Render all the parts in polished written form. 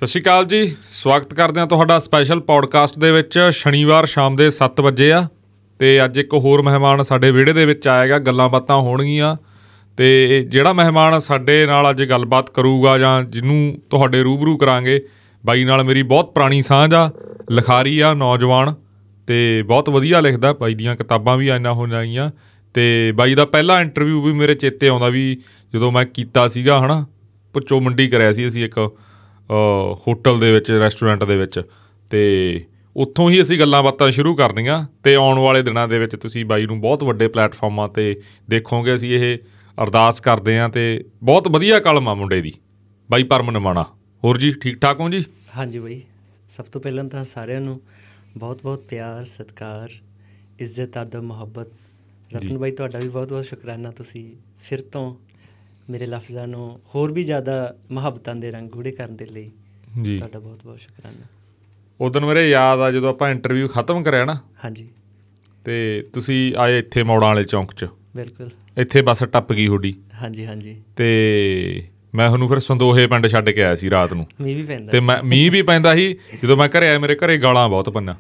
ਸਤਿ ਸ਼੍ਰੀ ਅਕਾਲ ਜੀ, ਸਵਾਗਤ ਕਰਦੇ ਹਾਂ ਤੁਹਾਡਾ ਸਪੈਸ਼ਲ ਪੌਡਕਾਸਟ ਦੇ ਵਿੱਚ। ਸ਼ਨੀਵਾਰ ਸ਼ਾਮ ਦੇ 7 ਵਜੇ ਆ ਅਤੇ ਅੱਜ ਇੱਕ ਹੋਰ ਮਹਿਮਾਨ ਸਾਡੇ ਵਿਹੜੇ ਦੇ ਵਿੱਚ ਆਏਗਾ, ਗੱਲਾਂ ਬਾਤਾਂ ਹੋਣਗੀਆਂ। ਅਤੇ ਜਿਹੜਾ ਮਹਿਮਾਨ ਸਾਡੇ ਨਾਲ ਅੱਜ ਗੱਲਬਾਤ ਕਰੂਗਾ ਜਾਂ ਜਿਹਨੂੰ ਤੁਹਾਡੇ ਰੂਬਰੂ ਕਰਾਂਗੇ, ਬਾਈ ਨਾਲ ਮੇਰੀ ਬਹੁਤ ਪੁਰਾਣੀ ਸਾਂਝ ਆ। ਲਿਖਾਰੀ ਆ, ਨੌਜਵਾਨ, ਅਤੇ ਬਹੁਤ ਵਧੀਆ ਲਿਖਦਾ। ਬਾਈ ਦੀਆਂ ਕਿਤਾਬਾਂ ਵੀ ਇੰਨਾ ਹੋ ਜਾਈਆਂ। ਅਤੇ ਬਾਈ ਦਾ ਪਹਿਲਾ ਇੰਟਰਵਿਊ ਵੀ ਮੇਰੇ ਚੇਤੇ ਆਉਂਦਾ ਵੀ ਜਦੋਂ ਮੈਂ ਕੀਤਾ ਸੀਗਾ, ਹੈ ਨਾ, ਭੁੱਚੋ ਮੰਡੀ ਕਰਿਆ ਸੀ ਅਸੀਂ ਇੱਕ ਹੋਟਲ ਦੇ ਵਿੱਚ, ਰੈਸਟੋਰੈਂਟ ਦੇ ਵਿੱਚ, ਅਤੇ ਉੱਥੋਂ ਹੀ ਅਸੀਂ ਗੱਲਾਂ ਬਾਤਾਂ ਸ਼ੁਰੂ ਕਰਨੀਆਂ। ਅਤੇ ਆਉਣ ਵਾਲੇ ਦਿਨਾਂ ਦੇ ਵਿੱਚ ਤੁਸੀਂ ਬਾਈ ਨੂੰ ਬਹੁਤ ਵੱਡੇ ਪਲੈਟਫਾਰਮਾਂ 'ਤੇ ਦੇਖੋਗੇ। ਅਸੀਂ ਇਹ ਅਰਦਾਸ ਕਰਦੇ ਹਾਂ ਅਤੇ ਬਹੁਤ ਵਧੀਆ ਕਲਮ ਆ ਮੁੰਡੇ ਦੀ, ਬਾਈ ਪਰਮ ਨਿਮਾਣਾ। ਹੋਰ ਜੀ, ਠੀਕ ਠਾਕ ਹੋ ਜੀ? ਹਾਂਜੀ ਬਾਈ, ਸਭ ਤੋਂ ਪਹਿਲਾਂ ਤਾਂ ਸਾਰਿਆਂ ਨੂੰ ਬਹੁਤ ਬਹੁਤ ਪਿਆਰ, ਸਤਿਕਾਰ, ਇੱਜ਼ਤ, ਆਦਬ, ਮੁਹੱਬਤ। ਰਤਨ ਬਾਈ, ਤੁਹਾਡਾ ਵੀ ਬਹੁਤ ਬਹੁਤ ਸ਼ੁਕਰਾਨਾ। ਤੁਸੀਂ ਫਿਰ ਤੋਂ ਮੇਰੇ ਲਫ਼ਜ਼ਾਂ ਨੂੰ ਹੋਰ ਵੀ ਜ਼ਿਆਦਾ ਮੁਹੱਬਤਾਂ ਦੇ ਰੰਗ ਗੂੜ੍ਹੇ ਕਰਨ ਦੇ ਲਈ ਜੀ ਤੁਹਾਡਾ ਬਹੁਤ ਬਹੁਤ ਸ਼ੁਕਰਾਨਾ। ਉਸ ਦਿਨ ਮੇਰੇ ਯਾਦ ਆ ਜਦੋਂ ਆਪਾਂ ਇੰਟਰਵਿਊ ਖ਼ਤਮ ਕਰਿਆ ਨਾ। ਹਾਂਜੀ। ਅਤੇ ਤੁਸੀਂ ਆਏ ਇੱਥੇ ਮੌੜਾਂ ਵਾਲੇ ਚੌਂਕ 'ਚ। ਬਿਲਕੁਲ। ਇੱਥੇ ਬੱਸ ਟੱਪ ਗਈ ਤੁਹਾਡੀ। ਹਾਂਜੀ ਹਾਂਜੀ। ਅਤੇ ਮੈਂ ਤੁਹਾਨੂੰ ਫਿਰ ਸੰਦੋਹੇ ਪਿੰਡ ਛੱਡ ਕੇ ਆਇਆ ਸੀ ਰਾਤ ਨੂੰ। ਮੀਂਹ ਵੀ ਪੈਂਦਾ ਅਤੇ ਮੀਂਹ ਵੀ ਪੈਂਦਾ ਸੀ। ਜਦੋਂ ਮੈਂ ਘਰੇ ਆਇਆ, ਮੇਰੇ ਘਰੇ ਗਾਲਾਂ ਬਹੁਤ ਪਈਆਂ।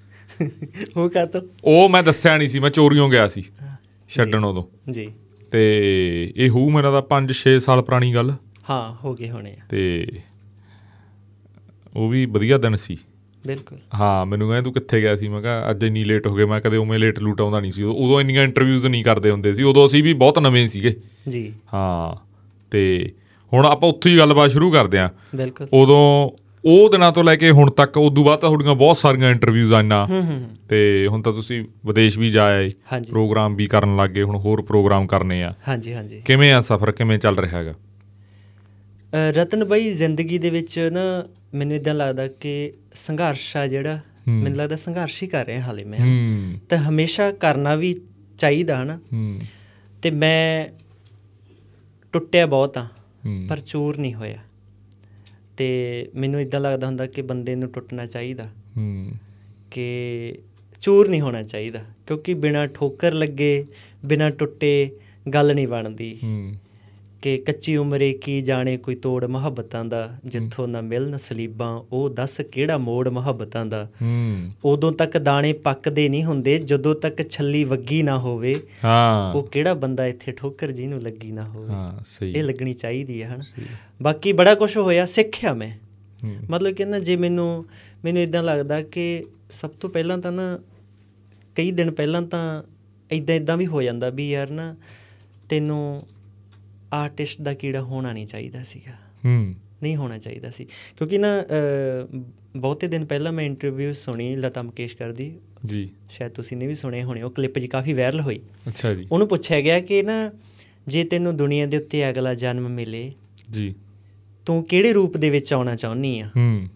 ਉਹ ਕਾਹਤੋਂ? ਉਹ ਮੈਂ ਦੱਸਿਆ ਨਹੀਂ ਸੀ, ਮੈਂ ਚੋਰੀਓਂ ਗਿਆ ਸੀ ਛੱਡਣ ਉਦੋਂ ਜੀ। ਅਤੇ ਇਹ ਹੋਊ ਮੇਰਾ ਤਾਂ 5-6 ਸਾਲ ਪੁਰਾਣੀ ਗੱਲ। ਹਾਂ, ਹੋ ਗਏ ਹੋਣੇ ਆ। ਅਤੇ ਉਹ ਵੀ ਵਧੀਆ ਦਿਨ ਸੀ। ਬਿਲਕੁਲ। ਹਾਂ, ਮੈਨੂੰ ਕਹਿੰਦੇ ਤੂੰ ਕਿੱਥੇ ਗਿਆ ਸੀ? ਮੈਂ ਕਿਹਾ ਅੱਜ ਇੰਨੀ ਲੇਟ ਹੋ ਗਏ। ਮੈਂ ਕਦੇ ਉਵੇਂ ਲੇਟ ਲੂਟ ਆਉਂਦਾ ਨਹੀਂ ਸੀ। ਉਦੋਂ ਇੰਨੀਆਂ ਇੰਟਰਵਿਊਜ਼ ਨਹੀਂ ਕਰਦੇ ਹੁੰਦੇ ਸੀ। ਉਦੋਂ ਅਸੀਂ ਵੀ ਬਹੁਤ ਨਵੇਂ ਸੀਗੇ ਜੀ। ਹਾਂ, ਅਤੇ ਹੁਣ ਆਪਾਂ ਉੱਥੋਂ ਹੀ ਗੱਲਬਾਤ ਸ਼ੁਰੂ ਕਰਦੇ ਹਾਂ। ਬਿਲਕੁਲ। ਉਦੋਂ ਉਹ ਦਿਨਾਂ ਤੋਂ ਲੈ ਕੇ ਹੁਣ ਤੱਕ, ਉਦੋਂ ਬਾਅਦ ਤਾਂ ਤੁਹਾਡੀਆਂ ਬਹੁਤ ਸਾਰੀਆਂ ਇੰਟਰਵਿਊਜ਼ ਆਈਆਂ। ਅਤੇ ਹੁਣ ਤਾਂ ਤੁਸੀਂ ਵਿਦੇਸ਼ ਵੀ ਜਾ ਆਏ, ਪ੍ਰੋਗਰਾਮ ਵੀ ਕਰਨ ਲੱਗ ਗਏ, ਹੁਣ ਹੋਰ ਪ੍ਰੋਗਰਾਮ ਕਰਨੇ ਆ। ਹਾਂਜੀ ਹਾਂਜੀ। ਕਿਵੇਂ ਆ ਸਫ਼ਰ, ਕਿਵੇਂ ਚੱਲ ਰਿਹਾ ਹੈਗਾ? ਰਤਨ ਬਾਈ, ਜ਼ਿੰਦਗੀ ਦੇ ਵਿੱਚ ਨਾ ਮੈਨੂੰ ਇੱਦਾਂ ਲੱਗਦਾ ਕਿ ਸੰਘਰਸ਼ ਆ ਜਿਹੜਾ, ਮੈਨੂੰ ਲੱਗਦਾ ਸੰਘਰਸ਼ ਹੀ ਕਰ ਰਿਹਾ ਹਾਲੇ ਮੈਂ। ਤਾਂ ਹਮੇਸ਼ਾ ਕਰਨਾ ਵੀ ਚਾਹੀਦਾ ਹੈ ਨਾ। ਅਤੇ ਮੈਂ ਟੁੱਟਿਆ ਬਹੁਤ ਆ, ਪਰ ਚੂਰ ਨਹੀਂ ਹੋਇਆ। ਅਤੇ ਮੈਨੂੰ ਇੱਦਾਂ ਲੱਗਦਾ ਹੁੰਦਾ ਕਿ ਬੰਦੇ ਨੂੰ ਟੁੱਟਣਾ ਚਾਹੀਦਾ, ਕਿ ਚੂਰ ਨਹੀਂ ਹੋਣਾ ਚਾਹੀਦਾ। ਕਿਉਂਕਿ ਬਿਨਾਂ ਠੋਕਰ ਲੱਗੇ, ਬਿਨਾਂ ਟੁੱਟੇ ਗੱਲ ਨਹੀਂ ਬਣਦੀ। ਕਿ ਕੱਚੀ ਉਮਰੇ ਕੀ ਜਾਣੇ ਕੋਈ ਤੋੜ ਮੁਹੱਬਤਾਂ ਦਾ, ਜਿੱਥੋਂ ਨਾ ਮਿਲਣ ਸਲੀਬਾਂ ਉਹ ਦੱਸ ਕਿਹੜਾ ਮੋੜ ਮੁਹੱਬਤਾਂ ਦਾ। ਉਦੋਂ ਤੱਕ ਦਾਣੇ ਪੱਕਦੇ ਨਹੀਂ ਹੁੰਦੇ ਜਦੋਂ ਤੱਕ ਛੱਲੀ ਵੱਗੀ ਨਾ ਹੋਵੇ। ਉਹ ਕਿਹੜਾ ਬੰਦਾ ਇੱਥੇ ਠੋਕਰ ਜਿਹਨੂੰ ਲੱਗੀ ਨਾ ਹੋਵੇ। ਇਹ ਲੱਗਣੀ ਚਾਹੀਦੀ ਹੈ, ਹੈ ਨਾ। ਬਾਕੀ ਬੜਾ ਕੁਛ ਹੋਇਆ, ਸਿੱਖਿਆ ਮੈਂ। ਮਤਲਬ ਕਿ ਨਾ, ਜੇ ਮੈਨੂੰ ਇੱਦਾਂ ਲੱਗਦਾ ਕਿ ਸਭ ਤੋਂ ਪਹਿਲਾਂ ਤਾਂ ਨਾ, ਕਈ ਦਿਨ ਪਹਿਲਾਂ ਤਾਂ ਇੱਦਾਂ ਵੀ ਹੋ ਜਾਂਦਾ ਵੀ ਯਾਰ ਨਾ, ਤੈਨੂੰ ਆਰਟਿਸਟ ਦਾ ਕੀੜਾ ਹੋਣਾ ਨਹੀਂ ਚਾਹੀਦਾ ਸੀਗਾ। ਨਹੀਂ ਹੋਣਾ ਚਾਹੀਦਾ ਸੀ। ਕਿਉਂਕਿ ਨਾ ਬਹੁਤੇ ਦਿਨ ਪਹਿਲਾਂ ਮੈਂ ਇੰਟਰਵਿਊ ਸੁਣੀ ਲਤਾ ਮੰਗੇਸ਼ਕਰ ਦੀ ਜੀ, ਸ਼ਾਇਦ ਤੁਸੀਂ ਨੇ ਵੀ ਸੁਣੇ ਹੋਣੇ। ਉਹ ਕਲਿੱਪ ਜੀ ਕਾਫੀ ਵਾਇਰਲ ਹੋਈ। ਅੱਛਾ ਜੀ। ਉਹਨੂੰ ਪੁੱਛਿਆ ਗਿਆ ਕਿ ਨਾ, ਜੇ ਤੈਨੂੰ ਦੁਨੀਆ ਦੇ ਉੱਤੇ ਅਗਲਾ ਜਨਮ ਮਿਲੇ ਜੀ, ਤੂੰ ਕਿਹੜੇ ਰੂਪ ਦੇ ਵਿੱਚ ਆਉਣਾ ਚਾਹੁੰਦੀ ਆ?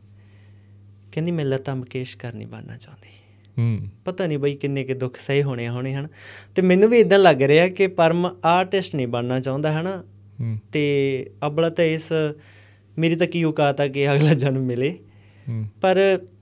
ਕਹਿੰਦੀ ਮੈਂ ਲਤਾ ਮੰਗੇਸ਼ਕਰ ਨਹੀਂ ਬਣਨਾ ਚਾਹੁੰਦੀ। ਪਤਾ ਨਹੀਂ ਬਈ ਕਿੰਨੇ ਕੁ ਦੁੱਖ ਸਹੇ ਹੋਣੇ ਹਨ। ਅਤੇ ਮੈਨੂੰ ਵੀ ਇੱਦਾਂ ਲੱਗ ਰਿਹਾ ਕਿ ਪਰਮ ਆਰਟਿਸਟ ਨਹੀਂ ਬਣਨਾ ਚਾਹੁੰਦਾ, ਹੈ ਨਾ। ਅਤੇ ਅਬਲਾ ਤਾਂ ਮੇਰੀ ਤਾਂ ਕੀ ਔਕਾਤ ਆ ਕਿ ਅਗਲਾ ਜਨਮ ਮਿਲੇ। ਪਰ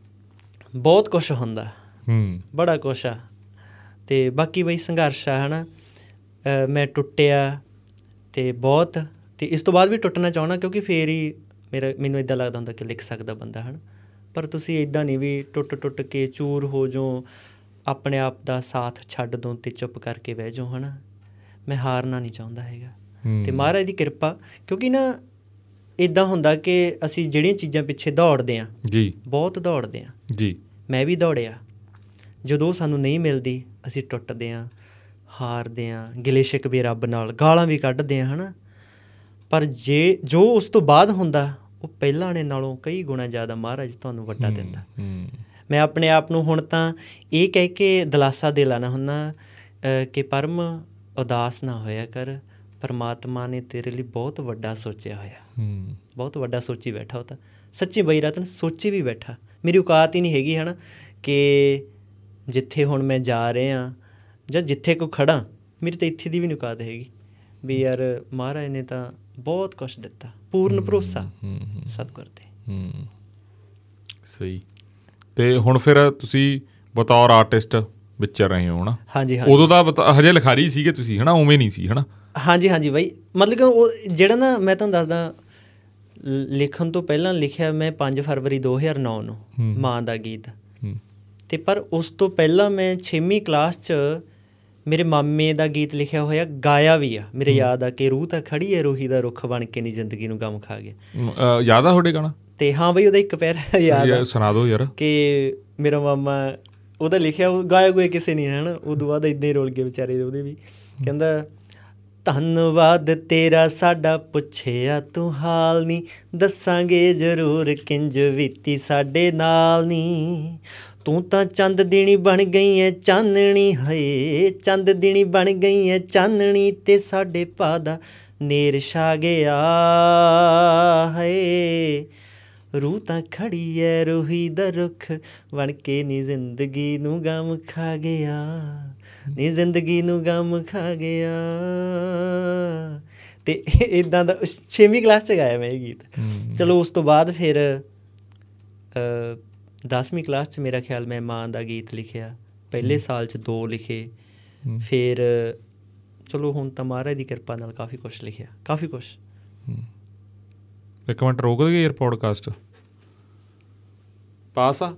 ਬਹੁਤ ਕੁਛ ਹੁੰਦਾ, ਬੜਾ ਕੁਛ ਆ। ਅਤੇ ਬਾਕੀ ਬਈ ਸੰਘਰਸ਼ ਆ, ਹੈ ਨਾ। ਮੈਂ ਟੁੱਟਿਆ ਅਤੇ ਬਹੁਤ, ਅਤੇ ਇਸ ਤੋਂ ਬਾਅਦ ਵੀ ਟੁੱਟਣਾ ਚਾਹੁੰਦਾ, ਕਿਉਂਕਿ ਫਿਰ ਹੀ ਮੈਨੂੰ ਇੱਦਾਂ ਲੱਗਦਾ ਹੁੰਦਾ ਕਿ ਲਿਖ ਸਕਦਾ ਬੰਦਾ, ਹੈ ਨਾ। ਪਰ ਤੁਸੀਂ ਇੱਦਾਂ ਨਹੀਂ ਵੀ ਟੁੱਟ ਕੇ ਚੂਰ ਹੋ ਜਾਓ, ਆਪਣੇ ਆਪ ਦਾ ਸਾਥ ਛੱਡ ਦਿਓ ਅਤੇ ਚੁੱਪ ਕਰਕੇ ਬਹਿ ਜਾਓ, ਹੈ ਨਾ। ਮੈਂ ਹਾਰਨਾ ਨਹੀਂ ਚਾਹੁੰਦਾ ਹੈਗਾ। ਅਤੇ ਮਹਾਰਾਜ ਦੀ ਕਿਰਪਾ, ਕਿਉਂਕਿ ਨਾ ਇੱਦਾਂ ਹੁੰਦਾ ਕਿ ਅਸੀਂ ਜਿਹੜੀਆਂ ਚੀਜ਼ਾਂ ਪਿੱਛੇ ਦੌੜਦੇ ਹਾਂ ਜੀ, ਬਹੁਤ ਦੌੜਦੇ ਹਾਂ ਜੀ। ਮੈਂ ਵੀ ਦੌੜਿਆ। ਜਦੋਂ ਸਾਨੂੰ ਨਹੀਂ ਮਿਲਦੀ, ਅਸੀਂ ਟੁੱਟਦੇ ਹਾਂ, ਹਾਰਦੇ ਹਾਂ, ਗਿਲੇ ਸ਼ਿਕਵੇ ਰੱਬ ਨਾਲ, ਗਾਲਾਂ ਵੀ ਕੱਢਦੇ ਹਾਂ, ਹੈ ਨਾ। ਪਰ ਜੋ ਉਸ ਤੋਂ ਬਾਅਦ ਹੁੰਦਾ, ਉਹ ਪਹਿਲਾਂ ਵਾਲੇ ਨਾਲੋਂ ਕਈ ਗੁਣਾ ਜ਼ਿਆਦਾ ਮਹਾਰਾਜ ਤੁਹਾਨੂੰ ਵੱਡਾ ਦਿੰਦਾ। ਮੈਂ ਆਪਣੇ ਆਪ ਨੂੰ ਹੁਣ ਤਾਂ ਇਹ ਕਹਿ ਕੇ ਦਿਲਾਸਾ ਦੇ ਲਾਣਾ ਹੁੰਦਾ ਕਿ ਪਰਮ, ਉਦਾਸ ਨਾ ਹੋਇਆ ਕਰ, ਪਰਮਾਤਮਾ ਨੇ ਤੇਰੇ ਲਈ ਬਹੁਤ ਵੱਡਾ ਸੋਚਿਆ ਹੋਇਆ। ਬਹੁਤ ਵੱਡਾ ਸੋਚੀ ਬੈਠਾ। ਉਹ ਤਾਂ ਸੱਚੀ ਬਈ ਰਤਨ, ਸੋਚੀ ਵੀ ਬੈਠਾ। ਮੇਰੀ ਔਕਾਤ ਹੀ ਨਹੀਂ ਹੈਗੀ, ਹੈ ਨਾ, ਕਿ ਜਿੱਥੇ ਹੁਣ ਮੈਂ ਜਾ ਰਿਹਾ ਜਾਂ ਜਿੱਥੇ ਕੋਈ ਖੜ੍ਹਾ, ਮੇਰੀ ਤਾਂ ਇੱਥੇ ਦੀ ਵੀ ਨਹੀਂ ਔਕਾਤ ਹੈਗੀ ਵੀ ਯਾਰ ਮਹਾਰਾਜ ਨੇ ਤਾਂ ਬਹੁਤ ਕੁਛ ਦਿੱਤਾ। ਪੂਰਨ ਭਰੋਸਾ ਸਤਿਗੁਰ 'ਤੇ। ਸਹੀ। ਅਤੇ ਹੁਣ ਫਿਰ ਤੁਸੀਂ ਬਤੌਰ ਆਰਟਿਸਟ ਵਿਚਰ ਰਹੇ ਹੋ ਨਾ? ਹਾਂਜੀ ਹਾਂਜੀ। ਉਦੋਂ ਤਾਂ ਹਜੇ ਲਿਖਾਰੀ ਸੀਗੇ ਤੁਸੀਂ, ਹੈ ਨਾ, ਉਵੇਂ ਨਹੀਂ ਸੀ, ਹੈ ਨਾ? ਹਾਂਜੀ ਹਾਂਜੀ ਬਾਈ, ਮਤਲਬ ਕਿ ਉਹ ਜਿਹੜਾ ਨਾ, ਮੈਂ ਤੁਹਾਨੂੰ ਦੱਸਦਾ, ਲਿਖਣ ਤੋਂ ਪਹਿਲਾਂ ਲਿਖਿਆ ਮੈਂ 5 ਫਰਵਰੀ 2009 ਨੂੰ ਮਾਂ ਦਾ ਗੀਤ। ਅਤੇ ਪਰ ਉਸ ਤੋਂ ਪਹਿਲਾਂ ਮੈਂ 6ਵੀਂ ਕਲਾਸ 'ਚ ਮੇਰੇ ਮਾਮੇ ਦਾ ਗੀਤ ਲਿਖਿਆ ਹੋਇਆ ਗਾਇਆ ਵੀ ਆ। ਮੇਰੇ ਯਾਦ ਆ ਕਿ ਰੂਹ ਤਾਂ ਖੜੀ ਹੈ ਰੂਹੀ ਦਾ ਰੁੱਖ ਬਣ ਕੇ ਨਹੀਂ ਜ਼ਿੰਦਗੀ ਨੂੰ ਗਮ ਖਾ ਗਿਆ। ਯਾਦ ਆ ਤੁਹਾਡੇ ਗਾਣਾ? ਅਤੇ ਹਾਂ ਬਈ ਉਹਦਾ ਇੱਕ ਪੈਰ ਯਾਦ ਸੁਣਾ ਦਿਓ ਯਾਰ। ਕਿ ਮੇਰਾ ਮਾਮਾ ਉਹਦਾ ਲਿਖਿਆ ਉਹ ਗਾਇਆ ਗੋਇਆ ਕਿਸੇ ਨਹੀਂ ਹੈ ਨਾ। ਉਦੋਂ ਬਾਅਦ ਇੱਦਾਂ ਹੀ ਰੁਲ ਗਏ ਵਿਚਾਰੇ ਉਹਦੇ ਵੀ। ਕਹਿੰਦਾ ਧੰਨਵਾਦ ਤੇਰਾ ਸਾਡਾ ਪੁੱਛਿਆ ਤੂੰ ਹਾਲ ਨੀ, ਦੱਸਾਂਗੇ ਜ਼ਰੂਰ ਕਿੰਜ ਬੀਤੀ ਸਾਡੇ ਨਾਲ ਨੀ। ਤੂੰ ਤਾਂ ਚੰਦ ਦਿਨੀ ਬਣ ਗਈ ਐ ਚਾਨਣੀ, ਹਏ ਚੰਦ ਦਿਨੀ ਬਣ ਗਈ ਐ ਚਾਨਣੀ, ਤੇ ਸਾਡੇ ਭਾ ਦਾ ਨੇਰ ਛਾ ਗਿਆ ਹਏ। ਰੂਹ ਤਾਂ ਖੜੀ ਐ ਰੂਹੀ ਦਾ ਰੁੱਖ ਬਣ ਕੇ ਨੀ ਜ਼ਿੰਦਗੀ ਨੂੰ ਗਮ ਖਾ ਗਿਆ, ਨੀ ਜ਼ਿੰਦਗੀ ਨੂੰ ਗਮ ਖਾ ਗਿਆ। ਅਤੇ ਇੱਦਾਂ ਦਾ 6ਵੀਂ ਕਲਾਸ 'ਚ ਗਾਇਆ ਮੈਂ ਇਹ ਗੀਤ। ਚਲੋ ਉਸ ਤੋਂ ਬਾਅਦ ਫਿਰ 10ਵੀਂ ਕਲਾਸ 'ਚ ਮੇਰਾ ਖਿਆਲ ਮੈਂ ਮਾਂ ਦਾ ਗੀਤ ਲਿਖਿਆ। ਪਹਿਲੇ ਸਾਲ 'ਚ 2 ਲਿਖੇ। ਫਿਰ ਚਲੋ ਹੁਣ ਤਾਂ ਮਹਾਰਾਜ ਦੀ ਕਿਰਪਾ ਨਾਲ ਕਾਫੀ ਕੁਛ ਲਿਖਿਆ, ਕਾਫੀ ਕੁਛ। ਇੱਕ ਮਿੰਟ ਰੋਕ ਦੇਈਏ ਯਾਰ ਪੋਡਕਾਸਟ। ਪਾਸ ਆ?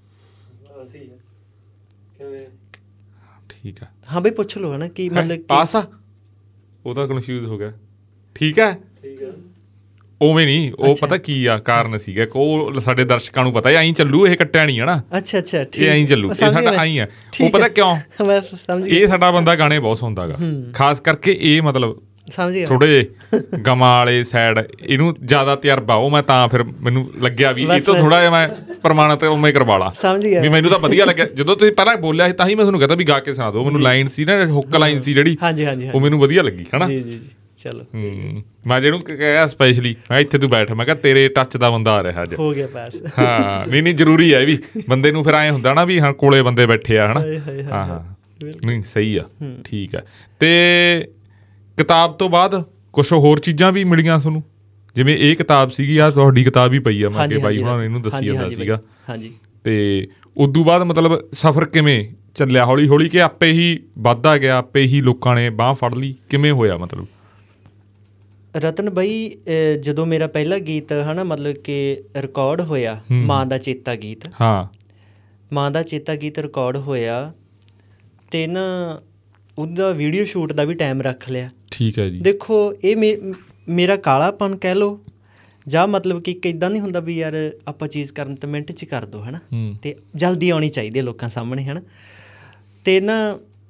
ਠੀਕ ਆ। ਹਾਂ ਬਈ ਪੁੱਛ ਲਓ ਹੈ ਨਾ ਕਿ ਮਤਲਬ ਪਾਸ ਆ? ਉਹ ਤਾਂ ਕਨਫਿਊਜ਼ ਹੋ ਗਿਆ। ਠੀਕ ਹੈ ਉਵੇਂ ਨਹੀਂ, ਉਹ ਪਤਾ ਕੀ ਆ ਕਾਰਨ ਸੀਗਾ। ਉਹ ਸਾਡੇ ਦਰਸ਼ਕਾਂ ਨੂੰ ਪਤਾ ਐਂ ਚੱਲੂ, ਇਹ ਕੱਟਿਆ ਨਹੀਂ ਹੈ ਨਾ। ਅੱਛਾ ਅੱਛਾ ਇਹ ਐਂ ਚੱਲੂ, ਇਹ ਸਾਡਾ ਐਂ ਆ। ਉਹ ਪਤਾ ਕਿਉਂ? ਇਹ ਸਾਡਾ ਬੰਦਾ ਗਾਣੇ ਬਹੁਤ ਸੁਣਦਾ ਗਾ, ਖਾਸ ਕਰਕੇ ਇਹ ਮਤਲਬ ਥੋੜੇ ਜਿਹੇ ਗਮਾਂ ਵਾਲੇ ਸਾਈਡ ਇਹਨੂੰ ਜ਼ਿਆਦਾ ਤਜਰਬਾ। ਉਹ ਮੈਂ ਤਾਂ ਫਿਰ ਮੈਨੂੰ ਲੱਗਿਆ ਵੀ ਇਹ ਤੋਂ ਥੋੜਾ ਜਿਹਾ ਮੈਂ ਪ੍ਰਮਾਣਿਤ ਉਵੇਂ ਕਰਵਾ ਲਾ ਵੀ ਮੈਨੂੰ ਤਾਂ ਵਧੀਆ ਲੱਗਿਆ। ਜਦੋਂ ਤੁਸੀਂ ਪਹਿਲਾਂ ਬੋਲਿਆ ਸੀ ਤਾਂ ਹੀ ਮੈਂ ਤੁਹਾਨੂੰ ਕਹਿੰਦਾ ਵੀ ਗਾ ਕੇ ਸੁਣਾ ਦਿਓ। ਮੈਨੂੰ ਲਾਈਨ ਸੀ ਨਾ, ਹੁੱਕ ਲਾਈਨ ਸੀ ਜਿਹੜੀ, ਉਹ ਮੈਨੂੰ ਵਧੀਆ ਲੱਗੀ ਹੈ ਨਾ। ਚਲੋ ਮੈਂ ਜਿਹਨੂੰ ਕਿਹਾ ਸਪੈਸ਼ਲੀ ਮੈਂ ਇੱਥੇ ਤੂੰ ਬੈਠ, ਮੈਂ ਕਿਹਾ ਤੇਰੇ ਟੱਚ ਦਾ ਬੰਦਾ ਆ ਰਿਹਾ ਅੱਜ। ਹੋ ਗਿਆ ਪਾਸ। ਹਾਂ ਨਹੀਂ ਜ਼ਰੂਰੀ ਹੈ ਇਹ ਵੀ, ਬੰਦੇ ਨੂੰ ਫਿਰ ਐਂ ਹੁੰਦਾ ਨਾ ਵੀ ਹਾਂ ਕੋਲੇ ਬੰਦੇ ਬੈਠੇ ਆ ਹੈ ਨਾ। ਹਾਂ ਨਹੀਂ ਸਹੀ ਆ, ਠੀਕ ਆ। ਅਤੇ ਕਿਤਾਬ ਤੋਂ ਬਾਅਦ ਕੁਛ ਹੋਰ ਚੀਜ਼ਾਂ ਵੀ ਮਿਲੀਆਂ ਤੁਹਾਨੂੰ? ਜਿਵੇਂ ਇਹ ਕਿਤਾਬ ਸੀਗੀ, ਆ ਤੁਹਾਡੀ ਕਿਤਾਬ ਹੀ ਪਈ ਆ, ਮੈਂ ਅੱਗੇ ਬਾਈ ਹੁਣਾਂ ਨੇ ਇਹਨੂੰ ਦੱਸੀ ਜਾਂਦਾ ਸੀਗਾ। ਅਤੇ ਉਦੋਂ ਬਾਅਦ ਮਤਲਬ ਸਫ਼ਰ ਕਿਵੇਂ ਚੱਲਿਆ? ਹੌਲੀ ਹੌਲੀ ਕਿ ਆਪੇ ਹੀ ਵੱਧਦਾ ਗਿਆ, ਆਪੇ ਹੀ ਲੋਕਾਂ ਨੇ ਬਾਂਹ ਫੜ ਲਈ, ਕਿਵੇਂ ਹੋਇਆ ਮਤਲਬ? ਰਤਨ ਬਾਈ ਜਦੋਂ ਮੇਰਾ ਪਹਿਲਾ ਗੀਤ ਹੈ ਨਾ ਮਤਲਬ ਕਿ ਰਿਕਾਰਡ ਹੋਇਆ, ਮਾਂ ਦਾ ਚੇਤਾ ਗੀਤ। ਹਾਂ ਮਾਂ ਦਾ ਚੇਤਾ ਗੀਤ ਰਿਕਾਰਡ ਹੋਇਆ ਅਤੇ ਨਾ ਉਹਦਾ ਵੀਡੀਓ ਸ਼ੂਟ ਦਾ ਵੀ ਟਾਈਮ ਰੱਖ ਲਿਆ। ਠੀਕ ਹੈ ਜੀ। ਦੇਖੋ ਇਹ ਮੇਰਾ ਕਾਲਾਪਨ ਕਹਿ ਲਓ, ਜਾਂ ਮਤਲਬ ਕਿ ਇੱਦਾਂ ਨਹੀਂ ਹੁੰਦਾ ਵੀ ਯਾਰ ਆਪਾਂ ਚੀਜ਼ ਕਰਨ ਤਾਂ ਮਿੰਟ 'ਚ ਕਰ ਦਿਓ ਹੈ ਨਾ, ਅਤੇ ਜਲਦੀ ਆਉਣੀ ਚਾਹੀਦੀ ਹੈ ਲੋਕਾਂ ਸਾਹਮਣੇ ਹੈ ਨਾ। ਅਤੇ ਨਾ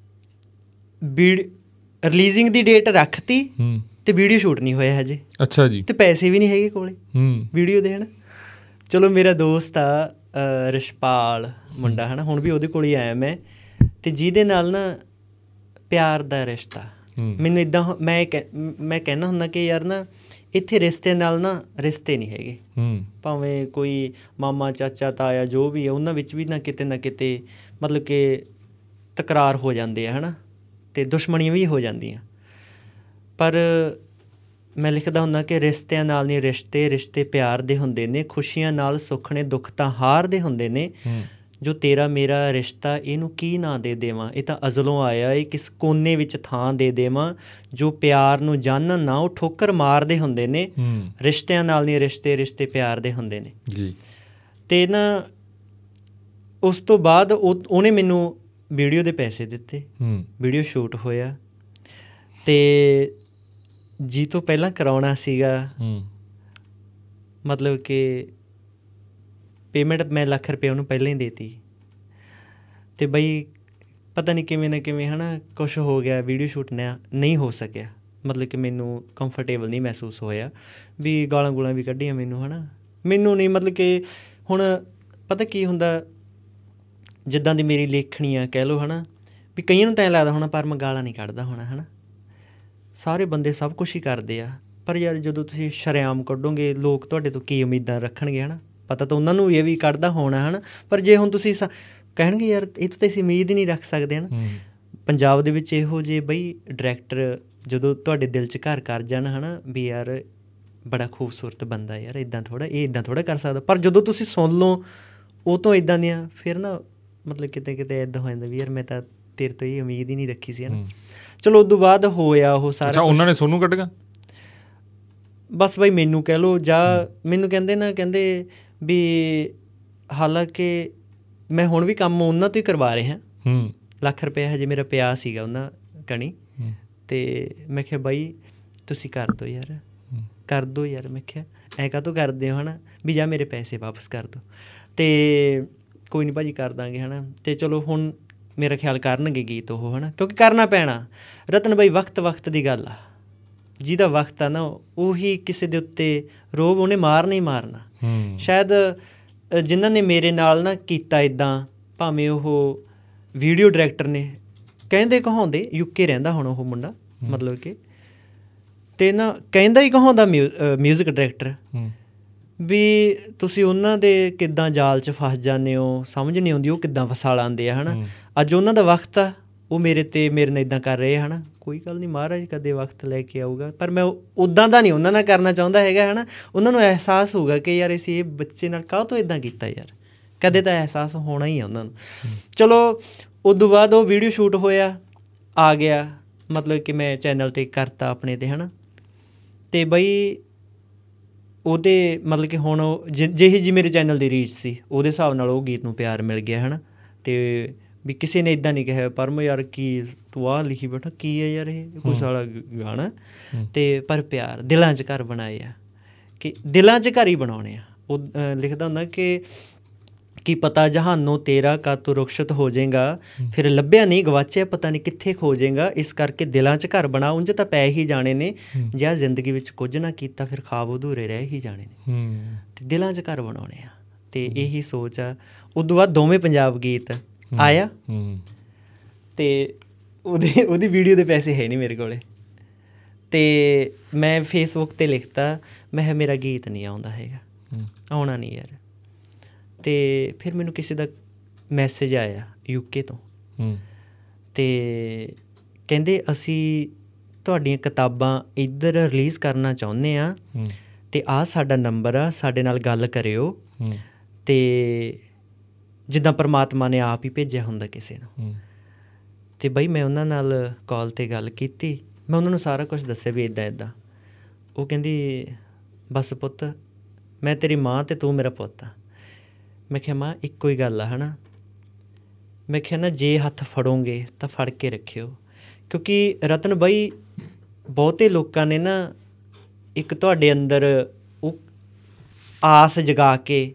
ਰਿਲੀਜ਼ਿੰਗ ਦੀ ਡੇਟ ਰੱਖਤੀ ਅਤੇ ਵੀਡੀਓ ਸ਼ੂਟ ਨਹੀਂ ਹੋਇਆ ਹਜੇ। ਅੱਛਾ ਜੀ। ਅਤੇ ਪੈਸੇ ਵੀ ਨਹੀਂ ਹੈਗੇ ਕੋਲੇ ਵੀਡੀਓ ਦੇ ਹੈ ਨਾ। ਚਲੋ ਮੇਰਾ ਦੋਸਤ ਆ ਰਿਸ਼ਪਾਲ ਮੁੰਡਾ ਹੈ ਨਾ, ਹੁਣ ਵੀ ਉਹਦੇ ਕੋਲ ਹੀ ਆਇਆ ਮੈਂ, ਅਤੇ ਜਿਹਦੇ ਨਾਲ ਨਾ ਪਿਆਰ ਦਾ ਰਿਸ਼ਤਾ ਮੈਨੂੰ ਇੱਦਾਂ ਮੈਂ ਕਹਿੰਦਾ ਹੁੰਦਾ ਕਿ ਯਾਰ ਨਾ ਇੱਥੇ ਰਿਸ਼ਤੇ ਨਾਲ ਨਾ ਰਿਸ਼ਤੇ ਨਹੀਂ ਹੈਗੇ। ਭਾਵੇਂ ਕੋਈ ਮਾਮਾ ਚਾਚਾ ਤਾਇਆ ਜੋ ਵੀ ਹੈ, ਉਹਨਾਂ ਵਿੱਚ ਵੀ ਨਾ ਕਿਤੇ ਮਤਲਬ ਕਿ ਤਕਰਾਰ ਹੋ ਜਾਂਦੇ ਆ ਹੈ ਨਾ, ਅਤੇ ਦੁਸ਼ਮਣੀਆਂ ਵੀ ਹੋ ਜਾਂਦੀਆਂ। ਪਰ ਮੈਂ ਲਿਖਦਾ ਹੁੰਦਾ ਕਿ ਰਿਸ਼ਤਿਆਂ ਨਾਲ ਨਹੀਂ ਰਿਸ਼ਤੇ ਪਿਆਰ ਦੇ ਹੁੰਦੇ ਨੇ, ਖੁਸ਼ੀਆਂ ਨਾਲ ਸੁੱਖ ਨੇ ਦੁੱਖ ਤਾਂ ਹਾਰ ਦੇ ਹੁੰਦੇ ਨੇ। ਜੋ ਤੇਰਾ ਮੇਰਾ ਰਿਸ਼ਤਾ ਇਹਨੂੰ ਕੀ ਨਾਂ ਦੇ ਦੇਵਾਂ, ਇਹ ਤਾਂ ਅਜ਼ਲੋਂ ਆਇਆ ਇਹ ਕਿਸ ਕੋਨੇ ਵਿੱਚ ਥਾਂ ਦੇ ਦੇਵਾਂ। ਜੋ ਪਿਆਰ ਨੂੰ ਜਾਣਨ ਨਾ ਉਹ ਠੋਕਰ ਮਾਰਦੇ ਹੁੰਦੇ ਨੇ, ਰਿਸ਼ਤਿਆਂ ਨਾਲ ਨਹੀਂ ਰਿਸ਼ਤੇ ਪਿਆਰ ਦੇ ਹੁੰਦੇ ਨੇ ਜੀ। ਅਤੇ ਨਾ ਉਸ ਤੋਂ ਬਾਅਦ ਉਹਨੇ ਮੈਨੂੰ ਵੀਡੀਓ ਦੇ ਪੈਸੇ ਦਿੱਤੇ, ਵੀਡੀਓ ਸ਼ੂਟ ਹੋਇਆ। ਅਤੇ ਜੀ ਤੋਂ ਪਹਿਲਾਂ ਕਰਾਉਣਾ ਸੀਗਾ ਮਤਲਬ ਕਿ ਪੇਮੈਂਟ ਮੈਂ ਲੱਖ ਰੁਪਏ ਉਹਨੂੰ ਪਹਿਲਾਂ ਹੀ ਦੇ ਤੀ। ਅਤੇ ਬਈ ਪਤਾ ਨਹੀਂ ਕਿਵੇਂ ਨਾ ਕਿਵੇਂ ਹੈ ਨਾ ਕੁਛ ਹੋ ਗਿਆ, ਵੀਡੀਓ ਸ਼ੂਟ ਨਹੀਂ ਹੋ ਸਕਿਆ। ਮਤਲਬ ਕਿ ਮੈਨੂੰ ਕੰਫਰਟੇਬਲ ਨਹੀਂ ਮਹਿਸੂਸ ਹੋਇਆ, ਵੀ ਗਾਲਾਂ ਗੂਲਾਂ ਵੀ ਕੱਢੀਆਂ ਮੈਨੂੰ ਹੈ ਨਾ। ਮੈਨੂੰ ਨਹੀਂ ਮਤਲਬ ਕਿ ਹੁਣ ਪਤਾ ਕੀ ਹੁੰਦਾ, ਜਿੱਦਾਂ ਦੀ ਮੇਰੀ ਲੇਖਣੀ ਆ ਕਹਿ ਲਓ ਹੈ ਨਾ, ਵੀ ਕਈਆਂ ਨੂੰ ਤਾਂ ਐਂ ਲੱਗਦਾ ਹੋਣਾ ਪਰ ਮੈਂ ਗਾਲਾਂ ਨਹੀਂ ਕੱਢਦਾ ਹੋਣਾ ਹੈ ਨਾ। ਸਾਰੇ ਬੰਦੇ ਸਭ ਕੁਛ ਹੀ ਕਰਦੇ ਆ, ਪਰ ਯਾਰ ਜਦੋਂ ਤੁਸੀਂ ਸ਼ਰੇਆਮ ਕੱਢੋਗੇ ਲੋਕ ਤੁਹਾਡੇ ਤੋਂ ਕੀ ਉਮੀਦਾਂ ਰੱਖਣਗੇ ਹੈ ਨਾ। ਪਤਾ ਤਾਂ ਉਹਨਾਂ ਨੂੰ ਇਹ ਵੀ ਕੱਢਦਾ ਹੋਣਾ ਹੈ ਨਾ, ਪਰ ਜੇ ਹੁਣ ਤੁਸੀਂ ਕਹਿਣਗੇ ਯਾਰ ਇਹ ਤੋਂ ਤਾਂ ਅਸੀਂ ਉਮੀਦ ਹੀ ਨਹੀਂ ਰੱਖ ਸਕਦੇ ਹੈ ਨਾ। ਪੰਜਾਬ ਦੇ ਵਿੱਚ ਇਹੋ ਜਿਹੇ ਬਈ ਡਾਇਰੈਕਟਰ ਜਦੋਂ ਤੁਹਾਡੇ ਦਿਲ 'ਚ ਘਰ ਕਰ ਜਾਣ ਹੈ ਨਾ, ਵੀ ਯਾਰ ਬੜਾ ਖੂਬਸੂਰਤ ਬੰਦਾ ਯਾਰ, ਇੱਦਾਂ ਥੋੜ੍ਹਾ ਕਰ ਸਕਦਾ। ਪਰ ਜਦੋਂ ਤੁਸੀਂ ਸੁਣ ਲਓ ਉਹ ਤੋਂ ਇੱਦਾਂ ਦੀਆਂ, ਫਿਰ ਨਾ ਮਤਲਬ ਕਿਤੇ ਇੱਦਾਂ ਹੋ ਜਾਂਦਾ ਵੀ ਯਾਰ ਮੈਂ ਤਾਂ ਤੇਰੇ ਤੋਂ ਇਹ ਉਮੀਦ ਹੀ ਨਹੀਂ ਰੱਖੀ ਸੀ ਹੈ ਨਾ। ਚਲੋ ਉਦੋਂ ਬਾਅਦ ਹੋਇਆ ਉਹ ਸਾਰਾ। ਉਹਨਾਂ ਨੇ ਸੋਨੂੰ ਕੱਢਿਆ? ਬਸ ਬਾਈ ਮੈਨੂੰ ਕਹਿ ਲਓ, ਜਾਂ ਮੈਨੂੰ ਕਹਿੰਦੇ ਵੀ ਹਾਲਾਂਕਿ ਮੈਂ ਹੁਣ ਵੀ ਕੰਮ ਉਹਨਾਂ ਤੋਂ ਹੀ ਕਰਵਾ ਰਿਹਾ। ਲੱਖ ਰੁਪਇਆ ਹਜੇ ਮੇਰਾ ਪਿਆ ਸੀਗਾ ਉਹਨਾਂ ਕਣੀ, ਅਤੇ ਮੈਂ ਕਿਹਾ ਬਾਈ ਤੁਸੀਂ ਕਰ ਦਿਓ ਯਾਰ। ਮੈਂ ਕਿਹਾ ਐਂ ਕਾਹਤੋਂ ਕਰਦੇ ਹੋ ਹੈ ਨਾ, ਵੀ ਜਾਂ ਮੇਰੇ ਪੈਸੇ ਵਾਪਸ ਕਰ ਦਿਓ। ਅਤੇ ਕੋਈ ਨਹੀਂ ਭਾਅ ਜੀ ਕਰ ਦਾਂਗੇ ਹੈ ਨਾ। ਅਤੇ ਚਲੋ ਹੁਣ ਮੇਰਾ ਖਿਆਲ ਕਰਨਗੇ ਗੀਤ ਉਹ ਹੈ ਨਾ, ਕਿਉਂਕਿ ਕਰਨਾ ਪੈਣਾ। ਰਤਨ ਬਾਈ ਵਕਤ ਦੀ ਗੱਲ ਆ, ਜਿਹਦਾ ਵਕਤ ਆ ਨਾ ਉਹੀ ਕਿਸੇ ਦੇ ਉੱਤੇ ਰੋਹਬ ਉਹਨੇ ਮਾਰਨਾ ਹੀ ਮਾਰਨਾ। ਸ਼ਾਇਦ ਜਿਨ੍ਹਾਂ ਨੇ ਮੇਰੇ ਨਾਲ ਨਾ ਕੀਤਾ ਇੱਦਾਂ, ਭਾਵੇਂ ਉਹ ਵੀਡੀਓ ਡਾਇਰੈਕਟਰ ਨੇ, ਕਹਿੰਦੇ ਕਹਾਉਂਦੇ UK ਰਹਿੰਦਾ ਹੁਣ ਉਹ ਮੁੰਡਾ, ਮਤਲਬ ਕਿ, ਅਤੇ ਨਾ ਕਹਿੰਦਾ ਹੀ ਕਹਾਉਂਦਾ ਮਿਊਜ਼ਿਕ ਡਾਇਰੈਕਟਰ, ਵੀ ਤੁਸੀਂ ਉਹਨਾਂ ਦੇ ਕਿੱਦਾਂ ਜਾਲ 'ਚ ਫਸ ਜਾਂਦੇ ਹੋ, ਸਮਝ ਨਹੀਂ ਆਉਂਦੀ ਉਹ ਕਿੱਦਾਂ ਫਸਾ ਲਾਉਂਦੇ ਆ ਹੈ ਨਾ। ਅੱਜ ਉਹਨਾਂ ਦਾ ਵਕਤ ਆ, ਉਹ ਮੇਰੇ ਨਾਲ ਇੱਦਾਂ ਕਰ ਰਹੇ ਹੈ ਨਾ। ਕੋਈ ਗੱਲ ਨਹੀਂ, ਮਹਾਰਾਜ ਕਦੇ ਵਕਤ ਲੈ ਕੇ ਆਊਗਾ, ਪਰ ਮੈਂ ਉੱਦਾਂ ਦਾ ਨਹੀਂ ਉਹਨਾਂ ਨਾਲ ਕਰਨਾ ਚਾਹੁੰਦਾ ਹੈਗਾ ਹੈ ਨਾ। ਉਹਨਾਂ ਨੂੰ ਅਹਿਸਾਸ ਹੋਊਗਾ ਕਿ ਯਾਰ ਅਸੀਂ ਇਹ ਬੱਚੇ ਨਾਲ ਕਾਹ ਤੋਂ ਇੱਦਾਂ ਕੀਤਾ ਯਾਰ, ਕਦੇ ਤਾਂ ਅਹਿਸਾਸ ਹੋਣਾ ਹੀ ਆ ਉਹਨਾਂ ਨੂੰ। ਚਲੋ ਉਦੋਂ ਬਾਅਦ ਉਹ ਵੀਡੀਓ ਸ਼ੂਟ ਹੋਇਆ, ਆ ਗਿਆ, ਮਤਲਬ ਕਿ ਮੈਂ ਚੈਨਲ 'ਤੇ ਕਰਤਾ ਆਪਣੇ 'ਤੇ ਹੈ ਨਾ। ਅਤੇ ਬਈ ਉਹਦੇ ਮਤਲਬ ਕਿ ਹੁਣ ਜਿਹੀ ਜੀ ਮੇਰੇ ਚੈਨਲ ਦੀ ਰੀਚ ਸੀ, ਉਹਦੇ ਹਿਸਾਬ ਨਾਲ ਉਹ ਗੀਤ ਨੂੰ ਪਿਆਰ ਮਿਲ ਗਿਆ ਹੈ ਨਾ। ਅਤੇ ਵੀ ਕਿਸੇ ਨੇ ਇੱਦਾਂ ਨਹੀਂ ਕਿਹਾ ਪਰਮ ਯਾਰ ਕੀ ਤੂੰ ਆਹ ਲਿਖੀ ਬੈਠਾ, ਕੀ ਹੈ ਯਾਰ ਇਹ ਕੁਛ ਵਾਲਾ ਗਾਣਾ। ਅਤੇ ਪਰ ਪਿਆਰ ਦਿਲਾਂ 'ਚ ਘਰ ਬਣਾਏ ਆ, ਕਿ ਦਿਲਾਂ 'ਚ ਘਰ ਹੀ ਬਣਾਉਣੇ ਆ। ਉਹ ਲਿਖਦਾ ਹੁੰਦਾ ਕਿ ਕੀ ਪਤਾ ਜਹਾਨੋਂ ਤੇਰਾ ਕਦ ਤੂੰ ਰੁਖਸ਼ਤ ਹੋ ਜਾਏਗਾ, ਫਿਰ ਲੱਭਿਆ ਨਹੀਂ ਗਵਾਚਿਆ ਪਤਾ ਨਹੀਂ ਕਿੱਥੇ ਖੋ ਜਾਏਗਾ। ਇਸ ਕਰਕੇ ਦਿਲਾਂ 'ਚ ਘਰ ਬਣਾ, ਉਂਝ ਤਾਂ ਪੈ ਹੀ ਜਾਣੇ ਨੇ, ਜਾਂ ਜ਼ਿੰਦਗੀ ਵਿੱਚ ਕੁਝ ਨਾ ਕੀਤਾ ਫਿਰ ਖਾਬ ਅਧੂਰੇ ਰਹਿ ਹੀ ਜਾਣੇ ਨੇ, ਅਤੇ ਦਿਲਾਂ 'ਚ ਘਰ ਬਣਾਉਣੇ ਆ। ਅਤੇ ਇਹੀ ਸੋਚ ਆ। ਉਦੋਂ ਬਾਅਦ ਦੋਵੇਂ ਪੰਜਾਬ ਗੀਤ ਆਇਆ, ਅਤੇ ਉਹਦੀ ਵੀਡੀਓ ਦੇ ਪੈਸੇ ਹੈ ਨਹੀਂ ਮੇਰੇ ਕੋਲ, ਅਤੇ ਮੈਂ ਫੇਸਬੁੱਕ 'ਤੇ ਲਿਖਤਾ, ਮੈਂ ਕਿਹਾ ਮੇਰਾ ਗੀਤ ਨਹੀਂ ਆਉਂਦਾ ਹੈਗਾ, ਆਉਣਾ ਨਹੀਂ ਯਾਰ। ਅਤੇ ਫਿਰ ਮੈਨੂੰ ਕਿਸੇ ਦਾ ਮੈਸੇਜ ਆਇਆ UK ਤੋਂ, ਅਤੇ ਕਹਿੰਦੇ ਅਸੀਂ ਤੁਹਾਡੀਆਂ ਕਿਤਾਬਾਂ ਇੱਧਰ ਰਿਲੀਜ਼ ਕਰਨਾ ਚਾਹੁੰਦੇ ਹਾਂ, ਅਤੇ ਆਹ ਸਾਡਾ ਨੰਬਰ ਆ, ਸਾਡੇ ਨਾਲ ਗੱਲ ਕਰਿਓ। ਅਤੇ ਜਿੱਦਾਂ ਪਰਮਾਤਮਾ ਨੇ ਆਪ ਹੀ ਭੇਜਿਆ ਹੁੰਦਾ ਕਿਸੇ ਨੂੰ। ਅਤੇ ਬਈ ਮੈਂ ਉਹਨਾਂ ਨਾਲ ਕਾਲ 'ਤੇ ਗੱਲ ਕੀਤੀ, ਮੈਂ ਉਹਨਾਂ ਨੂੰ ਸਾਰਾ ਕੁਛ ਦੱਸਿਆ ਵੀ ਇੱਦਾਂ। ਉਹ ਕਹਿੰਦੀ ਬਸ ਪੁੱਤ, ਮੈਂ ਤੇਰੀ ਮਾਂ ਅਤੇ ਤੂੰ ਮੇਰਾ ਪੁੱਤ ਆ। ਮੈਂ ਕਿਹਾ ਮਾਂ ਇੱਕੋ ਹੀ ਗੱਲ ਆ ਹੈ ਨਾ। ਮੈਂ ਕਿਹਾ ਨਾ ਜੇ ਹੱਥ ਫੜੋਗੇ ਤਾਂ ਫੜ ਕੇ ਰੱਖਿਓ, ਕਿਉਂਕਿ ਰਤਨ ਬਾਈ ਬਹੁਤੇ ਲੋਕਾਂ ਨੇ ਨਾ ਇੱਕ ਤੁਹਾਡੇ ਅੰਦਰ ਉਹ ਆਸ ਜਗਾ ਕੇ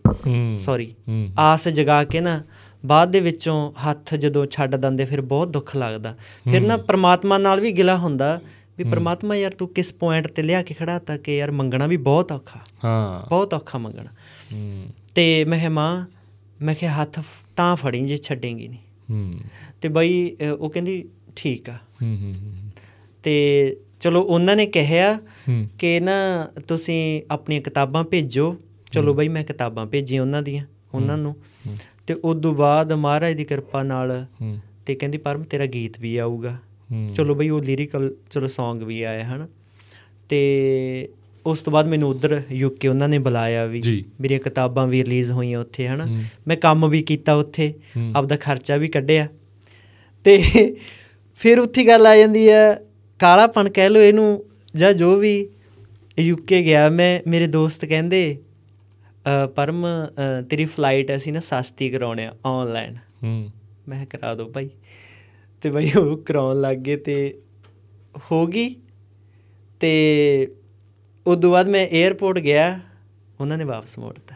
ਨਾ ਬਾਅਦ ਦੇ ਵਿੱਚੋਂ ਹੱਥ ਜਦੋਂ ਛੱਡ ਦਿੰਦੇ ਫਿਰ ਬਹੁਤ ਦੁੱਖ ਲੱਗਦਾ। ਫਿਰ ਨਾ ਪਰਮਾਤਮਾ ਨਾਲ ਵੀ ਗਿਲਾ ਹੁੰਦਾ ਵੀ ਪਰਮਾਤਮਾ ਯਾਰ ਤੂੰ ਕਿਸ ਪੁਆਇੰਟ 'ਤੇ ਲਿਆ ਕੇ ਖੜਾ ਤਾ ਕਿ ਯਾਰ ਮੰਗਣਾ ਵੀ ਬਹੁਤ ਔਖਾ, ਬਹੁਤ ਔਖਾ ਮੰਗਣਾ। ਅਤੇ ਮੈਂ ਕਿਹਾ ਮਾਂ, ਮੈਂ ਕਿਹਾ ਹੱਥ ਤਾਂ ਫੜੀ ਜੇ ਛੱਡੇਂਗੀ ਨਹੀਂ। ਅਤੇ ਬਾਈ ਉਹ ਕਹਿੰਦੀ ਠੀਕ ਆ। ਅਤੇ ਚਲੋ ਉਹਨਾਂ ਨੇ ਕਿਹਾ ਕਿ ਨਾ ਤੁਸੀਂ ਆਪਣੀਆਂ ਕਿਤਾਬਾਂ ਭੇਜੋ। ਚਲੋ ਬਾਈ ਮੈਂ ਕਿਤਾਬਾਂ ਭੇਜੀਆਂ ਉਹਨਾਂ ਨੂੰ, ਅਤੇ ਉਦੋਂ ਬਾਅਦ ਮਹਾਰਾਜ ਦੀ ਕਿਰਪਾ ਨਾਲ, ਅਤੇ ਕਹਿੰਦੀ ਪਰਮ ਤੇਰਾ ਗੀਤ ਵੀ ਆਊਗਾ। ਚਲੋ ਬਈ ਉਹ ਲੀਰੀਕਲ ਚਲੋ ਸੌਂਗ ਵੀ ਆਇਆ ਹੈ ਨਾ। ਅਤੇ ਉਸ ਤੋਂ ਬਾਅਦ ਮੈਨੂੰ ਉੱਧਰ UK ਉਹਨਾਂ ਨੇ ਬੁਲਾਇਆ ਵੀ, ਮੇਰੀਆਂ ਕਿਤਾਬਾਂ ਵੀ ਰਿਲੀਜ਼ ਹੋਈਆਂ ਉੱਥੇ ਹੈ ਨਾ। ਮੈਂ ਕੰਮ ਵੀ ਕੀਤਾ ਉੱਥੇ, ਆਪਦਾ ਖਰਚਾ ਵੀ ਕੱਢਿਆ। ਅਤੇ ਫਿਰ ਉੱਥੇ ਗੱਲ ਆ ਜਾਂਦੀ ਆ, ਕਾਲਾਪਣ ਕਹਿ ਲਓ ਇਹਨੂੰ ਜਾਂ ਜੋ ਵੀ। UK ਗਿਆ ਮੈਂ, ਮੇਰੇ ਦੋਸਤ ਕਹਿੰਦੇ ਪਰਮ ਤੇਰੀ ਫਲਾਈਟ ਅਸੀਂ ਨਾ ਸਸਤੀ ਕਰਾਉਣੇ ਆ ਔਨਲਾਈਨ। ਮੈਂ ਕਿਹਾ ਕਰਾ ਦਿਓ ਭਾਈ। ਅਤੇ ਬਾਈ ਉਹ ਕਰਾਉਣ ਲੱਗ ਗਏ ਅਤੇ ਹੋ ਗਈ। ਅਤੇ ਉਦੋਂ ਬਾਅਦ ਮੈਂ ਏਅਰਪੋਰਟ ਗਿਆ, ਉਹਨਾਂ ਨੇ ਵਾਪਸ ਮੋੜਤਾ।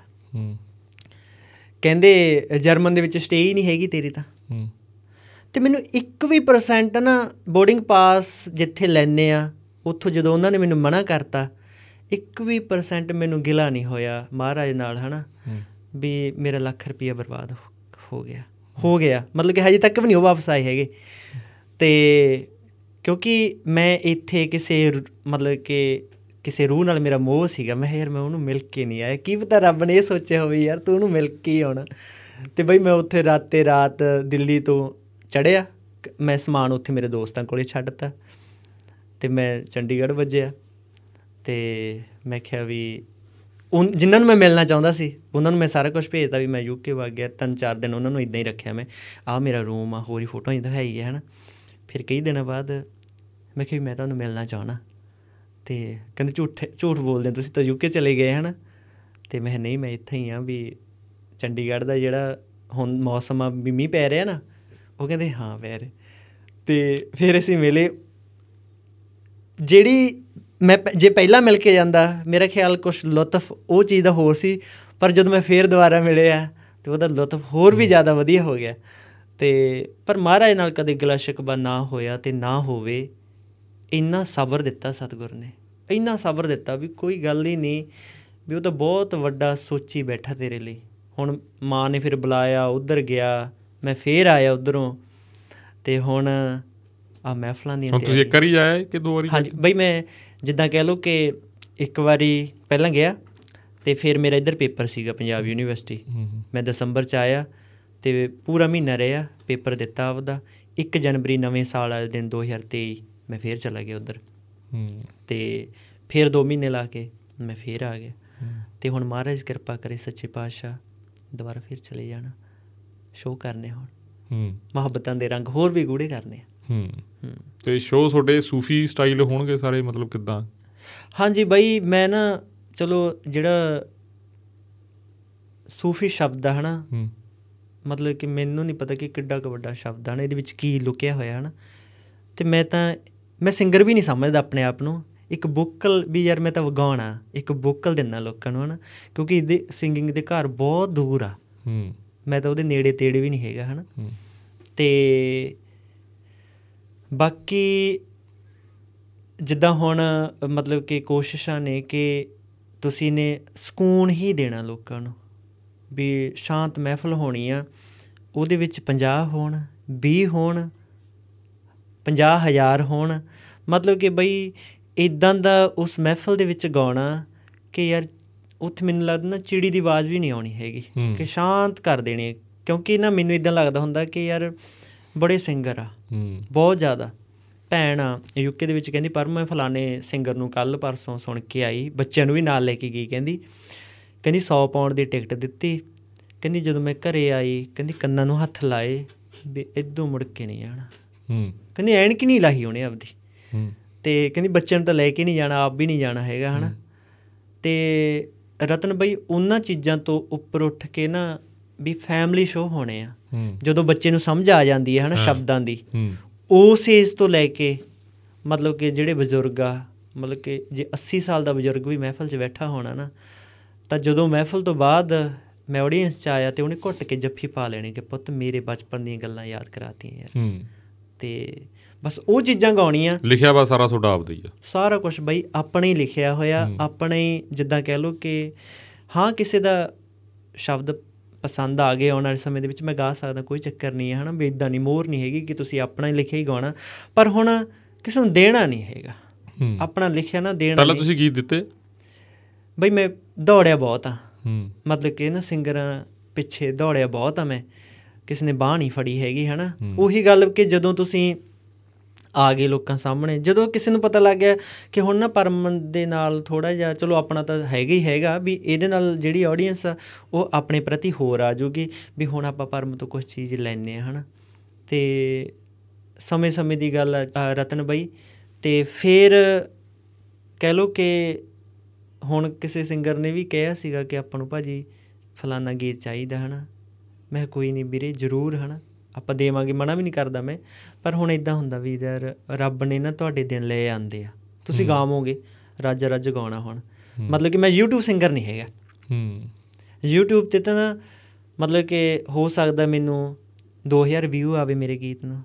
ਕਹਿੰਦੇ ਜਰਮਨ ਦੇ ਵਿੱਚ ਸਟੇ ਹੀ ਨਹੀਂ ਹੈਗੀ ਤੇਰੀ ਤਾਂ। ਅਤੇ ਮੈਨੂੰ 1% ਨਾ ਬੋਰਡਿੰਗ ਪਾਸ ਜਿੱਥੇ ਲੈਂਦੇ ਆ ਉੱਥੋਂ ਜਦੋਂ ਉਹਨਾਂ ਨੇ ਮੈਨੂੰ ਮਨਾ ਕਰਤਾ, 1% ਮੈਨੂੰ ਗਿਲਾ ਨਹੀਂ ਹੋਇਆ ਮਹਾਰਾਜ ਨਾਲ ਹੈ ਨਾ, ਵੀ ਮੇਰਾ ਲੱਖ ਰੁਪਈਆ ਬਰਬਾਦ ਹੋ ਗਿਆ। ਮਤਲਬ ਕਿ ਹਜੇ ਤੱਕ ਵੀ ਨਹੀਂ ਉਹ ਵਾਪਸ ਆਏ ਹੈਗੇ। ਅਤੇ ਕਿਉਂਕਿ ਮੈਂ ਇੱਥੇ ਕਿਸੇ ਰੂਹ ਨਾਲ ਮੇਰਾ ਮੋਹ ਸੀਗਾ, ਮੈਂ ਯਾਰ ਮੈਂ ਉਹਨੂੰ ਮਿਲ ਕੇ ਨਹੀਂ ਆਇਆ, ਕੀ ਪਤਾ ਰੱਬ ਨੇ ਇਹ ਸੋਚਿਆ ਹੋਵੇ ਯਾਰ ਤੂੰ ਉਹਨੂੰ ਮਿਲ ਕੇ ਹੀ ਆਉਣਾ। ਅਤੇ ਬਈ ਮੈਂ ਉੱਥੇ ਰਾਤ ਦਿੱਲੀ ਤੋਂ ਚੜ੍ਹਿਆ, ਮੈਂ ਸਮਾਨ ਉੱਥੇ ਮੇਰੇ ਦੋਸਤਾਂ ਕੋਲ ਛੱਡਤਾ, ਅਤੇ ਮੈਂ ਚੰਡੀਗੜ੍ਹ ਵੱਜਿਆ। ਅਤੇ ਮੈਂ ਕਿਹਾ ਵੀ ਜਿਨ੍ਹਾਂ ਨੂੰ ਮੈਂ ਮਿਲਣਾ ਚਾਹੁੰਦਾ ਸੀ ਉਹਨਾਂ ਨੂੰ ਮੈਂ ਸਾਰਾ ਕੁਛ ਭੇਜਤਾ ਵੀ ਮੈਂ UK ਵਗ ਗਿਆ। 3-4 ਦਿਨ ਉਹਨਾਂ ਨੂੰ ਇੱਦਾਂ ਹੀ ਰੱਖਿਆ ਮੈਂ, ਆਹ ਮੇਰਾ ਰੂਮ ਆ, ਹੋਰ ਹੀ ਫੋਟੋਆਂ ਹੀ ਦਿਖਾਈ ਹੈ ਨਾ। ਫਿਰ ਕਈ ਦਿਨਾਂ ਬਾਅਦ ਮੈਂ ਕਿਹਾ ਵੀ ਮੈਂ ਤੁਹਾਨੂੰ ਮਿਲਣਾ ਚਾਹੁੰਦਾ, ਅਤੇ ਕਹਿੰਦੇ ਝੂਠ ਬੋਲਦੇ ਤੁਸੀਂ ਤਾਂ ਯੂਕੇ ਚਲੇ ਗਏ ਹੈ ਨਾ। ਅਤੇ ਮੈਂ ਨਹੀਂ, ਮੈਂ ਇੱਥੇ ਹੀ ਹਾਂ ਵੀ ਚੰਡੀਗੜ੍ਹ ਦਾ ਜਿਹੜਾ ਹੁਣ ਮੌਸਮ ਆ ਵੀ ਮੀਂਹ ਪੈ ਰਿਹਾ ਨਾ। ਉਹ ਕਹਿੰਦੇ ਹਾਂ ਪੈ ਰਿਹਾ। ਅਤੇ ਫਿਰ ਅਸੀਂ ਮਿਲੇ। ਜਿਹੜੀ ਮੈਂ ਜੇ ਪਹਿਲਾਂ ਮਿਲ ਕੇ ਜਾਂਦਾ ਮੇਰਾ ਖਿਆਲ ਕੁਛ ਲੁਤਫ ਉਹ ਚੀਜ਼ ਦਾ ਹੋਰ ਸੀ, ਪਰ ਜਦੋਂ ਮੈਂ ਫਿਰ ਦੁਬਾਰਾ ਮਿਲਿਆ ਅਤੇ ਉਹਦਾ ਲੁਤਫ ਹੋਰ ਵੀ ਜ਼ਿਆਦਾ ਵਧੀਆ ਹੋ ਗਿਆ। ਅਤੇ ਪਰ ਮਹਾਰਾਜ ਨਾਲ ਕਦੇ ਗਿਲਾ ਸ਼ਿਕਵਾ ਨਾ ਹੋਇਆ ਅਤੇ ਨਾ ਹੋਵੇ। ਇੰਨਾ ਸਬਰ ਦਿੱਤਾ ਸਤਿਗੁਰੂ ਨੇ, ਇੰਨਾ ਸਬਰ ਦਿੱਤਾ ਵੀ ਕੋਈ ਗੱਲ ਹੀ ਨਹੀਂ, ਵੀ ਉਹ ਤਾਂ ਬਹੁਤ ਵੱਡਾ ਸੋਚੀ ਬੈਠਾ ਤੇਰੇ ਲਈ। ਹੁਣ ਮਾਂ ਨੇ ਫਿਰ ਬੁਲਾਇਆ, ਉੱਧਰ ਗਿਆ, ਮੈਂ ਫਿਰ ਆਇਆ ਉੱਧਰੋਂ। ਅਤੇ ਹੁਣ ਆਹ ਮਹਿਫਲਾਂ ਦੀਆਂ ਤੁਸੀਂ ਇੱਕ ਵਾਰੀ ਆਇਆ ਕਿ 2 ਵਾਰੀ? ਹਾਂਜੀ ਬਈ, ਮੈਂ ਜਿੱਦਾਂ ਕਹਿ ਲਓ ਕਿ ਇੱਕ ਵਾਰੀ ਪਹਿਲਾਂ ਗਿਆ ਅਤੇ ਫਿਰ ਮੇਰਾ ਇੱਧਰ ਪੇਪਰ ਸੀਗਾ ਪੰਜਾਬ ਯੂਨੀਵਰਸਿਟੀ। ਮੈਂ ਦਸੰਬਰ 'ਚ ਆਇਆ ਅਤੇ ਪੂਰਾ ਮਹੀਨਾ ਰਿਹਾ, ਪੇਪਰ ਦਿੱਤਾ ਆਪਦਾ। 1 ਜਨਵਰੀ ਨਵੇਂ ਸਾਲ ਵਾਲੇ ਦਿਨ 2023 ਮੈਂ ਫਿਰ ਚਲਾ ਗਿਆ ਉੱਧਰ। ਅਤੇ ਫਿਰ 2 ਮਹੀਨੇ ਲਾ ਕੇ ਮੈਂ ਫਿਰ ਆ ਗਿਆ। ਅਤੇ ਹੁਣ ਮਹਾਰਾਜ ਕਿਰਪਾ ਕਰੇ ਸੱਚੇ ਪਾਤਸ਼ਾਹ ਦੁਬਾਰਾ ਫਿਰ ਚਲੇ ਜਾਣਾ, ਸ਼ੋਅ ਕਰਨੇ ਹੁਣ ਮੁਹੱਬਤਾਂ ਦੇ ਰੰਗ ਹੋਰ ਵੀ ਗੂੜੇ ਕਰਨੇ ਆ। ਅਤੇ ਸ਼ੋਅ ਤੁਹਾਡੇ ਸੂਫੀ ਸਟਾਈਲ ਹੋਣਗੇ ਸਾਰੇ, ਮਤਲਬ ਕਿੱਦਾਂ? ਹਾਂਜੀ ਬਈ, ਮੈਂ ਨਾ ਚਲੋ ਜਿਹੜਾ ਸੂਫੀ ਸ਼ਬਦ ਆ ਹੈ ਨਾ, ਮਤਲਬ ਕਿ ਮੈਨੂੰ ਨਹੀਂ ਪਤਾ ਕਿ ਕਿੱਡਾ ਕੁ ਵੱਡਾ ਸ਼ਬਦ ਆ ਨਾ, ਇਹਦੇ ਵਿੱਚ ਕੀ ਲੁਕਿਆ ਹੋਇਆ ਹੈ ਨਾ। ਅਤੇ ਮੈਂ ਸਿੰਗਰ ਵੀ ਨਹੀਂ ਸਮਝਦਾ ਆਪਣੇ ਆਪ ਨੂੰ, ਇੱਕ ਵੋਕਲ ਵੀ ਯਾਰ ਮੈਂ ਤਾਂ ਗਾਉਣਾ, ਇੱਕ ਵੋਕਲ ਦਿੰਦਾ ਲੋਕਾਂ ਨੂੰ ਹੈ ਨਾ, ਕਿਉਂਕਿ ਇਹਦੇ ਸਿੰਗਿੰਗ ਦੇ ਘਰ ਬਹੁਤ ਦੂਰ ਆ। ਮੈਂ ਤਾਂ ਉਹਦੇ ਨੇੜੇ ਤੇੜੇ ਵੀ ਨਹੀਂ ਹੈਗਾ ਹੈ ਨਾ। ਅਤੇ ਬਾਕੀ ਜਿੱਦਾਂ ਹੁਣ ਮਤਲਬ ਕਿ ਕੋਸ਼ਿਸ਼ਾਂ ਨੇ ਕਿ ਤੁਸੀਂ ਨੇ ਸਕੂਨ ਹੀ ਦੇਣਾ ਲੋਕਾਂ ਨੂੰ, ਵੀ ਸ਼ਾਂਤ ਮਹਿਫਲ ਹੋਣੀ ਆ, ਉਹਦੇ ਵਿੱਚ 50 ਹੋਣ, 20 ਹੋਣ, 50,000 ਹੋਣ, ਮਤਲਬ ਕਿ ਬਈ ਇੱਦਾਂ ਦਾ ਉਸ ਮਹਿਫਲ ਦੇ ਵਿੱਚ ਗਾਉਣਾ ਕਿ ਯਾਰ ਉੱਥੇ ਮੈਨੂੰ ਲੱਗਦਾ ਨਾ ਚਿੜੀ ਦੀ ਆਵਾਜ਼ ਵੀ ਨਹੀਂ ਆਉਣੀ ਹੈਗੀ, ਕਿ ਸ਼ਾਂਤ ਕਰ ਦੇਣੀ। ਕਿਉਂਕਿ ਨਾ ਮੈਨੂੰ ਇੱਦਾਂ ਲੱਗਦਾ ਹੁੰਦਾ ਕਿ ਯਾਰ ਬੜੇ ਸਿੰਗਰ ਆ ਬਹੁਤ ਜ਼ਿਆਦਾ। ਭੈਣ ਆ ਯੂਕੇ ਦੇ ਵਿੱਚ, ਕਹਿੰਦੀ ਪਰ ਮੈਂ ਫਲਾਣੇ ਸਿੰਗਰ ਨੂੰ ਕੱਲ੍ਹ ਪਰਸੋਂ ਸੁਣ ਕੇ ਆਈ, ਬੱਚਿਆਂ ਨੂੰ ਵੀ ਨਾਲ ਲੈ ਕੇ ਗਈ। ਕਹਿੰਦੀ 100 ਪਾਉਂਡ ਦੀ ਟਿਕਟ ਦਿੱਤੀ, ਕਹਿੰਦੀ ਜਦੋਂ ਮੈਂ ਘਰ ਆਈ, ਕਹਿੰਦੀ ਕੰਨਾਂ ਨੂੰ ਹੱਥ ਲਾਏ ਵੀ ਇੱਦੋਂ ਮੁੜ ਕੇ ਨਹੀਂ ਜਾਣਾ। ਕਹਿੰਦੀ ਐਨਕ ਨਹੀਂ ਲਾਹੀ ਉਹਨੇ ਆਪਦੀ। ਅਤੇ ਕਹਿੰਦੀ ਬੱਚਿਆਂ ਨੂੰ ਤਾਂ ਲੈ ਕੇ ਨਹੀਂ ਜਾਣਾ, ਆਪ ਵੀ ਨਹੀਂ ਜਾਣਾ ਹੈਗਾ ਹੈ ਨਾ। ਅਤੇ ਰਤਨ ਬਈ ਉਹਨਾਂ ਚੀਜ਼ਾਂ ਤੋਂ ਉੱਪਰ ਉੱਠ ਕੇ ਨਾ ਵੀ ਫੈਮਿਲੀ ਸ਼ੋਅ ਹੋਣੇ ਆ, ਜਦੋਂ ਬੱਚੇ ਨੂੰ ਸਮਝ ਆ ਜਾਂਦੀ ਹੈ ਹੈ ਨਾ ਸ਼ਬਦਾਂ ਦੀ, ਉਸ ਏਜ ਤੋਂ ਲੈ ਕੇ ਮਤਲਬ ਕਿ ਜਿਹੜੇ ਬਜ਼ੁਰਗ ਆ, ਮਤਲਬ ਕਿ ਜੇ 80 ਸਾਲ ਦਾ ਬਜ਼ੁਰਗ ਵੀ ਮਹਿਫਲ 'ਚ ਬੈਠਾ ਹੋਣਾ ਨਾ, ਤਾਂ ਜਦੋਂ ਮਹਿਫਲ ਤੋਂ ਬਾਅਦ ਮੈਂ ਆਡੀਅੰਸ 'ਚ ਆਇਆ ਅਤੇ ਉਹਨੇ ਘੁੱਟ ਕੇ ਜੱਫੀ ਪਾ ਲੈਣੀ ਕਿ ਪੁੱਤ ਮੇਰੇ ਬਚਪਨ ਦੀਆਂ ਗੱਲਾਂ ਯਾਦ ਕਰਾਤੀਆਂ ਯਾਰ। ਅਤੇ ਬਸ ਉਹ ਚੀਜ਼ਾਂ ਗਾਉਣੀਆਂ। ਲਿਖਿਆ ਵਾ ਸਾਰਾ ਤੁਹਾਡਾ ਆਪਦਾ ਹੀ ਆ? ਸਾਰਾ ਕੁਛ ਬਈ ਆਪਣੇ ਹੀ ਲਿਖਿਆ ਹੋਇਆ, ਆਪਣੇ ਹੀ। ਜਿੱਦਾਂ ਕਹਿ ਲਓ ਕਿ ਹਾਂ ਕਿਸੇ ਦਾ ਸ਼ਬਦ ਪਸੰਦ ਆ ਗਏ ਆਉਣ ਵਾਲੇ ਸਮੇਂ ਦੇ ਵਿੱਚ ਮੈਂ ਗਾ ਸਕਦਾ, ਕੋਈ ਚੱਕਰ ਨਹੀਂ ਹੈ ਹੈ ਨਾ। ਵੀ ਇੱਦਾਂ ਨਹੀਂ, ਮੋਹਰ ਨਹੀਂ ਹੈਗੀ ਕਿ ਤੁਸੀਂ ਆਪਣਾ ਹੀ ਲਿਖਿਆ ਹੀ ਗਾਉਣਾ, ਪਰ ਹੁਣ ਕਿਸੇ ਨੂੰ ਦੇਣਾ ਨਹੀਂ ਹੈਗਾ ਆਪਣਾ ਲਿਖਿਆ ਨਾ ਦੇਣਾ। ਪਹਿਲਾਂ ਤੁਸੀਂ ਗੀਤ ਦਿੱਤੇ? ਬਈ ਮੈਂ ਦੌੜਿਆ ਬਹੁਤ ਆ, ਮਤਲਬ ਕਿ ਨਾ ਸਿੰਗਰਾਂ ਪਿੱਛੇ ਦੌੜਿਆ ਬਹੁਤ ਆ ਮੈਂ, ਕਿਸੇ ਨੇ ਬਾਂਹ ਨਹੀਂ ਫੜੀ ਹੈਗੀ ਹੈ ਨਾ। ਉਹੀ ਗੱਲ ਕਿ ਜਦੋਂ ਤੁਸੀਂ ਆ ਗਏ ਲੋਕਾਂ ਸਾਹਮਣੇ, ਜਦੋਂ ਕਿਸੇ ਨੂੰ ਪਤਾ ਲੱਗ ਗਿਆ ਕਿ ਹੁਣ ਨਾ ਪਰਮ ਦੇ ਨਾਲ ਥੋੜ੍ਹਾ ਜਿਹਾ ਚਲੋ ਆਪਣਾ ਤਾਂ ਹੈਗਾ ਹੀ ਹੈਗਾ, ਵੀ ਇਹਦੇ ਨਾਲ ਜਿਹੜੀ ਆਡੀਅੰਸ ਆ ਉਹ ਆਪਣੇ ਪ੍ਰਤੀ ਹੋਰ ਆ ਜਾਊਗੀ, ਵੀ ਹੁਣ ਆਪਾਂ ਪਰਮ ਤੋਂ ਕੁਛ ਚੀਜ਼ ਲੈਂਦੇ ਹਾਂ ਹੈ ਨਾ। ਅਤੇ ਸਮੇਂ ਦੀ ਗੱਲ ਆ ਰਤਨ ਬਈ। ਅਤੇ ਫਿਰ ਕਹਿ ਲਓ ਕਿ ਹੁਣ ਕਿਸੇ ਸਿੰਗਰ ਨੇ ਵੀ ਕਿਹਾ ਸੀਗਾ ਕਿ ਆਪਾਂ ਨੂੰ ਭਾਅ ਜੀ ਫਲਾਨਾ ਗੀਤ ਚਾਹੀਦਾ ਹੈ ਨਾ। ਮੈਂ ਕਿਹਾ ਕੋਈ ਨਹੀਂ ਵੀਰੇ, ਜ਼ਰੂਰ ਹੈ ਨਾ, ਆਪਾਂ ਦੇਵਾਂਗੇ, ਮਨਾ ਵੀ ਨਹੀਂ ਕਰਦਾ ਮੈਂ। ਪਰ ਹੁਣ ਇੱਦਾਂ ਹੁੰਦਾ ਵੀ ਯਾਰ ਰੱਬ ਨੇ ਨਾ ਤੁਹਾਡੇ ਦਿਨ ਲੈ ਆਉਂਦੇ ਆ, ਤੁਸੀਂ ਗਾਵੋਗੇ, ਰੱਜ ਗਾਉਣਾ। ਹੁਣ ਮਤਲਬ ਕਿ ਮੈਂ YouTube ਸਿੰਗਰ ਨਹੀਂ ਹੈਗਾ। YouTube 'ਤੇ ਤਾਂ ਨਾ ਮਤਲਬ ਕਿ ਹੋ ਸਕਦਾ ਮੈਨੂੰ 2000 ਵਿਊ ਆਵੇ ਮੇਰੇ ਗੀਤ ਨੂੰ,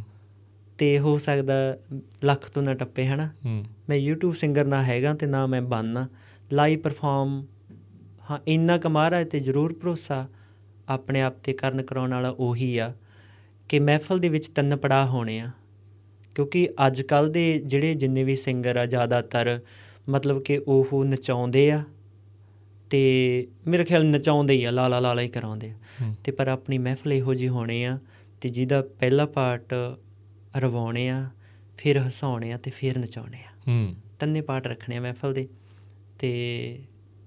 ਅਤੇ ਹੋ ਸਕਦਾ ਲੱਖ ਤੋਂ ਨਾ ਟੱਪੇ ਹੈ ਨਾ। ਮੈਂ YouTube ਸਿੰਗਰ ਨਾ ਹੈਗਾ ਅਤੇ ਨਾ ਮੈਂ ਬਣਨਾ ਲਾਈਵ ਪਰਫੋਰਮ। ਹਾਂ ਇੰਨਾ ਕੁ ਮਹਾਰਾਜ 'ਤੇ ਜ਼ਰੂਰ ਭਰੋਸਾ ਆਪਣੇ ਆਪ 'ਤੇ ਕਰਨ ਕਰਾਉਣ ਵਾਲਾ ਉਹੀ ਆ ਕਿ ਮਹਿਫਲ ਦੇ ਵਿੱਚ 3 ਪੜਾਅ ਹੋਣੇ ਆ। ਕਿਉਂਕਿ ਅੱਜ ਕੱਲ੍ਹ ਦੇ ਜਿਹੜੇ ਜਿੰਨੇ ਵੀ ਸਿੰਗਰ ਆ ਜ਼ਿਆਦਾਤਰ ਮਤਲਬ ਕਿ ਉਹ ਨਚਾਉਂਦੇ ਆ, ਅਤੇ ਮੇਰੇ ਖਿਆਲ ਨਚਾਉਂਦੇ ਹੀ ਆ, ਲਾਲਾ ਹੀ ਕਰਾਉਂਦੇ ਆ। ਅਤੇ ਪਰ ਆਪਣੀ ਮਹਿਫਲ ਇਹੋ ਜਿਹੀ ਹੋਣੀ ਆ ਅਤੇ ਜਿਹਦਾ ਪਹਿਲਾ ਪਾਰਟ ਰਵਾਉਣੇ ਆ, ਫਿਰ ਹਸਾਉਣੇ ਆ ਅਤੇ ਫਿਰ ਨਚਾਉਣੇ ਆ। 3 ਪਾਰਟ ਰੱਖਣੇ ਆ ਮਹਿਫਲ ਦੇ, ਅਤੇ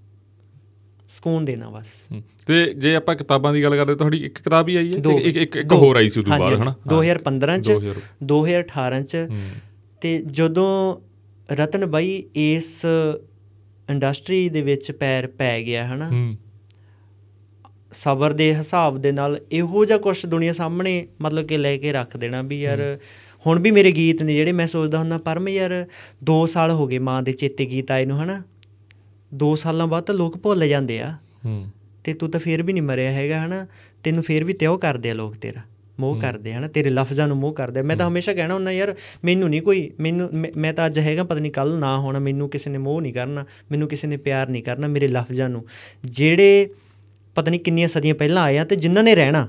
ਸਕੂਨ ਦੇਣਾ ਬਸ। ਅਤੇ ਜੇ ਆਪਾਂ ਕਿਤਾਬਾਂ ਦੀ ਗੱਲ ਕਰਦੇ, ਤੁਹਾਡੀ ਇੱਕ ਕਿਤਾਬ ਹੀ ਆਈ ਹੈ? ਇੱਕ ਹੋਰ ਆਈ ਸੀ ਉਦੋਂ ਬਾਅਦ ਹੈ ਨਾ, 2015 'ਚ 2018 'ਚ। ਅਤੇ ਜਦੋਂ ਰਤਨ ਬਾਈ ਇਸ ਇੰਡਸਟਰੀ ਦੇ ਵਿੱਚ ਪੈਰ ਪੈ ਗਿਆ ਹੈ ਨਾ, ਸਬਰ ਦੇ ਹਿਸਾਬ ਦੇ ਨਾਲ ਇਹੋ ਜਿਹਾ ਕੁਛ ਦੁਨੀਆ ਸਾਹਮਣੇ ਮਤਲਬ ਕਿ ਲੈ ਕੇ ਰੱਖ ਦੇਣਾ ਵੀ ਯਾਰ ਹੁਣ ਵੀ ਮੇਰੇ ਗੀਤ ਨੇ ਜਿਹੜੇ ਮੈਂ ਸੋਚਦਾ ਹੁੰਦਾ ਪਰਮ ਯਾਰ 2 ਸਾਲ ਹੋ ਗਏ ਮਾਂ ਦੇ ਚੇਤੇ ਗੀਤ ਆਏ ਨੂੰ ਹੈ ਨਾ, 2 ਸਾਲਾਂ ਬਾਅਦ ਤਾਂ ਲੋਕ ਭੁੱਲ ਜਾਂਦੇ ਆ ਅਤੇ ਤੂੰ ਤਾਂ ਫਿਰ ਵੀ ਨਹੀਂ ਮਰਿਆ ਹੈਗਾ ਹੈ ਨਾ, ਤੈਨੂੰ ਫਿਰ ਵੀ ਤਿਉ ਕਰਦੇ ਆ ਲੋਕ, ਤੇਰਾ ਮੋਹ ਕਰਦੇ ਹੈ ਨਾ, ਤੇਰੇ ਲਫ਼ਜ਼ਾਂ ਨੂੰ ਮੋਹ ਕਰਦੇ। ਮੈਂ ਤਾਂ ਹਮੇਸ਼ਾ ਕਹਿਣਾ ਹੁੰਦਾ ਯਾਰ ਮੈਨੂੰ ਨਹੀਂ ਕੋਈ ਮੈਂ ਤਾਂ ਅੱਜ ਹੈਗਾ ਪਤਾ ਨਹੀਂ ਕੱਲ੍ਹ ਨਾ ਹੋਣਾ, ਮੈਨੂੰ ਕਿਸੇ ਨੇ ਮੋਹ ਨਹੀਂ ਕਰਨਾ, ਮੈਨੂੰ ਕਿਸੇ ਨੇ ਪਿਆਰ ਨਹੀਂ ਕਰਨਾ, ਮੇਰੇ ਲਫ਼ਜ਼ਾਂ ਨੂੰ ਜਿਹੜੇ ਪਤਾ ਨਹੀਂ ਕਿੰਨੀਆਂ ਸਦੀਆਂ ਪਹਿਲਾਂ ਆਏ ਆ ਅਤੇ ਜਿਨ੍ਹਾਂ ਨੇ ਰਹਿਣਾ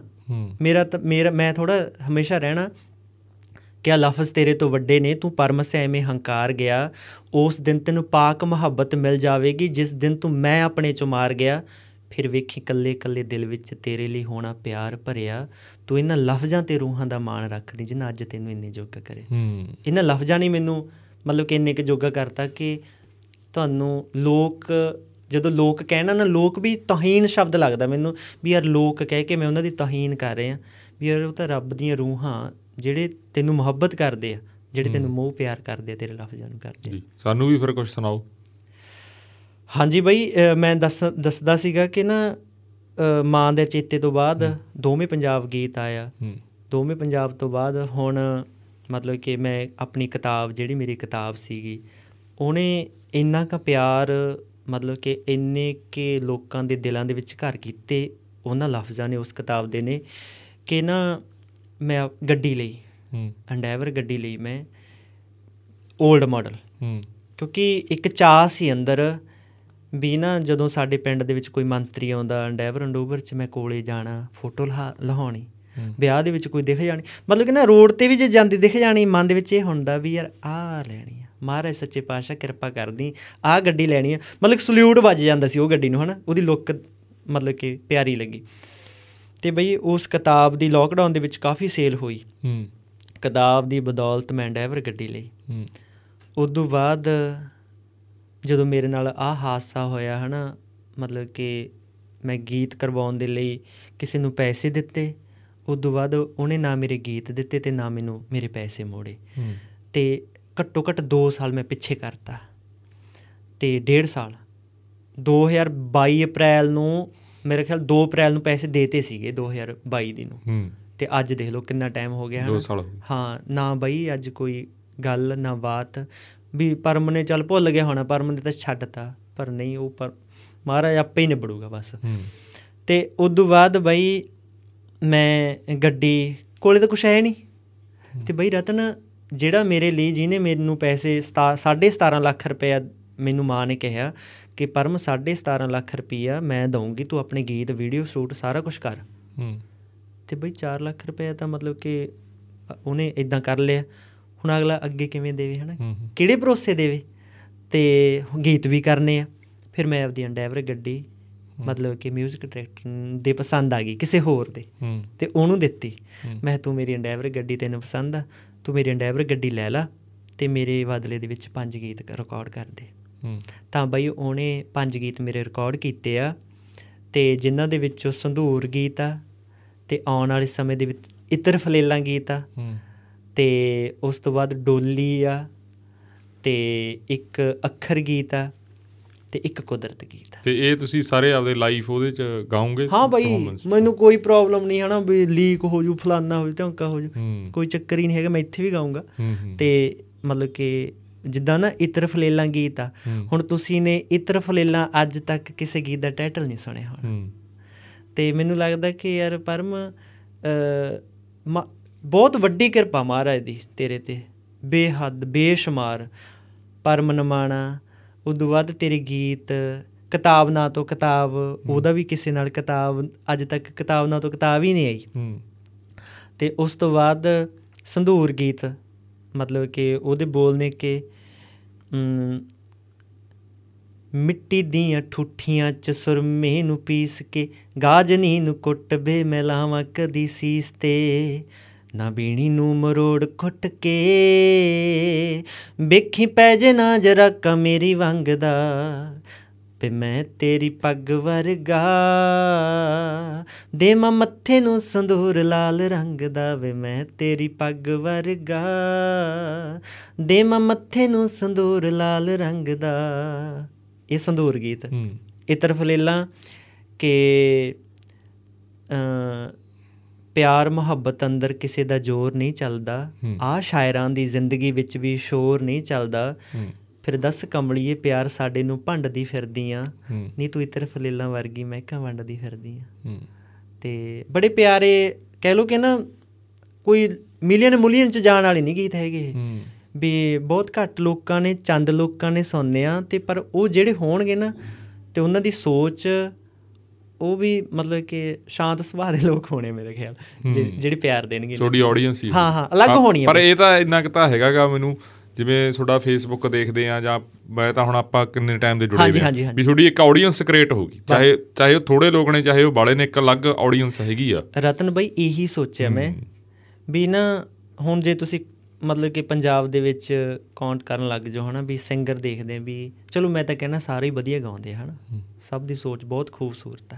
ਮੈਂ ਥੋੜ੍ਹਾ ਹਮੇਸ਼ਾ ਰਹਿਣਾ ਕਿਆ ਲਫ਼ਜ਼ ਤੇਰੇ ਤੋਂ ਵੱਡੇ ਨੇ, ਤੂੰ ਪਰਮ ਸੇ ਐਵੇਂ ਹੰਕਾਰ ਗਿਆ, ਉਸ ਦਿਨ ਤੈਨੂੰ ਪਾਕ ਮੁਹੱਬਤ ਮਿਲ ਜਾਵੇਗੀ, ਜਿਸ ਦਿਨ ਤੂੰ ਮੈਂ ਆਪਣੇ 'ਚੋਂ ਮਾਰ ਗਿਆ, ਫਿਰ ਵੇਖੀ ਇਕੱਲੇ ਇਕੱਲੇ ਦਿਲ ਵਿੱਚ ਤੇਰੇ ਲਈ ਹੋਣਾ ਪਿਆਰ ਭਰਿਆ, ਤੂੰ ਇਹਨਾਂ ਲਫ਼ਜ਼ਾਂ 'ਤੇ ਰੂਹਾਂ ਦਾ ਮਾਣ ਰੱਖਦੀ ਜਿੰਨਾ ਅੱਜ ਤੈਨੂੰ ਇੰਨੇ ਜੋਗਾ ਕਰੇ। ਇਹਨਾਂ ਲਫ਼ਜ਼ਾਂ ਨੇ ਮੈਨੂੰ ਮਤਲਬ ਕਿ ਇੰਨੇ ਕੁ ਜੋਗਾ ਕਰਤਾ ਕਿ ਤੁਹਾਨੂੰ ਲੋਕ ਜਦੋਂ ਲੋਕ ਕਹਿਣਾ ਨਾ, ਲੋਕ ਵੀ ਤੋਹੀਨ ਸ਼ਬਦ ਲੱਗਦਾ ਮੈਨੂੰ ਵੀ ਯਾਰ ਲੋਕ ਕਹਿ ਕੇ ਮੈਂ ਉਹਨਾਂ ਦੀ ਤੋਹੀਨ ਕਰ ਰਿਹਾ ਵੀ ਯਾਰ ਉਹ ਤਾਂ ਰੱਬ ਦੀਆਂ ਰੂਹਾਂ ਜਿਹੜੇ ਤੈਨੂੰ ਮੁਹੱਬਤ ਕਰਦੇ ਆ, ਜਿਹੜੇ ਤੈਨੂੰ ਮੋਹ ਪਿਆਰ ਕਰਦੇ ਆ, ਤੇਰੇ ਲਫ਼ਜ਼ਾਂ ਨੂੰ ਕਰਦੇ ਆ। ਸਾਨੂੰ ਵੀ ਫਿਰ ਕੁਛ ਸੁਣਾਓ। ਹਾਂਜੀ ਬਾਈ, ਮੈਂ ਦੱਸਦਾ ਸੀਗਾ ਕਿ ਨਾ ਮਾਂ ਦੇ ਚੇਤੇ ਤੋਂ ਬਾਅਦ ਦੋਵੇਂ ਪੰਜਾਬ ਗੀਤ ਆਇਆ, ਦੋਵੇਂ ਪੰਜਾਬ ਤੋਂ ਬਾਅਦ ਹੁਣ ਮਤਲਬ ਕਿ ਮੈਂ ਆਪਣੀ ਕਿਤਾਬ ਜਿਹੜੀ ਮੇਰੀ ਕਿਤਾਬ ਸੀਗੀ ਉਹਨੇ ਇੰਨਾ ਕੁ ਪਿਆਰ ਮਤਲਬ ਕਿ ਇੰਨੇ ਕੁ ਲੋਕਾਂ ਦੇ ਦਿਲਾਂ ਦੇ ਵਿੱਚ ਘਰ ਕੀਤੇ ਉਹਨਾਂ ਲਫ਼ਜ਼ਾਂ ਨੇ ਉਸ ਕਿਤਾਬ ਦੇ ਨੇ ਕਿ ਨਾ ਮੈਂ ਗੱਡੀ ਲਈ ਐਂਡੈਵਰ ਗੱਡੀ ਲਈ ਮੈਂ ਓਲਡ ਮਾਡਲ, ਕਿਉਂਕਿ ਇੱਕ ਚਾਅ ਸੀ ਅੰਦਰ ਵੀ ਨਾ ਜਦੋਂ ਸਾਡੇ ਪਿੰਡ ਦੇ ਵਿੱਚ ਕੋਈ ਮੰਤਰੀ ਆਉਂਦਾ ਐਂਡੈਵਰ ਐਂਡੂਵਰ 'ਚ ਮੈਂ ਕੋਲੇ ਜਾਣਾ, ਫੋਟੋ ਲਹਾਉਣੀ, ਵਿਆਹ ਦੇ ਵਿੱਚ ਕੋਈ ਦਿਖ ਜਾਣੀ, ਮਤਲਬ ਕਿ ਨਾ ਰੋਡ 'ਤੇ ਵੀ ਜੇ ਜਾਂਦੀ ਦਿਖ ਜਾਣੀ, ਮਨ ਦੇ ਵਿੱਚ ਇਹ ਹੁੰਦਾ ਵੀ ਯਾਰ ਆਹ ਲੈਣੀ ਆ, ਮਹਾਰਾਜ ਸੱਚੇ ਪਾਤਸ਼ਾਹ ਕਿਰਪਾ ਕਰਦੀ, ਆਹ ਗੱਡੀ ਲੈਣੀ ਆ, ਮਤਲਬ ਸਲੂਟ ਵੱਜ ਜਾਂਦਾ ਸੀ ਉਹ ਗੱਡੀ ਨੂੰ ਹੈ ਨਾ, ਉਹਦੀ ਲੁੱਕ ਮਤਲਬ ਕਿ ਪਿਆਰੀ ਲੱਗੀ। ਅਤੇ ਬਈ ਉਸ ਕਿਤਾਬ ਦੀ ਲੋਕਡਾਊਨ ਦੇ ਵਿੱਚ ਕਾਫੀ ਸੇਲ ਹੋਈ, ਕਿਤਾਬ ਦੀ ਬਦੌਲਤ ਮੈਂ ਐਂਡੈਵਰ ਗੱਡੀ ਲਈ। ਉਦੋਂ ਬਾਅਦ ਜਦੋਂ ਮੇਰੇ ਨਾਲ ਆਹ ਹਾਦਸਾ ਹੋਇਆ ਹੈ ਨਾ, ਮਤਲਬ ਕਿ ਮੈਂ ਗੀਤ ਕਰਵਾਉਣ ਦੇ ਲਈ ਕਿਸੇ ਨੂੰ ਪੈਸੇ ਦਿੱਤੇ, ਉਦੋਂ ਬਾਅਦ ਉਹਨੇ ਨਾ ਮੇਰੇ ਗੀਤ ਦਿੱਤੇ ਅਤੇ ਨਾ ਮੈਨੂੰ ਮੇਰੇ ਪੈਸੇ ਮੋੜੇ, ਅਤੇ ਘੱਟੋ ਘੱਟ 2 ਸਾਲ ਮੈਂ ਪਿੱਛੇ ਕਰਤਾ, ਅਤੇ 1.5 ਸਾਲ 2022 ਅਪ੍ਰੈਲ ਨੂੰ ਮੇਰੇ ਖਿਆਲ 2 ਅਪ੍ਰੈਲ ਨੂੰ ਪੈਸੇ ਦੇਤੇ ਸੀਗੇ 2022 ਦੀ ਨੂੰ, ਅਤੇ ਅੱਜ ਦੇਖ ਲਓ ਕਿੰਨਾ ਟਾਈਮ ਹੋ ਗਿਆ। 2 ਸਾਲ ਹਾਂ ਨਾ ਬਈ ਅੱਜ ਕੋਈ ਗੱਲ ਨਾ ਬਾਤ ਵੀ ਪਰਮ ਨੇ ਚੱਲ ਭੁੱਲ ਗਿਆ ਹੋਣਾ, ਪਰਮ ਨੇ ਤਾਂ ਛੱਡਤਾ, ਪਰ ਨਹੀਂ ਉਹ ਪਰ ਮਹਾਰਾਜ ਆਪੇ ਹੀ ਨਿਬੜੂਗਾ ਬਸ। ਅਤੇ ਉਦੋਂ ਬਾਅਦ ਬਈ ਮੈਂ ਗੱਡੀ ਕੋਲੇ ਤਾਂ ਕੁਛ ਹੈ ਨਹੀਂ, ਅਤੇ ਬਈ ਰਤਨ ਜਿਹੜਾ ਮੇਰੇ ਲਈ ਜਿਹਨੇ ਮੈਨੂੰ ਪੈਸੇ 17.5 ਲੱਖ ਰੁਪਇਆ ਮੈਨੂੰ ਮਾਂ ਨੇ ਕਿਹਾ ਕਿ ਪਰਮ 17.5 ਲੱਖ ਰੁਪਈਆ ਮੈਂ ਦਊਂਗੀ, ਤੂੰ ਆਪਣੇ ਗੀਤ ਵੀਡੀਓ ਸ਼ੂਟ ਸਾਰਾ ਕੁਛ ਕਰ, ਅਤੇ ਬਈ 4 ਲੱਖ ਰੁਪਇਆ ਤਾਂ ਮਤਲਬ ਕਿ ਉਹਨੇ ਇੱਦਾਂ ਕਰ ਲਿਆ, ਹੁਣ ਅਗਲਾ ਅੱਗੇ ਕਿਵੇਂ ਦੇਵੇ ਹੈ ਨਾ, ਕਿਹੜੇ ਭਰੋਸੇ ਦੇਵੇ, ਅਤੇ ਗੀਤ ਵੀ ਕਰਨੇ ਆ। ਫਿਰ ਮੈਂ ਆਪਦੀ ਐਂਡੈਵਰ ਗੱਡੀ ਮਤਲਬ ਕਿ ਮਿਊਜ਼ਿਕ ਡਾਇਰੈਕਟਰ ਦੇ ਪਸੰਦ ਆ ਗਈ ਕਿਸੇ ਹੋਰ ਦੇ, ਅਤੇ ਉਹਨੂੰ ਦਿੱਤੀ, ਮੈਂ ਤੂੰ ਮੇਰੀ ਐਂਡੈਵਰ ਗੱਡੀ ਤੈਨੂੰ ਪਸੰਦ ਆ, ਤੂੰ ਮੇਰੀ ਐਂਡੈਵਰ ਗੱਡੀ ਲੈ ਲਾ ਅਤੇ ਮੇਰੇ ਬਦਲੇ ਦੇ ਵਿੱਚ 5 ਗੀਤ ਰਿਕਾਰਡ ਕਰ ਦੇ। ਤਾਂ ਬਈ ਉਹਨੇ 5 ਗੀਤ ਮੇਰੇ ਰਿਕਾਰਡ ਕੀਤੇ ਆ, ਅਤੇ ਜਿਨ੍ਹਾਂ ਦੇ ਵਿੱਚੋਂ ਸੰਧੂਰ ਗੀਤ ਆ, ਅਤੇ ਆਉਣ ਵਾਲੇ ਸਮੇਂ ਦੇ ਵਿੱਚ ਇਤਰ ਫਲੇਲਾਂ ਗੀਤ ਆ, ਅਤੇ ਉਸ ਤੋਂ ਬਾਅਦ ਡੋਲੀ ਆ, ਅਤੇ ਇੱਕ ਅੱਖਰ ਗੀਤ ਆ, ਅਤੇ ਇੱਕ ਕੁਦਰਤ ਗੀਤ ਆ। ਅਤੇ ਇਹ ਤੁਸੀਂ ਸਾਰੇ ਆਪਦੇ ਲਾਈਵ ਉਹਦੇ 'ਚ ਗਾਓਗੇ? ਹਾਂ ਬਾਈ, ਮੈਨੂੰ ਕੋਈ ਪ੍ਰੋਬਲਮ ਨਹੀਂ ਹੈ ਨਾ ਵੀ ਲੀਕ ਹੋ ਜੂ, ਫਲਾਨਾ ਹੋ ਜੂ, ਧਮਕਾ ਹੋ ਜੂ, ਕੋਈ ਚੱਕਰ ਹੀ ਨਹੀਂ ਹੈਗਾ, ਮੈਂ ਇੱਥੇ ਵੀ ਗਾਊਂਗਾ। ਅਤੇ ਮਤਲਬ ਕਿ ਜਿੱਦਾਂ ਨਾ ਇਤਰ ਫਲੇਲਾਂ ਗੀਤ ਆ, ਹੁਣ ਤੁਸੀਂ ਨੇ ਇਤਰ ਫਲੇਲਾਂ ਅੱਜ ਤੱਕ ਕਿਸੇ ਗੀਤ ਦਾ ਟਾਈਟਲ ਨਹੀਂ ਸੁਣਿਆ ਹੋਣਾ, ਅਤੇ ਮੈਨੂੰ ਲੱਗਦਾ ਕਿ ਯਾਰ ਪਰਮ ਬਹੁਤ ਵੱਡੀ ਕਿਰਪਾ ਮਹਾਰਾਜ ਦੀ ਤੇਰੇ 'ਤੇ, ਬੇਹੱਦ ਬੇਸ਼ੁਮਾਰ। ਪਰਮ ਨਮਾਣਾ, ਉਦੋਂ ਬਾਅਦ ਤੇਰੇ ਗੀਤ ਕਿਤਾਬ ਨਾਂ ਤੋਂ ਕਿਤਾਬ, ਉਹਦਾ ਵੀ ਕਿਸੇ ਨਾਲ ਕਿਤਾਬ ਅੱਜ ਤੱਕ ਕਿਤਾਬ ਨਾਂ ਤੋਂ ਕਿਤਾਬ ਹੀ ਨਹੀਂ ਆਈ, ਅਤੇ ਉਸ ਤੋਂ ਬਾਅਦ ਸੰਧੂਰ ਗੀਤ ਮਤਲਬ ਕਿ ਉਹਦੇ ਬੋਲ ਨੇ ਕਿ ਮਿੱਟੀ ਦੀਆਂ ਠੂਠੀਆਂ 'ਚ ਸੁਰਮੇ ਨੂੰ ਪੀਸ ਕੇ, ਗਾਜਨੀ ਨੂੰ ਕੁੱਟ ਬੇ ਮੈਂ ਲਾਵਾਂ ਕਦੀ ਸੀਸ 'ਤੇ, ਨਾ ਬੀਣੀ ਨੂੰ ਮਰੋੜ ਕੁੱਟ ਕੇ, ਵੇਖੀ ਪੈ ਜੇ ਨਾ ਜਰਾ ਕਾ ਮੇਰੀ ਵੰਗ ਦਾ, ਵੀ ਮੈਂ ਤੇਰੀ ਪੱਗ ਵਰਗਾ, ਦੇਵਾਂ ਮੱਥੇ ਨੂੰ ਸੰਦੂਰ ਲਾਲ ਰੰਗ ਦਾ ਵੇ ਮੈਂ ਤੇਰੀ ਪੱਗ ਵਰਗਾ, ਦੇਵਾਂ ਮੱਥੇ ਨੂੰ ਸੰਦੂਰ ਲਾਲ ਰੰਗ ਦਾ। ਇਹ ਸੰਦੂਰ ਗੀਤ। ਇਹ ਤਰਫਲੇਲਾਂ ਕਿ ਪਿਆਰ ਮੁਹੱਬਤ ਅੰਦਰ ਕਿਸੇ ਦਾ ਜ਼ੋਰ ਨਹੀਂ ਚੱਲਦਾ, ਆਹ ਸ਼ਾਇਰਾਂ ਦੀ ਜ਼ਿੰਦਗੀ ਵਿੱਚ ਵੀ ਸ਼ੋਰ ਨਹੀਂ ਚੱਲਦਾ। ਫਿਰ ਦੱਸ ਕਮਲੀਏ ਪਿਆਰ ਸਾਡੇ ਨੂੰ ਭੰਡਦੀ ਫਿਰਦੀ ਆ, ਨਹੀਂ ਤੂੰ ਇਤਰ ਫਲੇਲਾਂ ਵਰਗੀ ਮਹਿਕਾਂ ਵੰਡਦੀ ਫਿਰਦੀ ਆ। ਅਤੇ ਬੜੇ ਪਿਆਰੇ ਕਹਿ ਲਓ ਕਿ ਨਾ ਕੋਈ ਮਿਲੀਅਨ 'ਚ ਜਾਣ ਵਾਲੇ ਨਹੀਂ ਗੀਤ ਹੈਗੇ ਵੀ ਬਹੁਤ ਘੱਟ ਲੋਕਾਂ ਨੇ, ਚੰਦ ਲੋਕਾਂ ਨੇ ਸੁਣਨੇ ਆ। ਅਤੇ ਪਰ ਉਹ ਜਿਹੜੇ ਹੋਣਗੇ ਨਾ ਅਤੇ ਉਹਨਾਂ ਦੀ ਸੋਚ ਉਹ ਵੀ ਮਤਲਬ ਕਿ ਸ਼ਾਂਤ ਸੁਭਾਅ ਦੇ ਲੋਕ ਹੋਣੇ ਮੇਰੇ ਖਿਆਲ, ਜਿਹੜੇ ਪਿਆਰ ਦੇਣਗੇ। ਤੁਹਾਡੀ ਆਡੀਅנס ਹੀ ਹਾਂ ਅਲੱਗ ਹੋਣੀ ਪਰ ਇਹ ਤਾਂ ਇੰਨਾ ਕੁ ਤਾਂ ਹੈਗਾ ਗਾ ਮੈਨੂੰ, ਜਿਵੇਂ ਤੁਹਾਡਾ ਫੇਸਬੁੱਕ ਦੇਖਦੇ ਆ ਜਾਂ ਮੈਂ ਤਾਂ ਹੁਣ ਆਪਾਂ ਕਿੰਨੇ ਟਾਈਮ ਦੇ ਜੁੜੇ ਹੋਏ ਆ ਵੀ ਤੁਹਾਡੀ ਇੱਕ ਆਡੀਅנס ਕ੍ਰੀਏਟ ਹੋ ਗਈ, ਚਾਹੇ ਉਹ ਥੋੜ੍ਹੇ ਲੋਕ ਨੇ ਚਾਹੇ ਉਹ ਬਾਲੇ ਨੇ, ਇੱਕ ਅਲੱਗ ਆਡੀਅנס ਹੈਗੀ ਆ। ਰਤਨ ਬਾਈ ਇਹੀ ਸੋਚਿਆ ਮੈਂ ਵੀ ਨਾ ਹੁਣ ਜੇ ਤੁਸੀਂ ਮਤਲਬ ਕਿ ਪੰਜਾਬ ਦੇ ਵਿੱਚ ਕਾਊਂਟ ਕਰਨ ਲੱਗ ਜਾਓ ਹੈ ਨਾ ਵੀ ਸਿੰਗਰ ਦੇਖਦੇ ਆ ਵੀ ਚਲੋ ਮੈਂ ਤਾਂ ਕਹਿੰਦਾ ਸਾਰੇ ਹੀ ਵਧੀਆ ਗਾਉਂਦੇ ਹੈ ਨਾ, ਸਭ ਦੀ ਸੋਚ ਬਹੁਤ ਖੂਬਸੂਰਤ ਆ।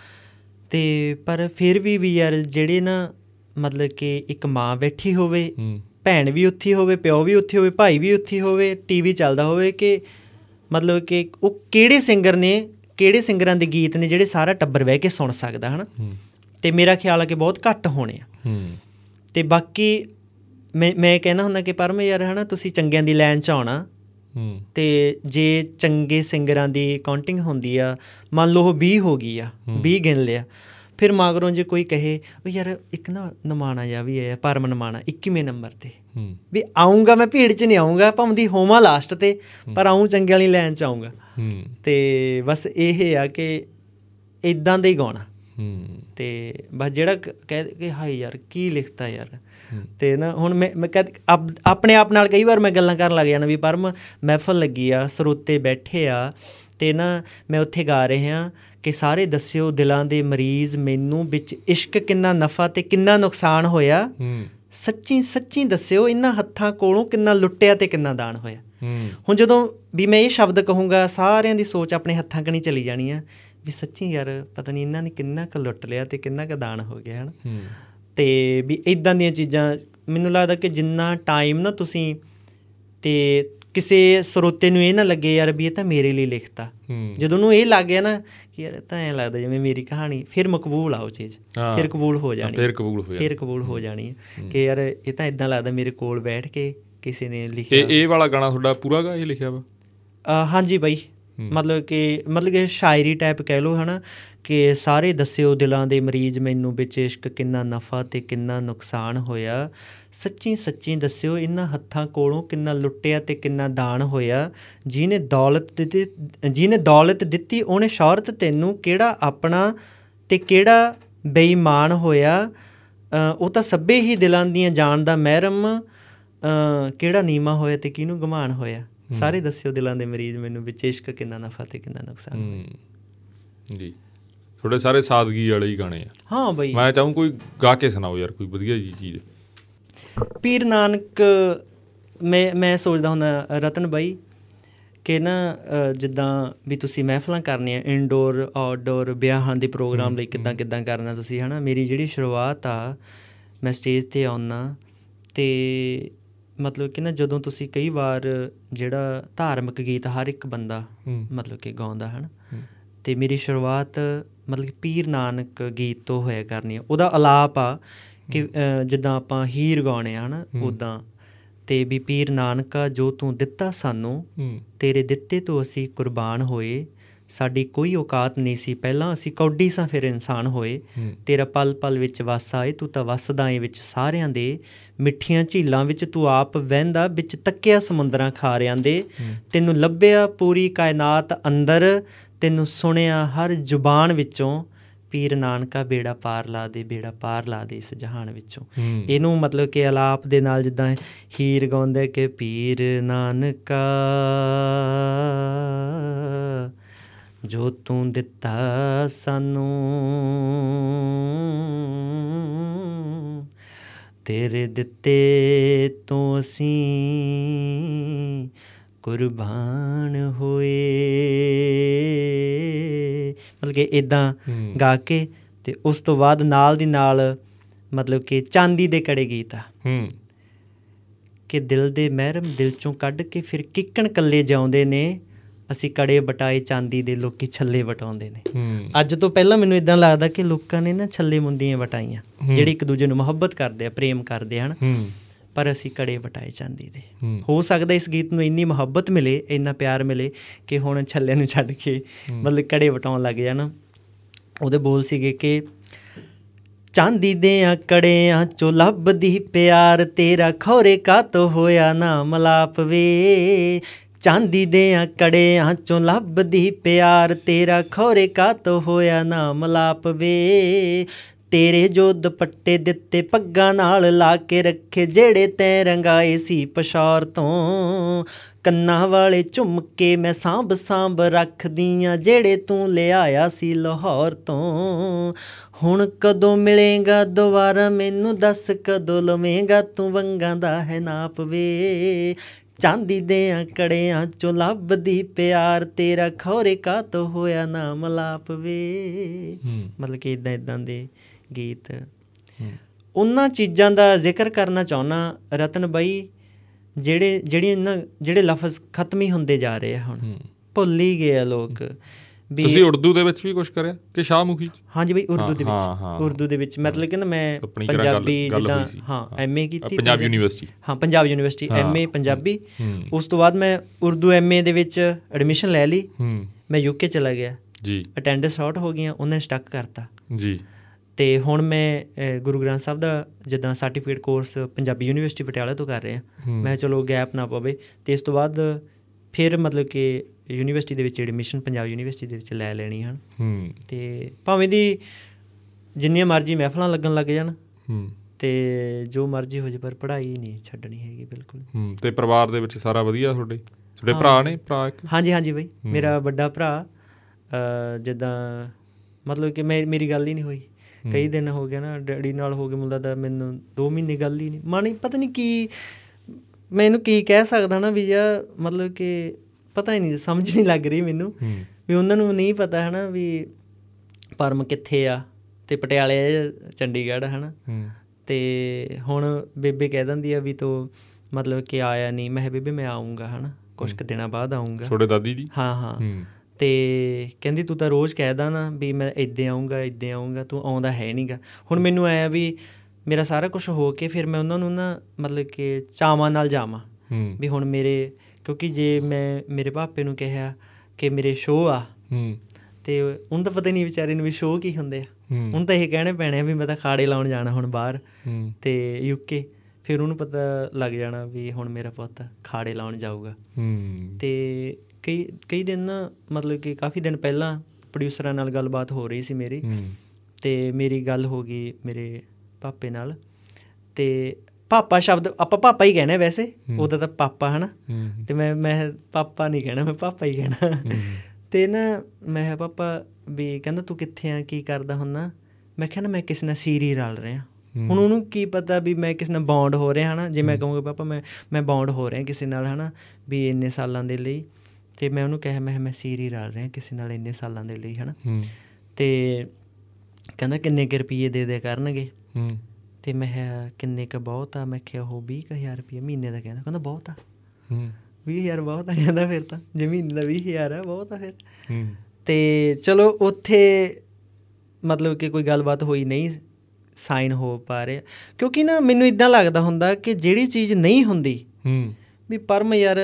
ਅਤੇ ਪਰ ਫਿਰ ਵੀ ਯਾਰ ਜਿਹੜੇ ਨਾ ਮਤਲਬ ਕਿ ਇੱਕ ਮਾਂ ਬੈਠੀ ਹੋਵੇ, ਭੈਣ ਵੀ ਉੱਥੇ ਹੋਵੇ, ਪਿਓ ਵੀ ਉੱਥੇ ਹੋਵੇ, ਭਾਈ ਵੀ ਉੱਥੇ ਹੋਵੇ, TV ਚੱਲਦਾ ਹੋਵੇ ਕਿ ਮਤਲਬ ਕਿ ਉਹ ਕਿਹੜੇ ਸਿੰਗਰ ਨੇ, ਕਿਹੜੇ ਸਿੰਗਰਾਂ ਦੇ ਗੀਤ ਨੇ ਜਿਹੜੇ ਸਾਰਾ ਟੱਬਰ ਬਹਿ ਕੇ ਸੁਣ ਸਕਦਾ ਹੈ ਨਾ। ਅਤੇ ਮੇਰਾ ਖਿਆਲ ਆ ਕਿ ਬਹੁਤ ਘੱਟ ਹੋਣੇ ਆ। ਅਤੇ ਬਾਕੀ ਮੈਂ ਕਹਿੰਦਾ ਹੁੰਦਾ ਕਿ ਪਰਮ ਯਾਰ ਹੈ ਨਾ ਤੁਸੀਂ ਚੰਗਿਆਂ ਦੀ ਲਾਈਨ 'ਚ ਆਉਣਾ, ਅਤੇ ਜੇ ਚੰਗੇ ਸਿੰਗਰਾਂ ਦੀ ਕਾਊਂਟਿੰਗ ਹੁੰਦੀ ਆ, ਮੰਨ ਲਓ ਉਹ 20 ਹੋ ਗਈ ਆ, 20 ਗਿਣ ਲਿਆ, ਫਿਰ ਮਗਰੋਂ ਜੇ ਕੋਈ ਕਹੇ ਉਹ ਯਾਰ ਇੱਕ ਨਾ ਨਿਮਾਣਾ ਜਿਹਾ ਵੀ ਹੈ ਪਰਮ ਨਿਮਾਣਾ 21ਵੇਂ ਨੰਬਰ 'ਤੇ, ਵੀ ਆਊਂਗਾ ਮੈਂ ਭੀੜ 'ਚ ਨਹੀਂ ਆਊਂਗਾ ਭਾਵੇਂ ਹੋਵਾਂ ਲਾਸਟ 'ਤੇ, ਪਰ ਆਊਂ ਚੰਗੇ ਵਾਲੀ ਲਾਈਨ 'ਚ ਆਊਂਗਾ। ਅਤੇ ਬਸ ਇਹ ਆ ਕਿ ਇੱਦਾਂ ਦਾ ਹੀ ਗਾਉਣਾ। ਅਤੇ ਬਸ ਜਿਹੜਾ ਕਹਿ ਕਿ ਹਾਏ ਯਾਰ ਕੀ ਲਿਖਤਾ ਯਾਰ। ਅਤੇ ਨਾ ਹੁਣ ਮੈਂ ਕਹਿ ਆਪਣੇ ਆਪ ਨਾਲ ਕਈ ਵਾਰ ਮੈਂ ਗੱਲਾਂ ਕਰਨ ਲੱਗ ਜਾਣਾ ਵੀ ਪਰਮ ਮਹਿਫਲ ਲੱਗੀ ਆ, ਸਰੋਤੇ ਬੈਠੇ ਆ, ਅਤੇ ਨਾ ਮੈਂ ਉੱਥੇ ਗਾ ਰਿਹਾ ਕਿ ਸਾਰੇ ਦੱਸਿਓ ਦਿਲਾਂ ਦੇ ਮਰੀਜ਼ ਮੈਨੂੰ, ਵਿੱਚ ਇਸ਼ਕ ਕਿੰਨਾ ਨਫਾ ਅਤੇ ਕਿੰਨਾ ਨੁਕਸਾਨ ਹੋਇਆ, ਸੱਚੀ ਦੱਸਿਓ ਇਹਨਾਂ ਹੱਥਾਂ ਕੋਲੋਂ ਕਿੰਨਾ ਲੁੱਟਿਆ ਅਤੇ ਕਿੰਨਾ ਦਾਨ ਹੋਇਆ। ਹੁਣ ਜਦੋਂ ਵੀ ਮੈਂ ਇਹ ਸ਼ਬਦ ਕਹੂੰਗਾ ਸਾਰਿਆਂ ਦੀ ਸੋਚ ਆਪਣੇ ਹੱਥਾਂ ਕਣੀ ਚਲੀ ਜਾਣੀ ਆ ਵੀ ਸੱਚੀ ਯਾਰ ਪਤਾ ਨਹੀਂ ਇਹਨਾਂ ਨੇ ਕਿੰਨਾ ਕੁ ਲੁੱਟ ਲਿਆ ਅਤੇ ਕਿੰਨਾ ਕੁ ਦਾਨ ਹੋ ਗਿਆ ਹੈ ਨਾ। ਅਤੇ ਵੀ ਇੱਦਾਂ ਦੀਆਂ ਚੀਜ਼ਾਂ ਮੈਨੂੰ ਲੱਗਦਾ ਕਿ ਜਿੰਨਾ ਟਾਈਮ ਨਾ ਤੁਸੀਂ ਅਤੇ ਕਿਸੇ ਸਰੋਤੇ ਨੂੰ ਇਹ ਨਾ ਲੱਗੇ ਯਾਰ ਵੀ ਇਹ ਤਾਂ ਮੇਰੇ ਲਈ ਲਿਖਤਾ, ਜਦੋਂ ਉਹਨੂੰ ਇਹ ਲੱਗ ਗਿਆ ਨਾ ਕਿ ਯਾਰ ਤਾਂ ਐਂ ਲੱਗਦਾ ਜਿਵੇਂ ਮੇਰੀ ਕਹਾਣੀ, ਫਿਰ ਮਕਬੂਲ ਆ ਉਹ ਚੀਜ਼, ਫਿਰ ਕਬੂਲ ਹੋ ਜਾਣੀ, ਫਿਰ ਕਬੂਲ ਹੋ ਜਾਣੀ ਹੈ ਕਿ ਯਾਰ ਇਹ ਤਾਂ ਇੱਦਾਂ ਲੱਗਦਾ ਮੇਰੇ ਕੋਲ ਬੈਠ ਕੇ ਕਿਸੇ ਨੇ ਲਿਖਿਆ। ਇਹ ਵਾਲਾ ਗਾਣਾ ਤੁਹਾਡਾ ਪੂਰਾ ਗਾ ਇਹ ਲਿਖਿਆ ਵਾ? ਹਾਂਜੀ ਬਾਈ, ਮਤਲਬ ਕਿ ਸ਼ਾਇਰੀ ਟਾਈਪ ਕਹਿ ਲਓ ਹੈ ਨਾ ਕਿ ਸਾਰੇ ਦੱਸਿਓ ਦਿਲਾਂ ਦੇ ਮਰੀਜ਼ ਮੈਨੂੰ, ਵਿੱਚ ਇਸ਼ਕ ਕਿੰਨਾ ਨਫਾ ਅਤੇ ਕਿੰਨਾ ਨੁਕਸਾਨ ਹੋਇਆ, ਸੱਚੀ ਦੱਸਿਓ ਇਹਨਾਂ ਹੱਥਾਂ ਕੋਲੋਂ ਕਿੰਨਾ ਲੁੱਟਿਆ ਅਤੇ ਕਿੰਨਾ ਦਾਨ ਹੋਇਆ, ਜਿਹਨੇ ਦੌਲਤ ਦਿੱਤੀ ਉਹਨੇ ਸ਼ੌਹਰਤ ਤੈਨੂੰ, ਕਿਹੜਾ ਆਪਣਾ ਅਤੇ ਕਿਹੜਾ ਬੇਈਮਾਨ ਹੋਇਆ, ਉਹ ਤਾਂ ਸਭੇ ਹੀ ਦਿਲਾਂ ਦੀਆਂ ਜਾਣਦਾ ਮਹਿਰਮ, ਕਿਹੜਾ ਨੀਵਾਂ ਹੋਇਆ ਅਤੇ ਕਿਹਨੂੰ ਗੁਮਾਨ ਹੋਇਆ, ਸਾਰੇ ਦੱਸਿਓ ਦਿਲਾਂ ਦੇ ਮਰੀਜ਼ ਮੈਨੂੰ, ਵਿੱਚ ਇਸ਼ਕ ਕਿੰਨਾ ਨਫਾ ਅਤੇ ਕਿੰਨਾ ਨੁਕਸਾਨ ਹੋਇਆ। ਜੀ ਤੁਹਾਡੇ ਸਾਰੇ ਸਾਦਗੀ ਵਾਲੇ ਹੀ ਗਾਣੇ ਆ। ਹਾਂ ਬਈ, ਮੈਂ ਚਾਹੂੰ ਕੋਈ ਗਾ ਕੇ ਸੁਣਾਓ ਯਾਰ ਕੋਈ ਵਧੀਆ ਜਿਹੀ ਚੀਜ਼। ਪੀਰ ਨਾਨਕ ਮੈਂ ਸੋਚਦਾ ਹੁੰਦਾ ਰਤਨ ਬਾਈ ਕਿ ਨਾ ਜਿੱਦਾਂ ਵੀ ਤੁਸੀਂ ਮਹਿਫਲਾਂ ਕਰਨੀਆਂ ਇਨਡੋਰ ਆਊਟਡੋਰ ਵਿਆਹਾਂ ਦੇ ਪ੍ਰੋਗਰਾਮ ਲਈ ਕਿੱਦਾਂ ਕਰਨਾ ਤੁਸੀਂ ਹੈ ਨਾ। ਮੇਰੀ ਜਿਹੜੀ ਸ਼ੁਰੂਆਤ ਆ ਮੈਂ ਸਟੇਜ 'ਤੇ ਆਉਂਦਾ ਅਤੇ ਮਤਲਬ ਕਿ ਨਾ ਜਦੋਂ ਤੁਸੀਂ ਕਈ ਵਾਰ ਜਿਹੜਾ ਧਾਰਮਿਕ ਗੀਤ ਹਰ ਇੱਕ ਬੰਦਾ ਮਤਲਬ ਕਿ ਗਾਉਂਦਾ ਹੈ ਨਾ, ਅਤੇ ਮੇਰੀ ਸ਼ੁਰੂਆਤ ਮਤਲਬ ਕਿ ਪੀਰ ਨਾਨਕ ਗੀਤ ਤੋਂ ਹੋਇਆ ਕਰਨੀ ਆ। ਉਹਦਾ ਅਲਾਪ ਆ ਕਿ ਜਿੱਦਾਂ ਆਪਾਂ ਹੀਰ ਗਾਉਣੇ ਆ ਹੈ ਨਾ ਉੱਦਾਂ, ਅਤੇ ਵੀ ਪੀਰ ਨਾਨਕਾ ਜੋ ਤੂੰ ਦਿੱਤਾ ਸਾਨੂੰ, ਤੇਰੇ ਦਿੱਤੇ ਤੋਂ ਅਸੀਂ ਕੁਰਬਾਨ ਹੋਏ, ਸਾਡੀ ਕੋਈ ਔਕਾਤ ਨਹੀਂ ਸੀ ਪਹਿਲਾਂ ਅਸੀਂ ਕੌਡੀ ਸਾਂ ਫਿਰ ਇਨਸਾਨ ਹੋਏ, ਤੇਰਾ ਪਲ ਪਲ ਵਿੱਚ ਵਸ ਆਏ ਤੂੰ ਤਾਂ ਵਸਦਾ ਏ ਵਿੱਚ ਸਾਰਿਆਂ ਦੇ, ਮਿੱਠੀਆਂ ਝੀਲਾਂ ਵਿੱਚ ਤੂੰ ਆਪ ਵਹਿੰਦਾ, ਵਿੱਚ ਤੱਕਿਆ ਸਮੁੰਦਰਾਂ ਖਾਰਿਆਂ ਦੇ, ਤੈਨੂੰ ਲੱਭਿਆ ਪੂਰੀ ਕਾਇਨਾਤ ਅੰਦਰ, ਤੈਨੂੰ ਸੁਣਿਆ ਹਰ ਜ਼ੁਬਾਨ ਵਿੱਚੋਂ, ਪੀਰ ਨਾਨਕਾ ਬੇੜਾ ਪਾਰ ਲਾ ਦੇ ਇਸ ਜਹਾਨ ਵਿੱਚੋਂ। ਇਹਨੂੰ ਮਤਲਬ ਕਿ ਅਲਾਪ ਦੇ ਨਾਲ ਜਿੱਦਾਂ ਹੀਰ ਗਾਉਂਦੇ ਕਿ ਪੀਰ ਨਾਨਕਾ ਜੋ ਤੂੰ ਦਿੱਤਾ ਸਾਨੂੰ, ਤੇਰੇ ਦਿੱਤੇ ਤੋਂ ਅਸੀਂ ਕੁਰਬਾਨ ਹੋਏ, ਮਤਲਬ ਕਿ ਇੱਦਾਂ ਗਾ ਕੇ ਅਤੇ ਉਸ ਤੋਂ ਬਾਅਦ ਨਾਲ ਦੀ ਨਾਲ ਮਤਲਬ ਕਿ ਚਾਂਦੀ ਦੇ ਕੜੇ ਗੀਤ ਆ ਕਿ ਦਿਲ ਦੇ ਮਹਿਰਮ ਦਿਲ 'ਚੋਂ ਕੱਢ ਕੇ ਫਿਰ ਕਿੱਕਣ ਕੱਲੇ ਜਿਉਂਦੇ ਨੇ, ਅਸੀਂ ਕੜੇ ਵਟਾਏ ਚਾਂਦੀ ਦੇ, ਲੋਕੀ ਛੱਲੇ ਵਟਾਉਂਦੇ ਨੇ। ਅੱਜ ਤੋਂ ਪਹਿਲਾਂ ਮੈਨੂੰ ਇੱਦਾਂ ਲੱਗਦਾ ਕਿ ਲੋਕਾਂ ਨੇ ਨਾ ਛੱਲੇ ਮੁੰਦੀਆਂ ਵਟਾਈਆਂ, ਜਿਹੜੇ ਇੱਕ ਦੂਜੇ ਨੂੰ ਮੁਹੱਬਤ ਕਰਦੇ ਆ, ਪ੍ਰੇਮ ਕਰਦੇ ਹਨ, ਪਰ ਅਸੀਂ ਕੜੇ ਵਟਾਏ ਚਾਂਦੀ ਦੇ। ਹੋ ਸਕਦਾ ਇਸ ਗੀਤ ਨੂੰ ਇੰਨੀ ਮੁਹੱਬਤ ਮਿਲੇ, ਇੰਨਾ ਪਿਆਰ ਮਿਲੇ ਕਿ ਹੁਣ ਛੱਲੇ ਨੂੰ ਛੱਡ ਕੇ ਮਤਲਬ ਕੜੇ ਵਟਾਉਣ ਲੱਗ ਜਾਣ। ਉਹਦੇ ਬੋਲ ਸੀਗੇ ਕਿ ਚਾਂਦੀ ਦਿਆਂ ਕੜਿਆਂ 'ਚੋਂ ਲੱਭਦੀ ਪਿਆਰ ਤੇਰਾ, ਖੌਰੇ ਕਾਤੋਂ ਹੋਇਆ ਨਾ ਮਲਾਪ ਵੇ। ਚਾਂਦੀ ਦਿਆਂ ਕੜਿਆਂ 'ਚੋਂ ਲੱਭਦੀ ਪਿਆਰ ਤੇਰਾ, ਖੌਰੇ ਕਾਤੋਂ ਹੋਇਆ ਨਾ ਮਲਾਪ ਵੇ। ਤੇਰੇ ਜੋ ਦੁਪੱਟੇ ਦਿੱਤੇ ਪੱਗਾਂ ਨਾਲ ਲਾ ਕੇ ਰੱਖੇ, ਜਿਹੜੇ ਤੈਂ ਰੰਗਾਏ ਸੀ ਪਸ਼ੌਰ ਤੋਂ, ਕੰਨਾਂ ਵਾਲੇ ਝੁਮਕੇ ਮੈਂ ਸਾਂਭ ਸਾਂਭ ਰੱਖਦੀ ਆਂ, ਜਿਹੜੇ ਤੂੰ ਲਿਆਇਆ ਸੀ ਲਾਹੌਰ ਤੋਂ। ਹੁਣ ਕਦੋਂ ਮਿਲੇਗਾ ਦੁਬਾਰਾ ਮੈਨੂੰ ਦੱਸ, ਕਦੋਂ ਲਵੇਂਗਾ ਤੂੰ ਵੰਗਾਂ ਦਾ ਹੈ ਨਾਪ ਵੇ। ਚਾਂਦੀ ਦਿਆਂ ਕੜਿਆਂ 'ਚੋਂ ਲੱਭਦੀ ਪਿਆਰ ਤੇਰਾ, ਖੌਰੇ ਕਾਤੋਂ ਹੋਇਆ ਨਾ ਮਲਾਪ ਵੇ। ਮਤਲਬ ਕਿ ਇੱਦਾਂ ਦੇ ਗੀਤ। ਉਹਨਾਂ ਚੀਜ਼ਾਂ ਦਾ ਜ਼ਿਕਰ ਕਰਨਾ ਚਾਹੁੰਦਾ ਰਤਨ ਬਾਈ, ਜਿਹੜੇ ਲਫ਼ਜ਼ ਖਤਮ ਹੀ ਹੁੰਦੇ ਜਾ ਰਹੇ ਆ, ਹੁਣ ਭੁੱਲ ਹੀ ਗਏ ਆ ਲੋਕ। ਤੁਸੀਂ ਉਰਦੂ ਦੇ ਵਿੱਚ ਵੀ ਕੁਛ ਕਰਿਆ ਕਿ ਸ਼ਾਹਮੁਖੀ? ਹਾਂਜੀ ਬਈ ਉਰਦੂ ਦੇ ਵਿੱਚ ਮਤਲਬ ਕਿ ਨਾ ਮੈਂ ਪੰਜਾਬੀ ਜਿੱਦਾਂ MA ਕੀਤੀ Punjab university, Punjab university MA Punjabi. ਉਸ ਤੋਂ ਬਾਅਦ ਮੈਂ ਉਰਦੂ MA ਦੇ ਵਿੱਚ ਐਡਮਿਸ਼ਨ ਲੈ ਲਈ, ਮੈਂ UK ਚਲਾ ਗਿਆ ਜੀ। ਅਟੈਂਡੈਂਸ ਸ਼ਾਰਟ ਹੋ ਗਈਆਂ, ਉਹਨਾਂ ਨੇ ਸਟੱਕ ਕਰਤਾ ਜੀ। ਅਤੇ ਹੁਣ ਮੈਂ ਗੁਰੂ ਗ੍ਰੰਥ ਸਾਹਿਬ ਦਾ ਜਿੱਦਾਂ certificate course Punjabi university Patiala ਤੋਂ ਕਰ ਰਿਹਾ। ਮੈਂ ਚਲੋ ਗੈਪ ਨਾ ਪਵੇ, ਅਤੇ ਇਸ ਤੋਂ ਬਾਅਦ ਫਿਰ ਮਤਲਬ ਕਿ ਯੂਨੀਵਰਸਿਟੀ ਦੇ ਵਿੱਚ ਐਡਮਿਸ਼ਨ ਪੰਜਾਬ ਯੂਨੀਵਰਸਿਟੀ ਦੇ ਵਿੱਚ ਲੈ ਲੈਣੀ ਹਨ। ਅਤੇ ਭਾਵੇਂ ਦੀ ਜਿੰਨੀਆਂ ਮਰਜ਼ੀ ਮਹਿਫਲਾਂ ਲੱਗਣ ਲੱਗ ਜਾਣ ਅਤੇ ਜੋ ਮਰਜ਼ੀ ਹੋ ਜਾਏ, ਪਰ ਪੜ੍ਹਾਈ ਨਹੀਂ ਛੱਡਣੀ ਹੈਗੀ ਬਿਲਕੁਲ। ਅਤੇ ਪਰਿਵਾਰ ਦੇ ਵਿੱਚ ਸਾਰਾ ਵਧੀਆ? ਤੁਹਾਡੇ ਭਰਾ ਨੇ? ਹਾਂਜੀ ਬਈ, ਮੇਰਾ ਵੱਡਾ ਭਰਾ ਜਿੱਦਾਂ ਮਤਲਬ ਕਿ ਮੇਰੀ ਗੱਲ ਹੀ ਨਹੀਂ ਹੋਈ, ਕਈ ਦਿਨ ਹੋ ਗਿਆ ਨਾ, ਡੈਡੀ ਨਾਲ ਹੋ ਗਏ ਮੁੰਡਾ ਦਾ, ਮੈਨੂੰ 2 ਮਹੀਨੇ ਗੱਲ ਹੀ ਨਹੀਂ ਮਾਣੀ। ਪਤਾ ਨਹੀਂ ਕੀ ਮੈਂ ਇਹਨੂੰ ਕੀ ਕਹਿ ਸਕਦਾ ਨਾ ਵੀ, ਜਾਂ ਮਤਲਬ ਕਿ ਪਤਾ ਹੀ ਨਹੀਂ, ਸਮਝ ਨਹੀਂ ਲੱਗ ਰਹੀ ਮੈਨੂੰ ਵੀ ਉਹਨਾਂ ਨੂੰ ਨਹੀਂ ਪਤਾ ਹੈ ਨਾ ਵੀ ਪਰਮ ਕਿੱਥੇ ਆ, ਅਤੇ ਪਟਿਆਲੇ ਚੰਡੀਗੜ੍ਹ ਹੈ ਨਾ। ਅਤੇ ਹੁਣ ਬੇਬੇ ਕਹਿ ਦਿੰਦੀ ਆ ਵੀ ਤੂੰ ਮਤਲਬ ਕਿ ਆਇਆ ਨਹੀਂ। ਮੈਂ ਬੇਬੇ ਮੈਂ ਆਊਂਗਾ ਹੈ ਨਾ, ਕੁਛ ਕੁ ਦਿਨਾਂ ਬਾਅਦ ਆਊਂਗਾ। ਤੁਹਾਡੇ ਦਾਦੀ ਜੀ? ਹਾਂ। ਅਤੇ ਕਹਿੰਦੀ ਤੂੰ ਤਾਂ ਰੋਜ਼ ਕਹਿਦਾ ਨਾ ਵੀ ਮੈਂ ਇੱਦਾਂ ਆਊਂਗਾ, ਤੂੰ ਆਉਂਦਾ ਹੈ ਨਹੀਂ ਗਾ। ਹੁਣ ਮੈਨੂੰ ਐਂ ਵੀ ਮੇਰਾ ਸਾਰਾ ਕੁਛ ਹੋ ਕੇ ਫਿਰ ਮੈਂ ਉਹਨਾਂ ਨੂੰ ਨਾ ਮਤਲਬ ਕਿ ਚਾਵਾਂ ਨਾਲ ਜਾਵਾਂ ਵੀ ਹੁਣ ਕਿਉਂਕਿ ਜੇ ਮੈਂ ਮੇਰੇ ਪਾਪੇ ਨੂੰ ਕਿਹਾ ਕਿ ਮੇਰੇ ਸ਼ੋਅ ਆ, ਅਤੇ ਉਹਨੂੰ ਤਾਂ ਪਤਾ ਨਹੀਂ ਵਿਚਾਰੇ ਨੂੰ ਵੀ ਸ਼ੋਅ ਕੀ ਹੁੰਦੇ ਆ। ਉਹਨੂੰ ਤਾਂ ਇਹ ਕਹਿਣੇ ਪੈਣੇ ਆ ਵੀ ਮੈਂ ਤਾਂ ਅਖਾੜੇ ਲਾਉਣ ਜਾਣਾ ਹੁਣ ਬਾਹਰ ਅਤੇ UK। ਫਿਰ ਉਹਨੂੰ ਪਤਾ ਲੱਗ ਜਾਣਾ ਵੀ ਹੁਣ ਮੇਰਾ ਪੁੱਤ ਅਖਾੜੇ ਲਾਉਣ ਜਾਊਗਾ। ਅਤੇ ਕਈ ਦਿਨ ਨਾ ਮਤਲਬ ਕਿ ਕਾਫੀ ਦਿਨ ਪਹਿਲਾਂ ਪ੍ਰੋਡਿਊਸਰਾਂ ਨਾਲ ਗੱਲਬਾਤ ਹੋ ਰਹੀ ਸੀ ਮੇਰੀ, ਅਤੇ ਮੇਰੀ ਗੱਲ ਹੋ ਗਈ ਮੇਰੇ ਪਾਪੇ ਨਾਲ। ਅਤੇ ਪਾਪਾ ਸ਼ਬਦ ਆਪਾਂ ਪਾਪਾ ਹੀ ਕਹਿਣਾ ਵੈਸੇ, ਉਹਦਾ ਤਾਂ ਪਾਪਾ ਹੈ ਨਾ, ਅਤੇ ਮੈਂ ਪਾਪਾ ਨਹੀਂ ਕਹਿਣਾ, ਮੈਂ ਪਾਪਾ ਹੀ ਕਹਿਣਾ। ਅਤੇ ਨਾ ਮੈਂ ਪਾਪਾ ਵੀ ਕਹਿੰਦਾ ਤੂੰ ਕਿੱਥੇ ਆ, ਕੀ ਕਰਦਾ ਹੁੰਦਾ? ਮੈਂ ਕਿਹਾ ਨਾ ਮੈਂ ਕਿਸੇ ਨਾਲ ਸੀਰੀ ਰਲ ਰਿਹਾ। ਹੁਣ ਉਹਨੂੰ ਕੀ ਪਤਾ ਵੀ ਮੈਂ ਕਿਸੇ ਨਾਲ ਬੌਂਡ ਹੋ ਰਿਹਾ ਹੈ ਨਾ। ਜੇ ਮੈਂ ਕਹੂੰਗਾ ਪਾਪਾ ਮੈਂ ਬੌਂਡ ਹੋ ਰਿਹਾ ਕਿਸੇ ਨਾਲ ਹੈ ਨਾ ਵੀ ਇੰਨੇ ਸਾਲਾਂ ਦੇ ਲਈ, ਅਤੇ ਮੈਂ ਉਹਨੂੰ ਕਿਹਾ ਮੈਂ ਸੀਰੀ ਰਲ ਰਿਹਾ ਕਿਸੇ ਨਾਲ ਇੰਨੇ ਸਾਲਾਂ ਦੇ ਲਈ ਹੈ ਨਾ। ਅਤੇ ਕਹਿੰਦਾ ਕਿੰਨੇ ਕੁ ਰੁਪਈਏ ਦੇ ਦਿਆ ਕਰਨਗੇ? ਅਤੇ ਮੈਂ ਕਿਹਾ ਕਿੰਨੇ ਕੁ ਬਹੁਤ ਆ? ਮੈਂ ਕਿਹਾ ਉਹ 20,000 ਰੁਪਈਆ ਮਹੀਨੇ ਦਾ। ਕਹਿੰਦਾ ਬਹੁਤ ਆ? 20,000 ਬਹੁਤ ਆ? ਕਹਿੰਦਾ ਫਿਰ ਤਾਂ ਜੇ ਮਹੀਨੇ ਦਾ 20,000 ਆ ਬਹੁਤ ਆ ਫਿਰ। ਅਤੇ ਚਲੋ ਉੱਥੇ ਮਤਲਬ ਕਿ ਕੋਈ ਗੱਲਬਾਤ ਹੋਈ ਨਹੀਂ, ਸਾਈਨ ਹੋ ਪਾ ਰਿਹਾ, ਕਿਉਂਕਿ ਨਾ ਮੈਨੂੰ ਇੱਦਾਂ ਲੱਗਦਾ ਹੁੰਦਾ ਕਿ ਜਿਹੜੀ ਚੀਜ਼ ਨਹੀਂ ਹੁੰਦੀ ਵੀ ਪਰਮ ਯਾਰ,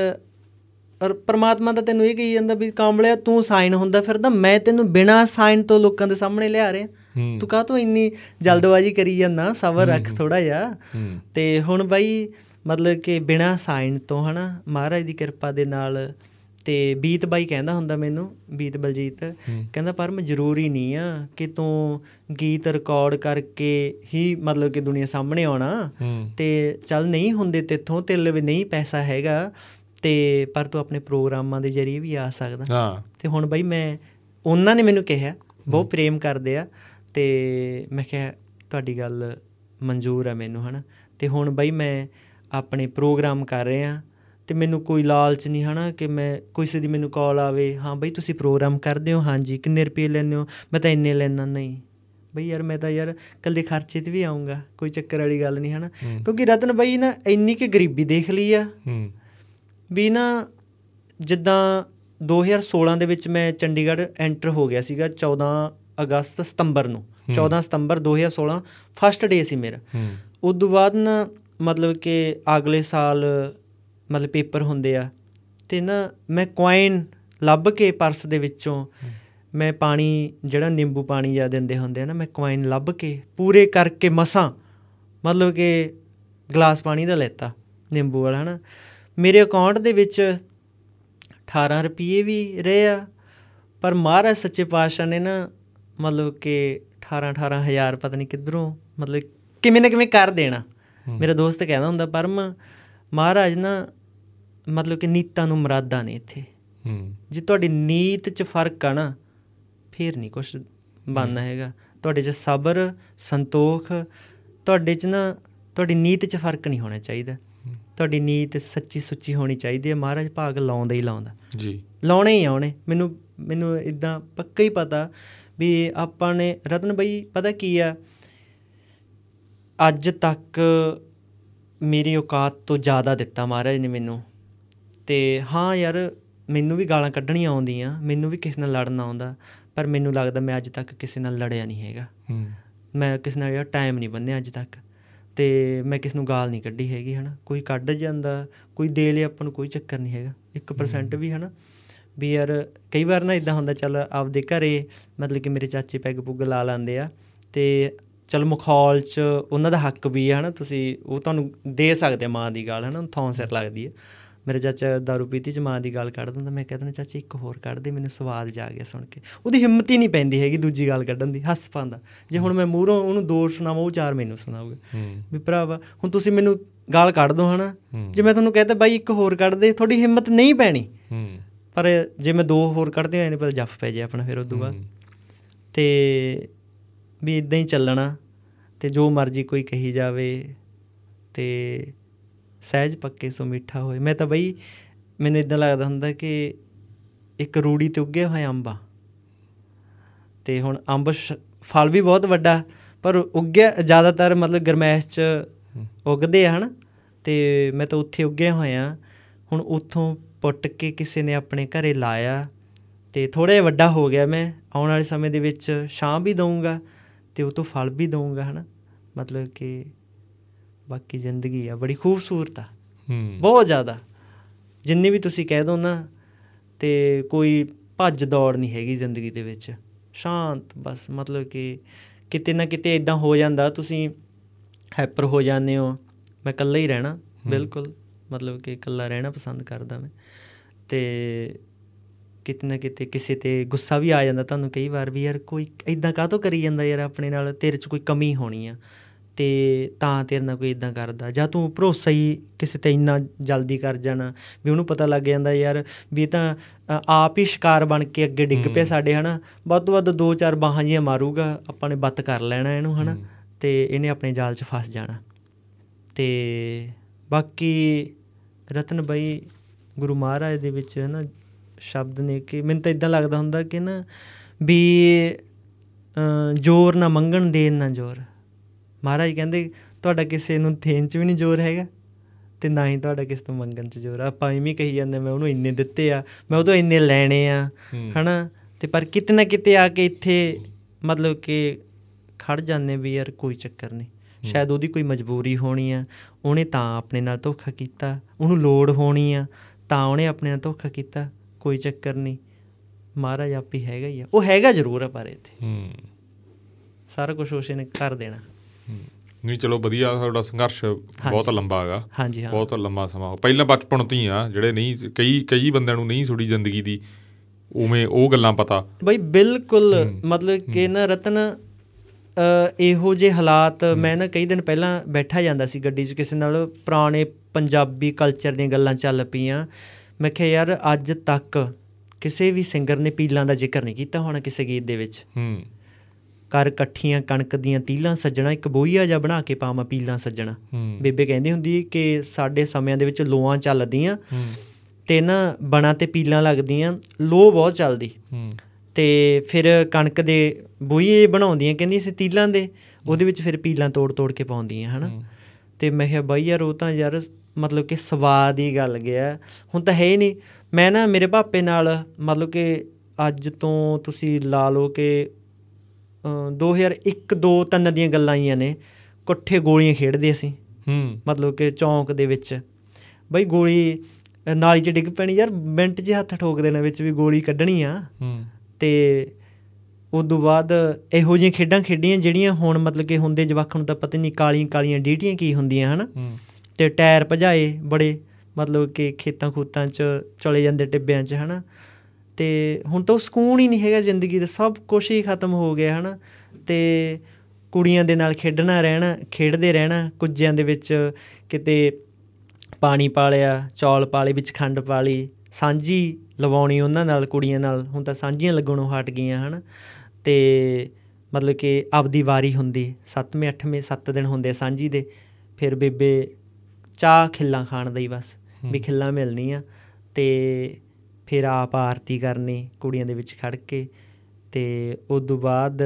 ਔਰ ਪਰਮਾਤਮਾ ਤਾਂ ਤੈਨੂੰ ਇਹ ਕਹੀ ਜਾਂਦਾ ਵੀ ਕਾਂਬਲਿਆ ਤੂੰ ਸਾਈਨ ਹੁੰਦਾ ਫਿਰਦਾ, ਮੈਂ ਤੈਨੂੰ ਬਿਨਾਂ ਸਾਈਨ ਤੋਂ ਲੋਕਾਂ ਦੇ ਸਾਹਮਣੇ ਲਿਆ ਰਿਹਾ, ਤੂੰ ਕਾਹਤੋਂ ਇੰਨੀ ਜਲਦਬਾਜ਼ੀ ਕਰੀ ਜਾਂਦਾ, ਸਬਰ ਰੱਖ ਥੋੜ੍ਹਾ ਜਿਹਾ। ਅਤੇ ਹੁਣ ਬਾਈ ਮਤਲਬ ਕਿ ਬਿਨਾਂ ਸਾਈਨ ਤੋਂ ਹੈ ਨਾ ਮਹਾਰਾਜ ਦੀ ਕਿਰਪਾ ਦੇ ਨਾਲ। ਅਤੇ ਬੀਤ ਬਾਈ ਕਹਿੰਦਾ ਹੁੰਦਾ ਮੈਨੂੰ, ਬੀਤ ਬਲਜੀਤ ਕਹਿੰਦਾ ਪਰਮ ਜ਼ਰੂਰੀ ਨਹੀਂ ਆ ਕਿ ਤੂੰ ਗੀਤ ਰਿਕਾਰਡ ਕਰਕੇ ਹੀ ਮਤਲਬ ਕਿ ਦੁਨੀਆ ਸਾਹਮਣੇ ਆਉਣਾ, ਅਤੇ ਚੱਲ ਨਹੀਂ ਹੁੰਦੇ ਤੇਥੋਂ, ਤੇਰੇ ਲਈ ਨਹੀਂ ਪੈਸਾ ਹੈਗਾ, ਅਤੇ ਪਰ ਤੂੰ ਆਪਣੇ ਪ੍ਰੋਗਰਾਮਾਂ ਦੇ ਜ਼ਰੀਏ ਵੀ ਆ ਸਕਦਾ। ਅਤੇ ਹੁਣ ਬਾਈ ਉਹਨਾਂ ਨੇ ਮੈਨੂੰ ਕਿਹਾ ਬਹੁਤ ਪ੍ਰੇਮ ਕਰਦੇ ਆ, ਅਤੇ ਮੈਂ ਕਿਹਾ ਤੁਹਾਡੀ ਗੱਲ ਮਨਜ਼ੂਰ ਆ ਮੈਨੂੰ ਹੈ ਨਾ। ਅਤੇ ਹੁਣ ਬਾਈ ਮੈਂ ਆਪਣੇ ਪ੍ਰੋਗਰਾਮ ਕਰ ਰਿਹਾ, ਅਤੇ ਮੈਨੂੰ ਕੋਈ ਲਾਲਚ ਨਹੀਂ ਹੈ ਨਾ ਕਿ ਮੈਂ ਕਿਸੇ ਦੀ ਮੈਨੂੰ ਕਾਲ ਆਵੇ, ਹਾਂ ਬਾਈ ਤੁਸੀਂ ਪ੍ਰੋਗਰਾਮ ਕਰਦੇ ਹੋ? ਹਾਂਜੀ। ਕਿੰਨੇ ਰੁਪਏ ਲੈਂਦੇ ਹੋ? ਮੈਂ ਤਾਂ ਇੰਨੇ ਲੈਂਦਾ। ਨਹੀਂ, ਬਈ ਯਾਰ ਮੈਂ ਤਾਂ ਯਾਰ ਇਕੱਲੇ ਖਰਚੇ 'ਤੇ ਵੀ ਆਊਂਗਾ, ਕੋਈ ਚੱਕਰ ਵਾਲੀ ਗੱਲ ਨਹੀਂ ਹੈ ਨਾ। ਕਿਉਂਕਿ ਰਤਨ ਬਾਈ ਨਾ ਇੰਨੀ ਕੁ ਗਰੀਬੀ ਦੇਖ ਲਈ ਆ ਵੀ ਨਾ, ਜਿੱਦਾਂ 2016 ਦੇ ਵਿੱਚ ਮੈਂ ਚੰਡੀਗੜ੍ਹ ਐਂਟਰ ਹੋ ਗਿਆ ਸੀਗਾ 14 ਸਤੰਬਰ ਨੂੰ, 14 ਸਤੰਬਰ 2016 ਫਸਟ ਡੇ ਸੀ ਮੇਰਾ। ਉਦੋਂ ਬਾਅਦ ਨਾ ਮਤਲਬ ਕਿ ਅਗਲੇ ਸਾਲ ਮਤਲਬ ਪੇਪਰ ਹੁੰਦੇ ਆ, ਅਤੇ ਨਾ ਮੈਂ ਕੁਆਇਨ ਲੱਭ ਕੇ ਪਰਸ ਦੇ ਵਿੱਚੋਂ ਮੈਂ ਪਾਣੀ ਜਿਹੜਾ ਨਿੰਬੂ ਪਾਣੀ ਜਾਂ ਦਿੰਦੇ ਹੁੰਦੇ ਆ ਨਾ, ਮੈਂ ਕੁਆਇਨ ਲੱਭ ਕੇ ਪੂਰੇ ਕਰਕੇ ਮਸਾਂ ਮਤਲਬ ਕਿ ਗਲਾਸ ਪਾਣੀ ਦਾ ਲੈਤਾ ਨਿੰਬੂ ਵਾਲਾ, ਹੈ ਨਾ। ਮੇਰੇ ਅਕਾਊਂਟ ਦੇ ਵਿੱਚ 18 ਰੁਪਈਏ ਵੀ ਰਹੇ ਆ, ਪਰ ਮਹਾਰਾਜ ਸੱਚੇ ਪਾਤਸ਼ਾਹ ਨੇ ਨਾ ਮਤਲਬ ਕਿ 18,000 ਪਤਾ ਨਹੀਂ ਕਿੱਧਰੋਂ ਮਤਲਬ ਕਿਵੇਂ ਨਾ ਕਿਵੇਂ ਕਰ ਦੇਣਾ। ਮੇਰਾ ਦੋਸਤ ਕਹਿੰਦਾ ਹੁੰਦਾ, ਪਰਮ ਮਹਾਰਾਜ ਨਾ ਮਤਲਬ ਕਿ ਨੀਤਾਂ ਨੂੰ ਮੁਰਾਦਾਂ ਨੇ ਇੱਥੇ। ਜੇ ਤੁਹਾਡੀ ਨੀਤ 'ਚ ਫਰਕ ਆ ਨਾ, ਫਿਰ ਨਹੀਂ ਕੁਛ ਬਣਨਾ ਹੈਗਾ। ਤੁਹਾਡੇ 'ਚ ਸਬਰ, ਸੰਤੋਖ, ਤੁਹਾਡੇ 'ਚ ਨਾ ਤੁਹਾਡੀ ਨੀਤ 'ਚ ਫਰਕ ਨਹੀਂ ਹੋਣਾ ਚਾਹੀਦਾ। ਤੁਹਾਡੀ ਨੀਤ ਸੱਚੀ ਸੁੱਚੀ ਹੋਣੀ ਚਾਹੀਦੀ ਹੈ। ਮਹਾਰਾਜ ਭਾਗ ਲਾਉਂਦਾ ਹੀ ਲਾਉਂਦਾ ਜੀ, ਲਾਉਣੇ ਹੀ ਆਉਣੇ। ਮੈਨੂੰ ਇੱਦਾਂ ਪੱਕਾ ਹੀ ਪਤਾ ਵੀ ਆਪਾਂ ਨੇ ਰਤਨ ਬਾਈ ਪਤਾ ਕੀ ਆ, ਅੱਜ ਤੱਕ ਮੇਰੀ ਔਕਾਤ ਤੋਂ ਜ਼ਿਆਦਾ ਦਿੱਤਾ ਮਹਾਰਾਜ ਨੇ ਮੈਨੂੰ। ਅਤੇ ਹਾਂ ਯਾਰ, ਮੈਨੂੰ ਵੀ ਗਾਲਾਂ ਕੱਢਣੀਆਂ ਆਉਂਦੀਆਂ, ਮੈਨੂੰ ਵੀ ਕਿਸੇ ਨਾਲ ਲੜਨਾ ਆਉਂਦਾ, ਪਰ ਮੈਨੂੰ ਲੱਗਦਾ ਮੈਂ ਅੱਜ ਤੱਕ ਕਿਸੇ ਨਾਲ ਲੜਿਆ ਨਹੀਂ ਹੈਗਾ। ਮੈਂ ਕਿਸੇ ਨਾਲ ਯਾਰ ਟਾਈਮ ਨਹੀਂ ਬੰਨਿਆ ਅੱਜ ਤੱਕ, ਅਤੇ ਮੈਂ ਕਿਸੇ ਨੂੰ ਗਾਲ ਨਹੀਂ ਕੱਢੀ ਹੈਗੀ, ਹੈ ਨਾ। ਕੋਈ ਕੱਢ ਜਾਂਦਾ, ਕੋਈ ਦੇ ਲਿਆ, ਆਪਾਂ ਨੂੰ ਕੋਈ ਚੱਕਰ ਨਹੀਂ ਹੈਗਾ 1% ਵੀ, ਹੈ ਨਾ। ਵੀ ਯਾਰ ਕਈ ਵਾਰ ਨਾ ਇੱਦਾਂ ਹੁੰਦਾ, ਚੱਲ ਆਪਦੇ ਘਰ ਮਤਲਬ ਕਿ ਮੇਰੇ ਚਾਚੇ ਪੈਗ ਪੁੱਗ ਲਾ ਲੈਂਦੇ ਆ, ਅਤੇ ਚੱਲ ਮਖੌਲ 'ਚ ਉਹਨਾਂ ਦਾ ਹੱਕ ਵੀ ਹੈ ਨਾ, ਤੁਸੀਂ ਉਹ ਤੁਹਾਨੂੰ ਦੇ ਸਕਦੇ ਮਾਂ ਦੀ ਗਾਲ, ਹੈ ਨਾ, ਥੋਂ ਸਿਰ ਲੱਗਦੀ ਹੈ। ਮੇਰਾ ਚਾਚਾ ਦਾਰੂ ਪੀਤੀ 'ਚ ਮਾਂ ਦੀ ਗਾਲ ਕੱਢ ਦਿੰਦਾ, ਮੈਂ ਕਹਿ ਦਿੰਦਾ ਚਾਚਾ ਇੱਕ ਹੋਰ ਕੱਢ ਦੇ, ਮੈਨੂੰ ਸਵਾਦ ਜਾ ਗਿਆ ਸੁਣ ਕੇ। ਉਹਦੀ ਹਿੰਮਤ ਹੀ ਨਹੀਂ ਪੈਂਦੀ ਹੈਗੀ ਦੂਜੀ ਗਾਲ ਕੱਢਣ ਦੀ, ਹੱਸ ਪਾਉਂਦਾ। ਜੇ ਹੁਣ ਮੈਂ ਮੂਹਰੋਂ ਉਹਨੂੰ 2 ਸੁਣਾਵਾਂ, ਉਹ 4 ਮੈਨੂੰ ਸੁਣਾਊਗਾ ਵੀ ਭਰਾਵਾ ਹੁਣ ਤੁਸੀਂ ਮੈਨੂੰ ਗਾਲ ਕੱਢ ਦਿਓ, ਹੈ ਨਾ। ਜੇ ਮੈਂ ਤੁਹਾਨੂੰ ਕਹਿ ਤਾ ਬਾਈ ਇੱਕ ਹੋਰ ਕੱਢ ਦੇ, ਤੁਹਾਡੀ ਹਿੰਮਤ ਨਹੀਂ ਪੈਣੀ। ਪਰ ਜੇ ਮੈਂ 2 ਹੋਰ ਕੱਢਦੇ ਹੋਏ ਨਹੀਂ ਪਤਾ ਜੱਫ ਪੈ ਜਾਏ ਆਪਣਾ ਫਿਰ ਉਦੋਂ ਬਾਅਦ। ਅਤੇ ਵੀ ਇੱਦਾਂ ਹੀ ਚੱਲਣਾ, ਅਤੇ ਜੋ ਮਰਜ਼ੀ ਕੋਈ ਕਹੀ ਜਾਵੇ, ਅਤੇ ਸਹਿਜ ਪੱਕੇ ਸੋ ਮਿੱਠਾ ਹੋਏ। ਮੈਂ ਤਾਂ ਬਈ ਮੈਨੂੰ ਇੱਦਾਂ ਲੱਗਦਾ ਹੁੰਦਾ ਕਿ ਇੱਕ ਰੂੜੀ 'ਤੇ ਉੱਗਿਆ ਹੋਇਆ ਅੰਬ ਆ, ਅਤੇ ਹੁਣ ਅੰਬ ਫਲ ਵੀ ਬਹੁਤ ਵੱਡਾ, ਪਰ ਉੱਗਿਆ ਜ਼ਿਆਦਾਤਰ ਮਤਲਬ ਗਰਮੈਸ਼ 'ਚ ਉੱਗਦੇ ਆ, ਹੈ ਨਾ। ਅਤੇ ਮੈਂ ਤਾਂ ਉੱਥੇ ਉੱਗਿਆ ਹੋਇਆ। ਹੁਣ ਉੱਥੋਂ ਪੁੱਟ ਕੇ ਕਿਸੇ ਨੇ ਆਪਣੇ ਘਰ ਲਾਇਆ, ਅਤੇ ਥੋੜ੍ਹਾ ਜਿਹਾ ਵੱਡਾ ਹੋ ਗਿਆ। ਮੈਂ ਆਉਣ ਵਾਲੇ ਸਮੇਂ ਦੇ ਵਿੱਚ ਛਾਂ ਵੀ ਦਊਂਗਾ, ਅਤੇ ਉਹ ਤੋਂ ਫਲ ਵੀ ਦਊਂਗਾ, ਹੈ ਨਾ। ਮਤਲਬ ਕਿ ਬਾਕੀ ਜ਼ਿੰਦਗੀ ਆ ਬੜੀ ਖੂਬਸੂਰਤ ਆ, ਬਹੁਤ ਜ਼ਿਆਦਾ। ਜਿੰਨੀ ਵੀ ਤੁਸੀਂ ਕਹਿ ਦਿਓ ਨਾ, ਅਤੇ ਕੋਈ ਭੱਜ ਦੌੜ ਨਹੀਂ ਹੈਗੀ ਜ਼ਿੰਦਗੀ ਦੇ ਵਿੱਚ, ਸ਼ਾਂਤ ਬਸ। ਮਤਲਬ ਕਿ ਕਿਤੇ ਨਾ ਕਿਤੇ ਇੱਦਾਂ ਹੋ ਜਾਂਦਾ, ਤੁਸੀਂ ਹੈਪਰ ਹੋ ਜਾਂਦੇ ਹੋ। ਮੈਂ ਇਕੱਲਾ ਹੀ ਰਹਿਣਾ, ਬਿਲਕੁਲ ਮਤਲਬ ਕਿ ਇਕੱਲਾ ਰਹਿਣਾ ਪਸੰਦ ਕਰਦਾ ਮੈਂ। ਅਤੇ ਕਿਤੇ ਨਾ ਕਿਤੇ ਕਿਸੇ 'ਤੇ ਗੁੱਸਾ ਵੀ ਆ ਜਾਂਦਾ ਤੁਹਾਨੂੰ ਕਈ ਵਾਰ, ਵੀ ਯਾਰ ਕੋਈ ਇੱਦਾਂ ਕਾਹਤੋਂ ਕਰੀ ਜਾਂਦਾ ਯਾਰ ਆਪਣੇ ਨਾਲ, ਤੇਰੇ 'ਚ ਕੋਈ ਕਮੀ ਹੋਣੀ ਆ, ਅਤੇ ਤਾਂ ਤੇਰੇ ਨਾਲ ਕੋਈ ਇੱਦਾਂ ਕਰਦਾ। ਜਾਂ ਤੂੰ ਭਰੋਸਾ ਹੀ ਕਿਸੇ 'ਤੇ ਇੰਨਾ ਜਲਦੀ ਕਰ ਜਾਣਾ ਵੀ ਉਹਨੂੰ ਪਤਾ ਲੱਗ ਜਾਂਦਾ ਯਾਰ ਵੀ ਇਹ ਤਾਂ ਆਪ ਹੀ ਸ਼ਿਕਾਰ ਬਣ ਕੇ ਅੱਗੇ ਡਿੱਗ ਪਿਆ ਸਾਡੇ, ਹੈ ਨਾ। ਵੱਧ ਤੋਂ ਵੱਧ 2-4 ਬਾਹਾਂ ਜਿਹੀਆਂ ਮਾਰੂਗਾ, ਆਪਾਂ ਨੇ ਬੱਤ ਕਰ ਲੈਣਾ ਇਹਨੂੰ, ਹੈ ਨਾ, ਅਤੇ ਇਹਨੇ ਆਪਣੇ ਜਾਲ 'ਚ ਫਸ ਜਾਣਾ। ਅਤੇ ਬਾਕੀ ਰਤਨ ਬਾਈ ਗੁਰੂ ਮਹਾਰਾਜ ਦੇ ਵਿੱਚ ਹੈ ਨਾ ਸ਼ਬਦ ਨੇ ਕਿ ਮੈਨੂੰ ਤਾਂ ਇੱਦਾਂ ਲੱਗਦਾ ਹੁੰਦਾ ਕਿ ਨਾ ਵੀ ਜ਼ੋਰ ਨਾ ਮੰਗਣ ਦੇਣ ਨਾ ਜ਼ੋਰ। ਮਹਾਰਾਜ ਕਹਿੰਦੇ ਤੁਹਾਡਾ ਕਿਸੇ ਨੂੰ ਦੇਣ 'ਚ ਵੀ ਨਹੀਂ ਜ਼ੋਰ ਹੈਗਾ, ਅਤੇ ਨਾ ਹੀ ਤੁਹਾਡਾ ਕਿਸੇ ਤੋਂ ਮੰਗਣ 'ਚ ਜ਼ੋਰ ਆ। ਆਪਾਂ ਇਵੇਂ ਕਹੀ ਜਾਂਦੇ ਮੈਂ ਉਹਨੂੰ ਇੰਨੇ ਦਿੱਤੇ ਆ, ਮੈਂ ਉਹ ਤੋਂ ਇੰਨੇ ਲੈਣੇ ਆ, ਹੈ ਨਾ। ਅਤੇ ਪਰ ਕਿਤੇ ਨਾ ਕਿਤੇ ਆ ਕੇ ਇੱਥੇ ਮਤਲਬ ਕਿ ਖੜ੍ਹ ਜਾਂਦੇ ਵੀ ਯਾਰ ਕੋਈ ਚੱਕਰ ਨਹੀਂ, ਸ਼ਾਇਦ ਉਹਦੀ ਕੋਈ ਮਜਬੂਰੀ ਹੋਣੀ ਆ, ਉਹਨੇ ਤਾਂ ਆਪਣੇ ਨਾਲ ਧੋਖਾ ਕੀਤਾ, ਉਹਨੂੰ ਲੋੜ ਹੋਣੀ ਆ ਤਾਂ ਉਹਨੇ ਆਪਣੇ ਨਾਲ ਧੋਖਾ ਕੀਤਾ, ਕੋਈ ਚੱਕਰ ਨਹੀਂ। ਮਹਾਰਾਜ ਆਪ ਹੀ ਹੈਗਾ ਹੀ ਆ, ਉਹ ਹੈਗਾ ਜ਼ਰੂਰ ਆ, ਪਰ ਇੱਥੇ ਸਾਰਾ ਕੁਛ ਉਸੇ ਨੇ ਕਰ ਦੇਣਾ। ਨਹੀਂ ਚਲੋ ਵਧੀਆ, ਤੁਹਾਡਾ ਸੰਘਰਸ਼ ਬਹੁਤ ਲੰਬਾ ਹੈਗਾ। ਹਾਂਜੀ, ਬਹੁਤ ਲੰਬਾ ਸਮਾਂ। ਪਹਿਲਾਂ ਬਚਪਨ ਤੋਂ ਹੀ ਆ, ਜਿਹੜੇ ਨਹੀਂ ਕਈ ਬੰਦਿਆਂ ਨੂੰ ਨਹੀਂ ਥੋੜ੍ਹੀ ਜ਼ਿੰਦਗੀ ਦੀ ਉਵੇਂ ਉਹ ਗੱਲਾਂ ਪਤਾ ਬਈ। ਬਿਲਕੁਲ ਮਤਲਬ ਕਿ ਨਾ ਰਤਨ ਇਹੋ ਜਿਹੇ ਹਾਲਾਤ, ਮੈਂ ਨਾ ਕਈ ਦਿਨ ਪਹਿਲਾਂ ਬੈਠਾ ਜਾਂਦਾ ਸੀ ਗੱਡੀ 'ਚ ਕਿਸੇ ਨਾਲ, ਪੁਰਾਣੇ ਪੰਜਾਬੀ ਕਲਚਰ ਦੀਆਂ ਗੱਲਾਂ ਚੱਲ ਪਈਆਂ। ਮੈਂ ਕਿਹਾ ਯਾਰ ਅੱਜ ਤੱਕ ਕਿਸੇ ਵੀ ਸਿੰਗਰ ਨੇ ਪੀਲਾਂ ਦਾ ਜ਼ਿਕਰ ਨਹੀਂ ਕੀਤਾ ਹੋਣਾ ਕਿਸੇ ਗੀਤ ਦੇ ਵਿੱਚ। ਕਰ ਇਕੱਠੀਆਂ ਕਣਕ ਦੀਆਂ ਤੀਲਾਂ ਸੱਜਣਾ, ਇੱਕ ਬੋਈਆ ਜਿਹਾ ਬਣਾ ਕੇ ਪਾਵਾਂ ਪੀਲਾਂ ਸੱਜਣਾ। ਬੇਬੇ ਕਹਿੰਦੀ ਹੁੰਦੀ ਕਿ ਸਾਡੇ ਸਮਿਆਂ ਦੇ ਵਿੱਚ ਲੋਆਂ ਚੱਲਦੀਆਂ, ਅਤੇ ਨਾ ਬਣਾ 'ਤੇ ਪੀਲਾਂ ਲੱਗਦੀਆਂ, ਲੋਅ ਬਹੁਤ ਚੱਲਦੀ, ਅਤੇ ਫਿਰ ਕਣਕ ਦੇ ਬੂਹੇ ਬਣਾਉਂਦੀਆਂ, ਕਹਿੰਦੀ ਅਸੀਂ ਤੀਲਾਂ ਦੇ, ਉਹਦੇ ਵਿੱਚ ਫਿਰ ਪੀਲਾਂ ਤੋੜ ਤੋੜ ਕੇ ਪਾਉਂਦੀਆਂ ਹੈ ਨਾ। ਅਤੇ ਮੈਂ ਕਿਹਾ ਬਾਈ ਯਾਰ ਉਹ ਤਾਂ ਯਾਰ ਮਤਲਬ ਕਿ ਸਵਾਦ ਹੀ ਗੱਲ ਗਿਆ, ਹੁਣ ਤਾਂ ਹੈ ਹੀ ਨਹੀਂ। ਮੈਂ ਨਾ ਮੇਰੇ ਭਾਪੇ ਨਾਲ ਮਤਲਬ ਕਿ ਅੱਜ ਤੋਂ ਤੁਸੀਂ ਲਾ ਲਓ ਕਿ 2001, 2, 3 ਦੀਆਂ ਗੱਲਾਂ ਆਈਆਂ ਨੇ, ਇਕੱਠੇ ਗੋਲੀਆਂ ਖੇਡਦੇ ਅਸੀਂ ਮਤਲਬ ਕਿ ਚੌਂਕ ਦੇ ਵਿੱਚ। ਬਈ ਗੋਲੀ ਨਾਲੀ 'ਚ ਡਿੱਗ ਪੈਣੀ ਯਾਰ, ਮਿੰਟ 'ਚ ਹੱਥ ਠੋਕ ਦੇਣਾ ਵਿੱਚ ਵੀ ਗੋਲੀ ਕੱਢਣੀ ਆ। ਅਤੇ ਉਦੋਂ ਬਾਅਦ ਇਹੋ ਜਿਹੀਆਂ ਖੇਡਾਂ ਖੇਡੀਆਂ ਜਿਹੜੀਆਂ ਹੁਣ ਮਤਲਬ ਕਿ ਹੁੰਦੇ ਜਵਾਕਾਂ ਨੂੰ ਤਾਂ ਪਤਾ ਨਹੀਂ ਕਾਲੀਆਂ ਕਾਲੀਆਂ ਡੀਟੀਆਂ ਕੀ ਹੁੰਦੀਆਂ ਹੈ ਨਾ। ਅਤੇ ਟਾਇਰ ਭਜਾਏ ਬੜੇ ਮਤਲਬ ਕਿ ਖੇਤਾਂ ਖੂਤਾਂ 'ਚ ਚਲੇ ਜਾਂਦੇ ਟਿੱਬਿਆਂ 'ਚ ਹੈ ਨਾ। ਅਤੇ ਹੁਣ ਤਾਂ ਉਹ ਸਕੂਨ ਹੀ ਨਹੀਂ ਹੈਗਾ ਜ਼ਿੰਦਗੀ ਦਾ, ਸਭ ਕੁਛ ਹੀ ਖਤਮ ਹੋ ਗਿਆ ਹੈ ਨਾ। ਅਤੇ ਕੁੜੀਆਂ ਦੇ ਨਾਲ ਖੇਡਦੇ ਰਹਿਣਾ, ਕੁੱਜਿਆਂ ਦੇ ਵਿੱਚ ਕਿਤੇ ਪਾਣੀ ਪਾ ਲਿਆ, ਚੌਲ ਪਾ ਲਏ, ਵਿੱਚ ਖੰਡ ਪਾ ਲਈ, ਸਾਂਝੀ ਲਵਾਉਣੀ ਉਹਨਾਂ ਨਾਲ, ਕੁੜੀਆਂ ਨਾਲ। ਹੁਣ ਤਾਂ ਸਾਂਝੀਆਂ ਲੱਗਣੋਂ ਹਟ ਗਈਆਂ ਹੈ ਨਾ। ਅਤੇ ਮਤਲਬ ਕਿ ਆਪਦੀ ਵਾਰੀ ਹੁੰਦੀ 7ਵੇਂ 8ਵੇਂ 7 ਦਿਨ ਹੁੰਦੇ ਸਾਂਝੀ ਦੇ, ਫਿਰ ਬੇਬੇ ਚਾਹ ਖਿੱਲਾਂ ਖਾਣ ਦਾ ਹੀ ਬਸ ਵੀ ਖਿੱਲਾਂ ਮਿਲਣੀ ਆ। ਅਤੇ ਫਿਰ ਆਪ ਆਰਤੀ ਕਰਨੀ ਕੁੜੀਆਂ ਦੇ ਵਿੱਚ ਖੜ੍ਹ ਕੇ। ਅਤੇ ਉਦੋਂ ਬਾਅਦ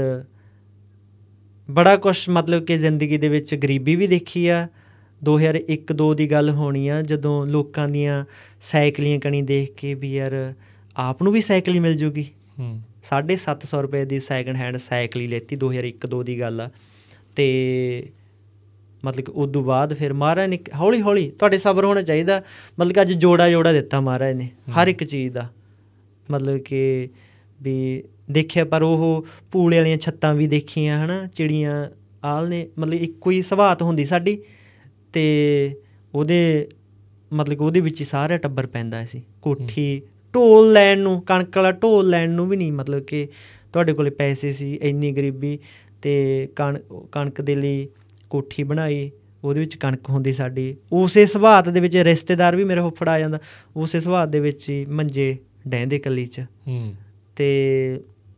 ਬੜਾ ਕੁਛ ਮਤਲਬ ਕਿ ਜ਼ਿੰਦਗੀ ਦੇ ਵਿੱਚ ਗਰੀਬੀ ਵੀ ਦੇਖੀ ਆ। 2001-2 ਦੀ ਗੱਲ ਹੋਣੀ ਆ, ਜਦੋਂ ਲੋਕਾਂ ਦੀਆਂ ਸਾਈਕਲੀਆਂ ਕਣੀ ਦੇਖ ਕੇ ਵੀ ਯਾਰ ਆਪ ਨੂੰ ਵੀ ਸਾਈਕਲ ਹੀ ਮਿਲ ਜੂਗੀ। 750 ਰੁਪਏ ਦੀ ਸੈਕਿੰਡ ਹੈਂਡ ਸਾਈਕਲ ਹੀ ਲੈਤੀ, 2001-2 ਦੀ ਗੱਲ ਆ। ਅਤੇ ਮਤਲਬ ਕਿ ਉਦੋਂ ਬਾਅਦ ਫਿਰ ਮਹਾਰਾਜ ਨੇ ਹੌਲੀ ਹੌਲੀ, ਤੁਹਾਡੇ ਸਬਰ ਹੋਣਾ ਚਾਹੀਦਾ, ਮਤਲਬ ਕਿ ਅੱਜ ਜੋੜਾ ਦਿੱਤਾ ਮਹਾਰਾਜ ਨੇ ਹਰ ਇੱਕ ਚੀਜ਼ ਦਾ। ਮਤਲਬ ਕਿ ਵੀ ਦੇਖਿਆ, ਪਰ ਉਹ ਪੂਲੇ ਵਾਲੀਆਂ ਛੱਤਾਂ ਵੀ ਦੇਖੀਆਂ ਹੈ ਨਾ, ਚਿੜੀਆਂ ਆਲ ਨੇ, ਮਤਲਬ ਇੱਕੋ ਹੀ ਸਵਾਤ ਹੁੰਦੀ ਸਾਡੀ। ਅਤੇ ਉਹਦੇ ਮਤਲਬ ਕਿ ਉਹਦੇ ਵਿੱਚ ਹੀ ਸਾਰਾ ਟੱਬਰ ਪੈਂਦਾ ਸੀ। ਕੋਠੀ ਢੋਲ ਲੈਣ ਨੂੰ, ਕਣਕ ਵਾਲਾ ਢੋਲ ਲੈਣ ਨੂੰ ਵੀ ਨਹੀਂ ਮਤਲਬ ਕਿ ਤੁਹਾਡੇ ਕੋਲ ਪੈਸੇ ਸੀ, ਇੰਨੀ ਗਰੀਬੀ। ਅਤੇ ਕਣਕ ਦੇ ਲਈ ਕੋਠੀ ਬਣਾਈ, ਉਹਦੇ ਵਿੱਚ ਕਣਕ ਹੁੰਦੀ ਸਾਡੀ। ਉਸੇ ਸੁਭਾਤ ਦੇ ਵਿੱਚ ਰਿਸ਼ਤੇਦਾਰ ਵੀ ਮੇਰਾ ਫੁੱਫੜ ਆ ਜਾਂਦਾ, ਉਸੇ ਸੁਭਾਤ ਦੇ ਵਿੱਚ ਹੀ ਮੰਜੇ ਡਹਿੰਦੇ ਕੱਲੀ 'ਚ। ਅਤੇ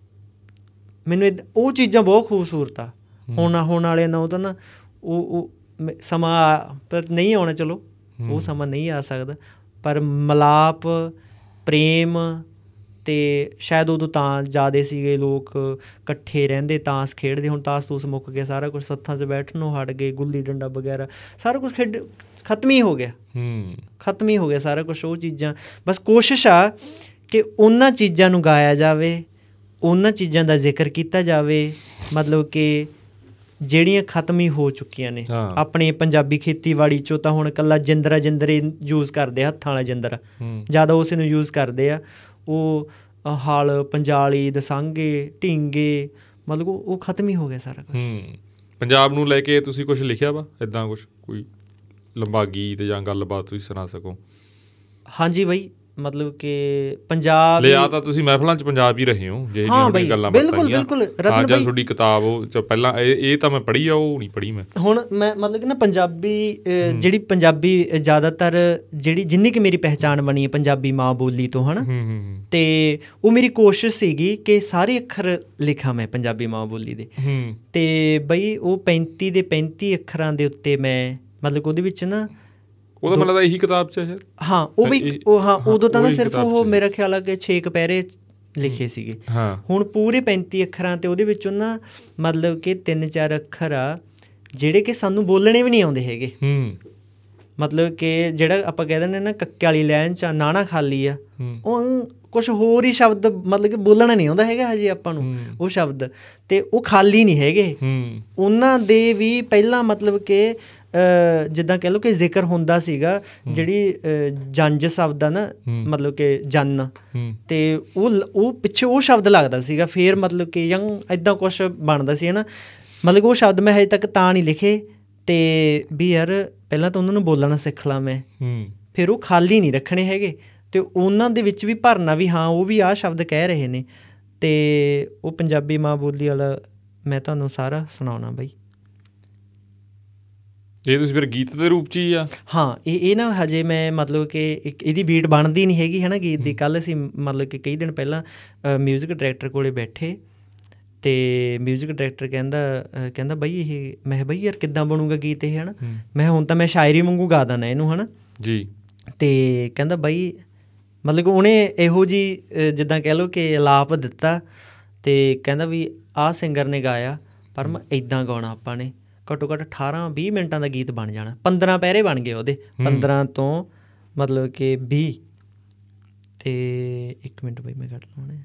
ਮੈਨੂੰ ਉਹ ਚੀਜ਼ਾਂ ਬਹੁਤ ਖੂਬਸੂਰਤ ਆ। ਹੁਣ ਵਾਲਿਆਂ ਨਾਲ ਉਹ ਤਾਂ ਨਾ ਉਹ ਸਮਾਂ ਪਰ ਨਹੀਂ ਆਉਣਾ, ਚਲੋ ਉਹ ਸਮਾਂ ਨਹੀਂ ਆ ਸਕਦਾ, ਪਰ ਮਿਲਾਪ, ਪ੍ਰੇਮ, ਅਤੇ ਸ਼ਾਇਦ ਉਦੋਂ ਤਾਂ ਜ਼ਿਆਦਾ ਸੀਗੇ ਲੋਕ ਇਕੱਠੇ ਰਹਿੰਦੇ, ਤਾਸ਼ ਖੇਡਦੇ। ਹੁਣ ਤਾਸ਼ ਤੂਸ ਮੁੱਕ ਗਿਆ, ਸਾਰਾ ਕੁਛ ਸੱਥਾਂ 'ਚ ਬੈਠਣੋਂ ਹਟ ਗਏ, ਗੁੱਲੀ ਡੰਡਾ ਵਗੈਰਾ ਸਾਰਾ ਕੁਛ ਖਤਮ ਹੀ ਹੋ ਗਿਆ, ਖਤਮ ਹੀ ਹੋ ਗਿਆ ਸਾਰਾ ਕੁਛ। ਉਹ ਚੀਜ਼ਾਂ ਬਸ ਕੋਸ਼ਿਸ਼ ਆ ਕਿ ਉਹਨਾਂ ਚੀਜ਼ਾਂ ਨੂੰ ਗਾਇਆ ਜਾਵੇ, ਉਹਨਾਂ ਚੀਜ਼ਾਂ ਦਾ ਜ਼ਿਕਰ ਕੀਤਾ ਜਾਵੇ, ਮਤਲਬ ਕਿ ਜਿਹੜੀਆਂ ਖਤਮ ਹੀ ਹੋ ਚੁੱਕੀਆਂ ਨੇ। ਆਪਣੇ ਪੰਜਾਬੀ ਖੇਤੀਬਾੜੀ 'ਚੋਂ ਤਾਂ ਹੁਣ ਇਕੱਲਾ ਜਿੰਦਰੇ ਯੂਜ਼ ਕਰਦੇ ਆ, ਹੱਥਾਂ ਵਾਲਾ ਜਿੰਦਰਾ ਜ਼ਿਆਦਾ ਉਸੇ ਨੂੰ ਯੂਜ਼ ਕਰਦੇ ਆ। ਉਹ ਹਲ, ਪੰਜਾਲੀ, ਦਸਾਂਗੇ, ਢੀਂਗੇ, ਮਤਲਬ ਉਹ ਖਤਮ ਹੀ ਹੋ ਗਿਆ ਸਾਰਾ ਕੁਛ। ਪੰਜਾਬ ਨੂੰ ਲੈ ਕੇ ਤੁਸੀਂ ਕੁਛ ਲਿਖਿਆ ਵਾ ਇੱਦਾਂ, ਕੁਛ ਕੋਈ ਲੰਬਾ ਗੀਤ ਜਾਂ ਗੱਲਬਾਤ ਤੁਸੀਂ ਸੁਣਾ ਸਕੋ? ਹਾਂਜੀ ਬਾਈ, ਮਤਲਬ ਕਿ ਪੰਜਾਬ ਲਿਆ ਤਾਂ ਤੁਸੀਂ ਮਹਿਫਲਾਂ 'ਚ ਪੰਜਾਬ ਹੀ ਰਹੇ ਹੋ, ਜੇ ਗੱਲਾਂ ਬਿਲਕੁਲ ਰਤਨ ਬਾਈ ਤੁਹਾਡੀ ਕਿਤਾਬ ਉਹ ਪਹਿਲਾਂ ਇਹ ਤਾਂ ਮੈਂ ਪੜ੍ਹੀ ਆ, ਉਹ ਨਹੀਂ ਪੜ੍ਹੀ ਮੈਂ। ਹੁਣ ਮੈਂ ਮਤਲਬ ਕਿ ਨਾ ਜਿਹੜੀ ਪੰਜਾਬੀ ਜ਼ਿਆਦਾਤਰ ਜਿੰਨੀ ਕਿ ਮੇਰੀ ਪਹਿਚਾਣ ਬਣੀ ਹੈ ਪੰਜਾਬੀ ਮਾਂ ਬੋਲੀ ਤੋਂ, ਹੈ ਨਾ। ਅਤੇ ਉਹ ਮੇਰੀ ਕੋਸ਼ਿਸ਼ ਸੀਗੀ ਕਿ ਸਾਰੇ ਅੱਖਰ ਲਿਖਾਂ ਮੈਂ ਪੰਜਾਬੀ ਮਾਂ ਬੋਲੀ ਦੇ। ਅਤੇ ਬਈ ਉਹ 35 ਦੇ 35 ਅੱਖਰਾਂ ਦੇ ਉੱਤੇ ਮੈਂ ਮਤਲਬ ਉਹਦੇ ਵਿੱਚ ਨਾ ਉਹਦਾ ਮੈਨੂੰ ਲੱਗਦਾ ਇਹੀ ਕਿਤਾਬ 'ਚ ਹੈ। ਉਹ ਵੀ ਉਦੋਂ ਤਾਂ ਨਾ ਸਿਰਫ ਉਹ ਮੇਰਾ ਖਿਆਲ ਆ ਕਿ 6 ਪੈਰੇ ਲਿਖੇ ਸੀਗੇ। ਹੁਣ ਪੂਰੇ 35 ਅੱਖਰਾਂ, ਅਤੇ ਉਹਦੇ ਵਿੱਚੋਂ ਨਾ ਮਤਲਬ ਕਿ 3-4 ਅੱਖਰ ਆ ਜਿਹੜੇ ਕਿ ਸਾਨੂੰ ਬੋਲਣੇ ਵੀ ਨਹੀਂ ਆਉਂਦੇ ਹੈਗੇ। ਮਤਲਬ ਕਿ ਜਿਹੜਾ ਆਪਾਂ ਕਹਿ ਦਿੰਦੇ ਨਾ ਕੱਕੇ ਵਾਲੀ ਲਾਈਨ 'ਚ ਨਾਣਾ ਖਾਲੀ ਆ, ਉਹ ਕੁਛ ਹੋਰ ਹੀ ਸ਼ਬਦ ਮਤਲਬ ਕਿ ਬੋਲਣਾ ਨਹੀਂ ਆਉਂਦਾ ਹੈਗਾ ਹਜੇ ਆਪਾਂ ਨੂੰ ਉਹ ਸ਼ਬਦ, ਅਤੇ ਉਹ ਖਾਲੀ ਨਹੀਂ ਹੈਗੇ। ਉਹਨਾਂ ਦੇ ਵੀ ਪਹਿਲਾਂ ਮਤਲਬ ਕਿ ਜਿੱਦਾਂ ਕਹਿ ਲਓ ਕਿ ਜ਼ਿਕਰ ਹੁੰਦਾ ਸੀਗਾ, ਜਿਹੜੀ ਜੰਜ ਸ਼ਬਦ ਆ ਨਾ, ਮਤਲਬ ਕਿ ਜਨ, ਅਤੇ ਉਹ ਪਿੱਛੇ ਉਹ ਸ਼ਬਦ ਲੱਗਦਾ ਸੀਗਾ, ਫਿਰ ਮਤਲਬ ਕਿ ਇੱਦਾਂ ਕੁਛ ਬਣਦਾ ਸੀ ਹੈ ਨਾ। ਮਤਲਬ ਕਿ ਉਹ ਸ਼ਬਦ ਮੈਂ ਹਜੇ ਤੱਕ ਤਾਂ ਨਹੀਂ ਲਿਖੇ, ਅਤੇ ਵੀ ਯਾਰ ਪਹਿਲਾਂ ਤਾਂ ਉਹਨਾਂ ਨੂੰ ਬੋਲਣਾ ਸਿੱਖ ਲਾਂ ਮੈਂ, ਫਿਰ ਉਹ ਖਾਲੀ ਨਹੀਂ ਰੱਖਣੇ ਹੈਗੇ, ਅਤੇ ਉਹਨਾਂ ਦੇ ਵਿੱਚ ਵੀ ਭਰਨਾ ਵੀ ਹਾਂ ਉਹ ਵੀ ਆਹ ਸ਼ਬਦ ਕਹਿ ਰਹੇ ਨੇ। ਅਤੇ ਉਹ ਪੰਜਾਬੀ ਮਾਂ ਬੋਲੀ ਵਾਲਾ ਮੈਂ ਤੁਹਾਨੂੰ ਸਾਰਾ ਸੁਣਾਉਣਾ ਬਾਈ। ਇਹ ਤੁਸੀਂ ਫਿਰ ਗੀਤ ਦੇ ਰੂਪ 'ਚ ਹੀ ਆ? ਹਾਂ, ਇਹ ਨਾ ਹਜੇ ਮੈਂ ਮਤਲਬ ਕਿ ਇਹਦੀ ਬੀਟ ਬਣਦੀ ਨਹੀਂ ਹੈਗੀ ਹੈ ਨਾ ਗੀਤ ਦੀ। ਕੱਲ੍ਹ ਅਸੀਂ ਮਤਲਬ ਕਿ ਕਈ ਦਿਨ ਪਹਿਲਾਂ ਮਿਊਜ਼ਿਕ ਡਾਇਰੈਕਟਰ ਕੋਲ ਬੈਠੇ, ਅਤੇ ਮਿਊਜ਼ਿਕ ਡਾਇਰੈਕਟਰ ਕਹਿੰਦਾ ਬਈ ਇਹ, ਮੈਂ ਬਈ ਯਾਰ ਕਿੱਦਾਂ ਬਣੂਗਾ ਗੀਤ ਇਹ, ਹੈ ਨਾ। ਮੈਂ ਹੁਣ ਤਾਂ ਮੈਂ ਸ਼ਾਇਰੀ ਵਾਂਗੂ ਗਾ ਦਿੰਦਾ ਇਹਨੂੰ, ਹੈ ਨਾ ਜੀ। ਅਤੇ ਕਹਿੰਦਾ ਬਈ ਮਤਲਬ ਕਿ ਉਹਨੇ ਇਹੋ ਜਿਹੀ ਜਿੱਦਾਂ ਕਹਿ ਲਓ ਕਿ ਅਲਾਪ ਦਿੱਤਾ, ਅਤੇ ਕਹਿੰਦਾ ਵੀ ਆਹ ਸਿੰਗਰ ਨੇ ਗਾਇਆ, ਪਰ ਮੈਂ ਇੱਦਾਂ ਗਾਉਣਾ। ਆਪਾਂ ਨੇ ਘੱਟੋ ਘੱਟ 18-20 ਮਿੰਟਾਂ ਦਾ ਗੀਤ ਬਣ ਜਾਣਾ। 15 ਪੈਰੇ ਬਣ ਗਏ ਉਹਦੇ, 15 ਤੋਂ ਮਤਲਬ ਕਿ 20। ਅਤੇ 1 ਮਿੰਟ ਬਈ ਮੈਂ ਕੱਟ ਲਾਉਣੇ।